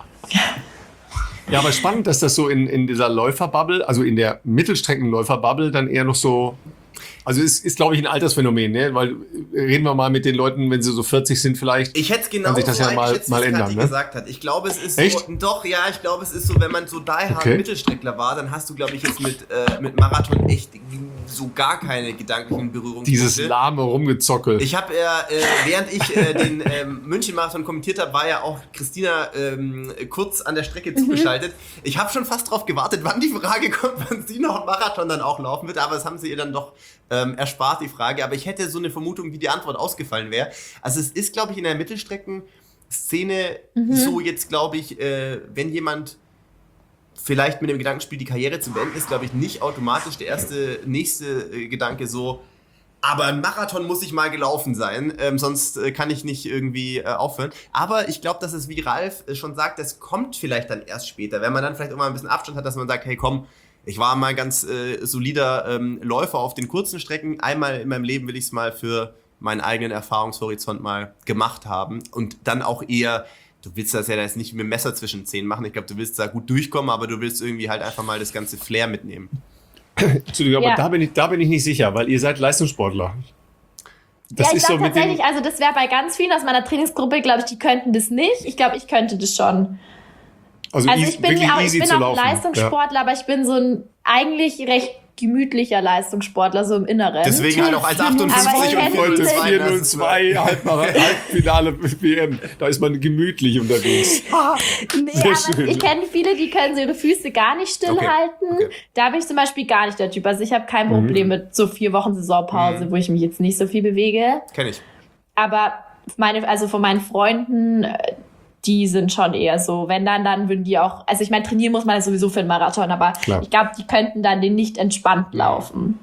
Ja, aber spannend, dass das so in, in dieser Läuferbubble, also in der Mittelstreckenläuferbubble dann eher noch so, also ist, ist glaube ich, ein Altersphänomen, ne? Weil äh, reden wir mal mit den Leuten, wenn sie so vierzig sind vielleicht. Ich hätte es genau Kann sich das so ja mal- eingeschätzt, mal wie es ändern, Kathi ne? gesagt hat. Ich glaube, es ist Echt? so, doch, ja, ich glaube, es ist so, wenn man so die hard Okay. Mittelstreckler war, dann hast du, glaube ich, jetzt mit, äh, mit Marathon echt so gar keine gedanklichen Berührungen. Dieses lahme Rumgezockel. Ich habe ja, äh, während ich äh, den ähm, München-Marathon kommentiert habe, war ja auch Christina ähm, kurz an der Strecke zugeschaltet. Ich habe schon fast darauf gewartet, wann die Frage kommt, wann sie noch einen Marathon dann auch laufen wird, aber das haben sie ihr dann doch ähm, erspart, die Frage. Aber ich hätte so eine Vermutung, wie die Antwort ausgefallen wäre. Also es ist, glaube ich, in der Mittelstrecken-Szene so jetzt, glaube ich, äh, wenn jemand vielleicht mit dem Gedankenspiel die Karriere zu beenden, ist, glaube ich, nicht automatisch der erste, nächste äh, Gedanke so, aber ein Marathon muss ich mal gelaufen sein, ähm, sonst äh, kann ich nicht irgendwie äh, aufhören. Aber ich glaube, dass es, wie Ralf äh, schon sagt, das kommt vielleicht dann erst später, wenn man dann vielleicht immer ein bisschen Abstand hat, dass man sagt, hey komm, ich war mal ganz äh, solider ähm, Läufer auf den kurzen Strecken. Einmal in meinem Leben will ich es mal für meinen eigenen Erfahrungshorizont mal gemacht haben. Und dann auch eher, du willst das ja jetzt nicht mit dem Messer zwischen den Zähnen machen. Ich glaube, du willst da gut durchkommen, aber du willst irgendwie halt einfach mal das ganze Flair mitnehmen. Entschuldigung, aber Ja. da bin ich, da bin ich nicht sicher, weil ihr seid Leistungssportler. Das ja, ich ist so glaube mit dem, tatsächlich, also das wäre bei ganz vielen aus meiner Trainingsgruppe, glaube ich, die könnten das nicht. Ich glaube, ich könnte das schon. also, Also easy, ich bin wirklich ja auch, ich easy bin zu auch laufen. Leistungssportler, aber ich bin so ein eigentlich recht gemütlicher Leistungssportler, so im Inneren. Deswegen halt auch als achtundfünfzig Aber ich und hätte- Heute Das ist- vier null zwei Halbmara- Halbfinale W M. Da ist man gemütlich unterwegs. Nee, Sehr aber schön. ich kenne viele, die können so ihre Füße gar nicht stillhalten. Okay, okay. Da bin ich zum Beispiel gar nicht der Typ. Also ich habe kein Problem mit so vier Wochen Saisonpause, Mhm. wo ich mich jetzt nicht so viel bewege. Kenn ich. Aber meine, also von meinen Freunden, äh, die sind schon eher so, wenn dann, dann würden die auch, also ich meine, trainieren muss man ja sowieso für einen Marathon, aber Klar. ich glaube, die könnten dann den nicht entspannt laufen.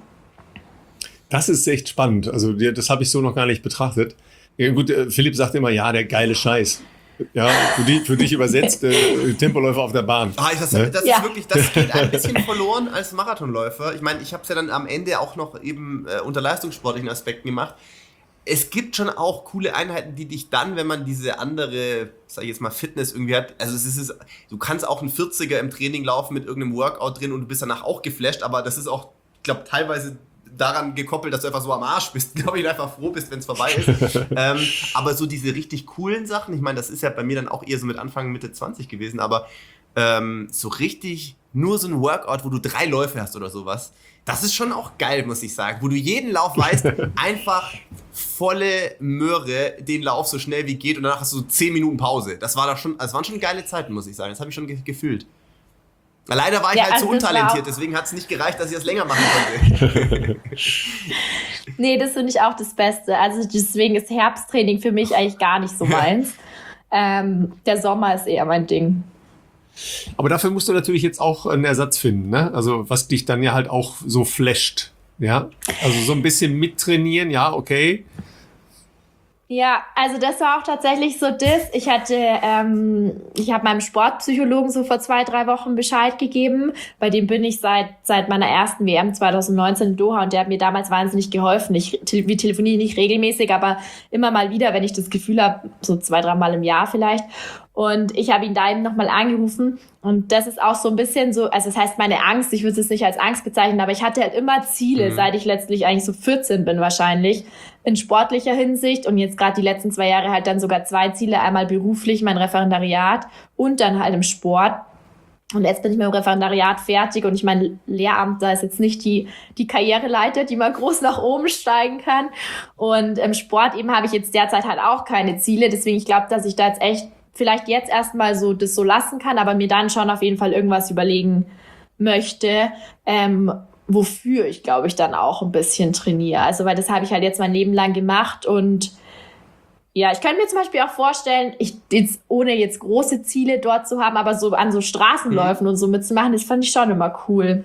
Das ist echt spannend. Also die- das habe ich so noch gar nicht betrachtet. Ja, gut, äh, Philipp sagt immer, ja, der geile Scheiß. Ja, für, die, für dich übersetzt äh, Tempoläufer auf der Bahn. Ah, das, Ne? das Ja. ist wirklich, das geht ein bisschen verloren als Marathonläufer. Ich meine, ich habe es ja dann am Ende auch noch eben äh, unter leistungssportlichen Aspekten gemacht. Es gibt schon auch coole Einheiten, die dich dann, wenn man diese andere, sag ich jetzt mal, Fitness irgendwie hat, also es ist, du kannst auch einen vierziger im Training laufen mit irgendeinem Workout drin und du bist danach auch geflasht, aber das ist auch, ich glaube, teilweise daran gekoppelt, dass du einfach so am Arsch bist, glaube ich, und einfach froh bist, wenn es vorbei ist. ähm, aber so diese richtig coolen Sachen, ich meine, das ist ja bei mir dann auch eher so mit Anfang, Mitte zwanzig gewesen, aber ähm, so richtig nur so ein Workout, wo du drei Läufe hast oder sowas, das ist schon auch geil, muss ich sagen, wo du jeden Lauf weißt, einfach volle Möhre, den Lauf so schnell wie geht und danach hast du so zehn Minuten Pause. Das war doch schon, das waren schon geile Zeiten, muss ich sagen, das habe ich schon ge gefühlt. Leider war ich Ja, halt also so das war untalentiert, auch- deswegen hat es nicht gereicht, dass ich das länger machen konnte. Nee, das finde ich auch das Beste. Also deswegen ist Herbsttraining für mich eigentlich gar nicht so meins. ähm, der Sommer ist eher mein Ding. Aber dafür musst du natürlich jetzt auch einen Ersatz finden, ne? Also was dich dann ja halt auch so flasht. Ja, also so ein bisschen mittrainieren, ja, okay. Ja, also das war auch tatsächlich so das. Ich hatte, ähm, ich habe meinem Sportpsychologen so vor zwei, drei Wochen Bescheid gegeben. Bei dem bin ich seit seit meiner ersten W M zwanzig neunzehn in Doha und der hat mir damals wahnsinnig geholfen. Ich wir telefoniere nicht regelmäßig, aber immer mal wieder, wenn ich das Gefühl habe, so zwei, drei Mal im Jahr vielleicht. Und ich habe ihn da eben nochmal angerufen. Und das ist auch so ein bisschen so, also das heißt meine Angst, ich würde es nicht als Angst bezeichnen, aber ich hatte halt immer Ziele, mhm. seit ich letztlich eigentlich so vierzehn bin wahrscheinlich, in sportlicher Hinsicht. Und jetzt gerade die letzten zwei Jahre halt dann sogar zwei Ziele, einmal beruflich, mein Referendariat und dann halt im Sport. Und jetzt bin ich mit dem Referendariat fertig und ich meine, Lehramt, da ist jetzt nicht die, die Karriereleiter, die man groß nach oben steigen kann. Und im Sport eben habe ich jetzt derzeit halt auch keine Ziele. Deswegen, ich glaube, dass ich da jetzt echt vielleicht jetzt erstmal so das so lassen kann, aber mir dann schon auf jeden Fall irgendwas überlegen möchte, ähm, wofür ich, glaube ich, dann auch ein bisschen trainiere. Also, weil das habe ich halt jetzt mein Leben lang gemacht und ja, ich könnte mir zum Beispiel auch vorstellen, ich jetzt, ohne jetzt große Ziele dort zu haben, aber so an so Straßenläufen mhm. und so mitzumachen, das fand ich schon immer cool.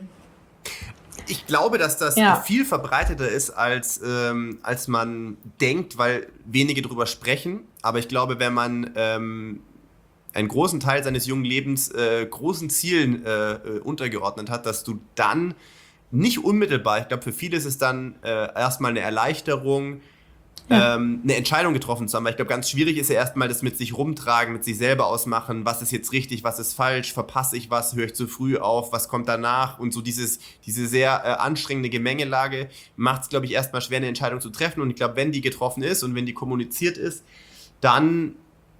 Ich glaube, dass das ja. viel verbreiteter ist, als, ähm, als man denkt, weil wenige drüber sprechen. Aber ich glaube, wenn man ähm, einen großen Teil seines jungen Lebens äh, großen Zielen äh, äh, untergeordnet hat, dass du dann nicht unmittelbar, ich glaube, für viele ist es dann äh, erstmal eine Erleichterung, Ja. Ähm, eine Entscheidung getroffen zu haben, weil ich glaube, ganz schwierig ist ja erstmal das mit sich rumtragen, mit sich selber ausmachen, was ist jetzt richtig, was ist falsch, verpasse ich was, höre ich zu früh auf, was kommt danach und so dieses, diese sehr äh, anstrengende Gemengelage macht es, glaube ich, erstmal schwer, eine Entscheidung zu treffen und ich glaube, wenn die getroffen ist und wenn die kommuniziert ist, dann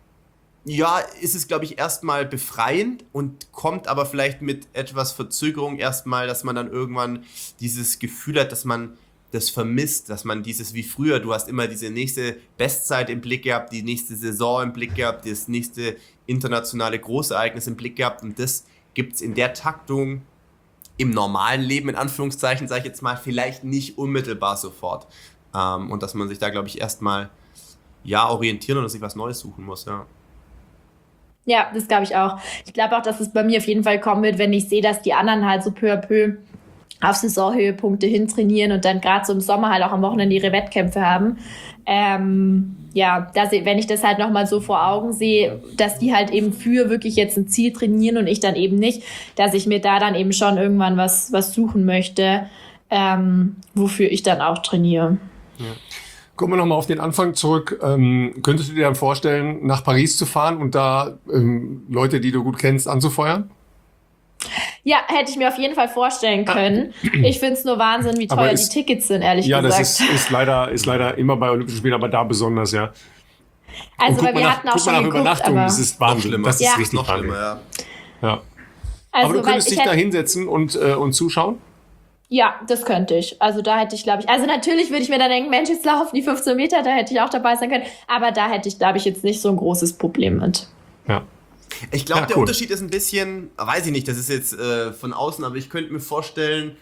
ja, ist es, glaube ich, erstmal befreiend und kommt aber vielleicht mit etwas Verzögerung erstmal, dass man dann irgendwann dieses Gefühl hat, dass man das vermisst, dass man dieses wie früher, du hast immer diese nächste Bestzeit im Blick gehabt, die nächste Saison im Blick gehabt, das nächste internationale Großereignis im Blick gehabt und das gibt es in der Taktung im normalen Leben, in Anführungszeichen, sage ich jetzt mal, vielleicht nicht unmittelbar sofort. Ähm, und dass man sich da, glaube ich, erstmal ja, orientieren und sich was Neues suchen muss, ja. Ja, das glaube ich auch. Ich glaube auch, dass es bei mir auf jeden Fall kommen wird, wenn ich sehe, dass die anderen halt so peu à peu auf Saisonhöhepunkte hin trainieren und dann gerade so im Sommer halt auch am Wochenende ihre Wettkämpfe haben. Ähm, ja, dass, wenn ich das halt nochmal so vor Augen sehe, dass die halt eben für wirklich jetzt ein Ziel trainieren und ich dann eben nicht, dass ich mir da dann eben schon irgendwann was, was suchen möchte, ähm, wofür ich dann auch trainiere. Ja. Kommen wir nochmal auf den Anfang zurück. Ähm, könntest du dir dann vorstellen, nach Paris zu fahren und da ähm, Leute, die du gut kennst, anzufeuern? Ja, hätte ich mir auf jeden Fall vorstellen können. Ich finde es nur Wahnsinn, wie teuer ist, die Tickets sind, ehrlich ja, gesagt. Ja, das ist, ist, leider, ist leider immer bei Olympischen Spielen, aber da besonders, ja. Also, weil wir nach, hatten auch schon nach geguckt, Übernachtung, aber das ist Wahnsinn. Das ist ja. richtig noch schlimmer, ja. ja. Also, aber du könntest dich da hinsetzen und, äh, und zuschauen? Ja, das könnte ich. Also da hätte ich, glaube ich, also natürlich würde ich mir dann denken, Mensch, jetzt laufen die fünfzehn Meter, da hätte ich auch dabei sein können. Aber da hätte ich, glaube ich, jetzt nicht so ein großes Problem mit. Ja. Ich glaube, ja, der cool. Unterschied ist ein bisschen, weiß ich nicht, das ist jetzt äh, von außen, aber ich könnte mir vorstellen,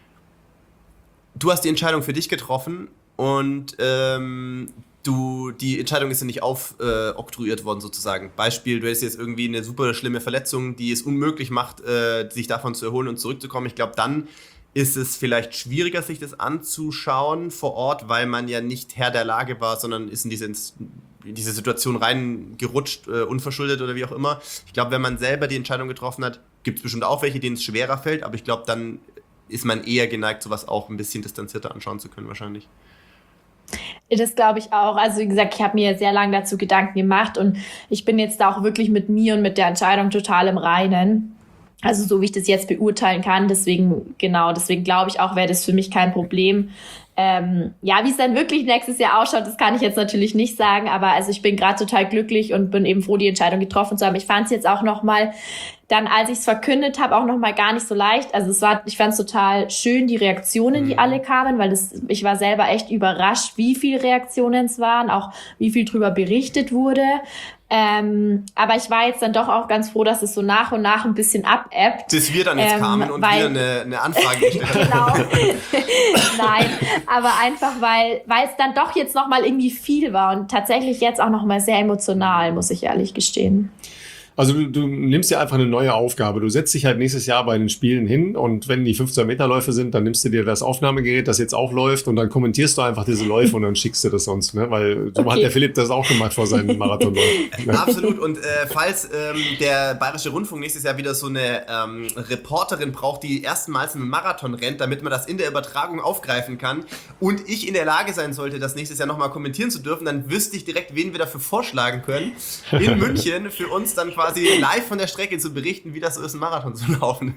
du hast die Entscheidung für dich getroffen und ähm, du, die Entscheidung ist ja nicht aufoktroyiert äh, worden sozusagen. Beispiel, du hast jetzt irgendwie eine super schlimme Verletzung, die es unmöglich macht, äh, sich davon zu erholen und zurückzukommen. Ich glaube, dann ist es vielleicht schwieriger, sich das anzuschauen vor Ort, weil man ja nicht Herr der Lage war, sondern ist in diese, in diese Situation reingerutscht, äh, unverschuldet oder wie auch immer. Ich glaube, wenn man selber die Entscheidung getroffen hat, gibt es bestimmt auch welche, denen es schwerer fällt, aber ich glaube, dann ist man eher geneigt, sowas auch ein bisschen distanzierter anschauen zu können wahrscheinlich. Das glaube ich auch. Also wie gesagt, ich habe mir sehr lange dazu Gedanken gemacht und ich bin jetzt da auch wirklich mit mir und mit der Entscheidung total im Reinen. Also so wie ich das jetzt beurteilen kann, deswegen, genau, deswegen glaube ich auch, wäre das für mich kein Problem. Ähm, ja, wie es dann wirklich nächstes Jahr ausschaut, das kann ich jetzt natürlich nicht sagen, aber also ich bin gerade total glücklich und bin eben froh, die Entscheidung getroffen zu haben. Ich fand es jetzt auch nochmal, dann als ich es verkündet habe, auch nochmal gar nicht so leicht. Also es war, ich fand es total schön, die Reaktionen, die alle kamen, weil das, ich war selber echt überrascht, wie viele Reaktionen es waren, auch wie viel drüber berichtet wurde. Ähm, aber ich war jetzt dann doch auch ganz froh, dass es so nach und nach ein bisschen abebbt. Bis wir dann jetzt ähm, kamen und weil, wieder eine, eine Anfrage gestellt haben. Genau. Nein, aber einfach, weil weil es dann doch jetzt nochmal irgendwie viel war und tatsächlich jetzt auch nochmal sehr emotional, muss ich ehrlich gestehen. Also du, du nimmst dir einfach eine neue Aufgabe. Du setzt dich halt nächstes Jahr bei den Spielen hin und wenn die fünfzehn Meter Läufe sind, dann nimmst du dir das Aufnahmegerät, das jetzt auch läuft und dann kommentierst du einfach diese Läufe und dann schickst du das uns, ne? Weil so okay. hat der Philipp das auch gemacht vor seinem Marathonlauf. Ne? Absolut. Und äh, falls ähm, der Bayerische Rundfunk nächstes Jahr wieder so eine ähm, Reporterin braucht, die erstmals einen Marathon rennt, damit man das in der Übertragung aufgreifen kann und ich in der Lage sein sollte, das nächstes Jahr nochmal kommentieren zu dürfen, dann wüsste ich direkt, wen wir dafür vorschlagen können, in München für uns dann quasi live von der Strecke zu berichten, wie das so ist, einen Marathon zu laufen.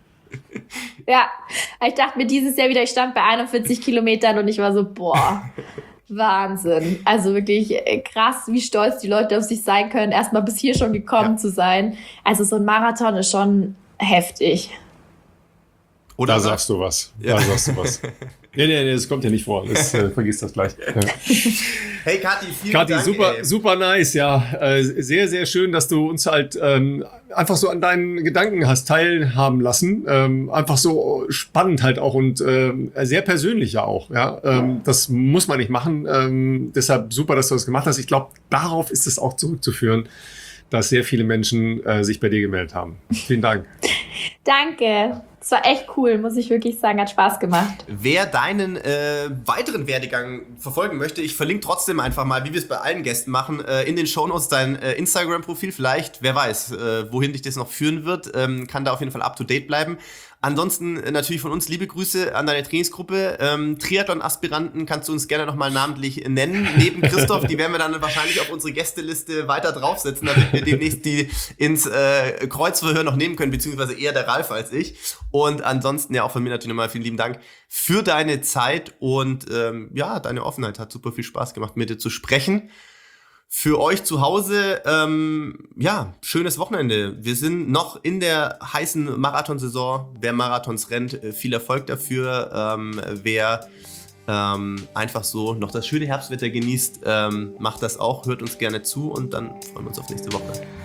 Ja, ich dachte mir dieses Jahr wieder, ich stand bei einundvierzig Kilometern und ich war so, boah, Wahnsinn. Also wirklich krass, wie stolz die Leute auf sich sein können, erstmal bis hier schon gekommen ja. zu sein. Also so ein Marathon ist schon heftig. Oder da sagst du was. Ja. Da sagst du was. Nee, nee, nee, das kommt ja nicht vor. Das, äh, vergiss das gleich. Ja. Hey Kathi, vielen Kathi, Dank. super, ey. super nice, ja. Äh, sehr, sehr schön, dass du uns halt ähm, einfach so an deinen Gedanken hast teilhaben lassen. Ähm, einfach so spannend halt auch und ähm, sehr persönlich ja auch. Ja, ähm, das muss man nicht machen. Ähm, deshalb super, dass du das gemacht hast. Ich glaube, darauf ist es auch zurückzuführen, dass sehr viele Menschen äh, sich bei dir gemeldet haben. Vielen Dank. Danke. Es war echt cool, muss ich wirklich sagen, hat Spaß gemacht. Wer deinen äh, weiteren Werdegang verfolgen möchte, ich verlinke trotzdem einfach mal, wie wir es bei allen Gästen machen, äh, in den Shownotes dein äh, Instagram-Profil. Vielleicht, wer weiß, äh, wohin dich das noch führen wird, ähm, kann da auf jeden Fall up-to-date bleiben. Ansonsten äh, natürlich von uns liebe Grüße an deine Trainingsgruppe. Ähm, Triathlon-Aspiranten kannst du uns gerne nochmal namentlich nennen. Neben Christoph, die werden wir dann wahrscheinlich auf unsere Gästeliste weiter draufsetzen, damit wir demnächst die ins äh, Kreuzverhör noch nehmen können, beziehungsweise eher der Ralf als ich. Und ansonsten ja auch von mir natürlich nochmal vielen lieben Dank für deine Zeit und ähm, ja, deine Offenheit. Hat super viel Spaß gemacht, mit dir zu sprechen. Für euch zu Hause, ähm, ja, schönes Wochenende. Wir sind noch in der heißen Marathonsaison. Wer Marathons rennt, viel Erfolg dafür. Ähm, wer ähm, einfach so noch das schöne Herbstwetter genießt, ähm, macht das auch, hört uns gerne zu und dann freuen wir uns auf nächste Woche.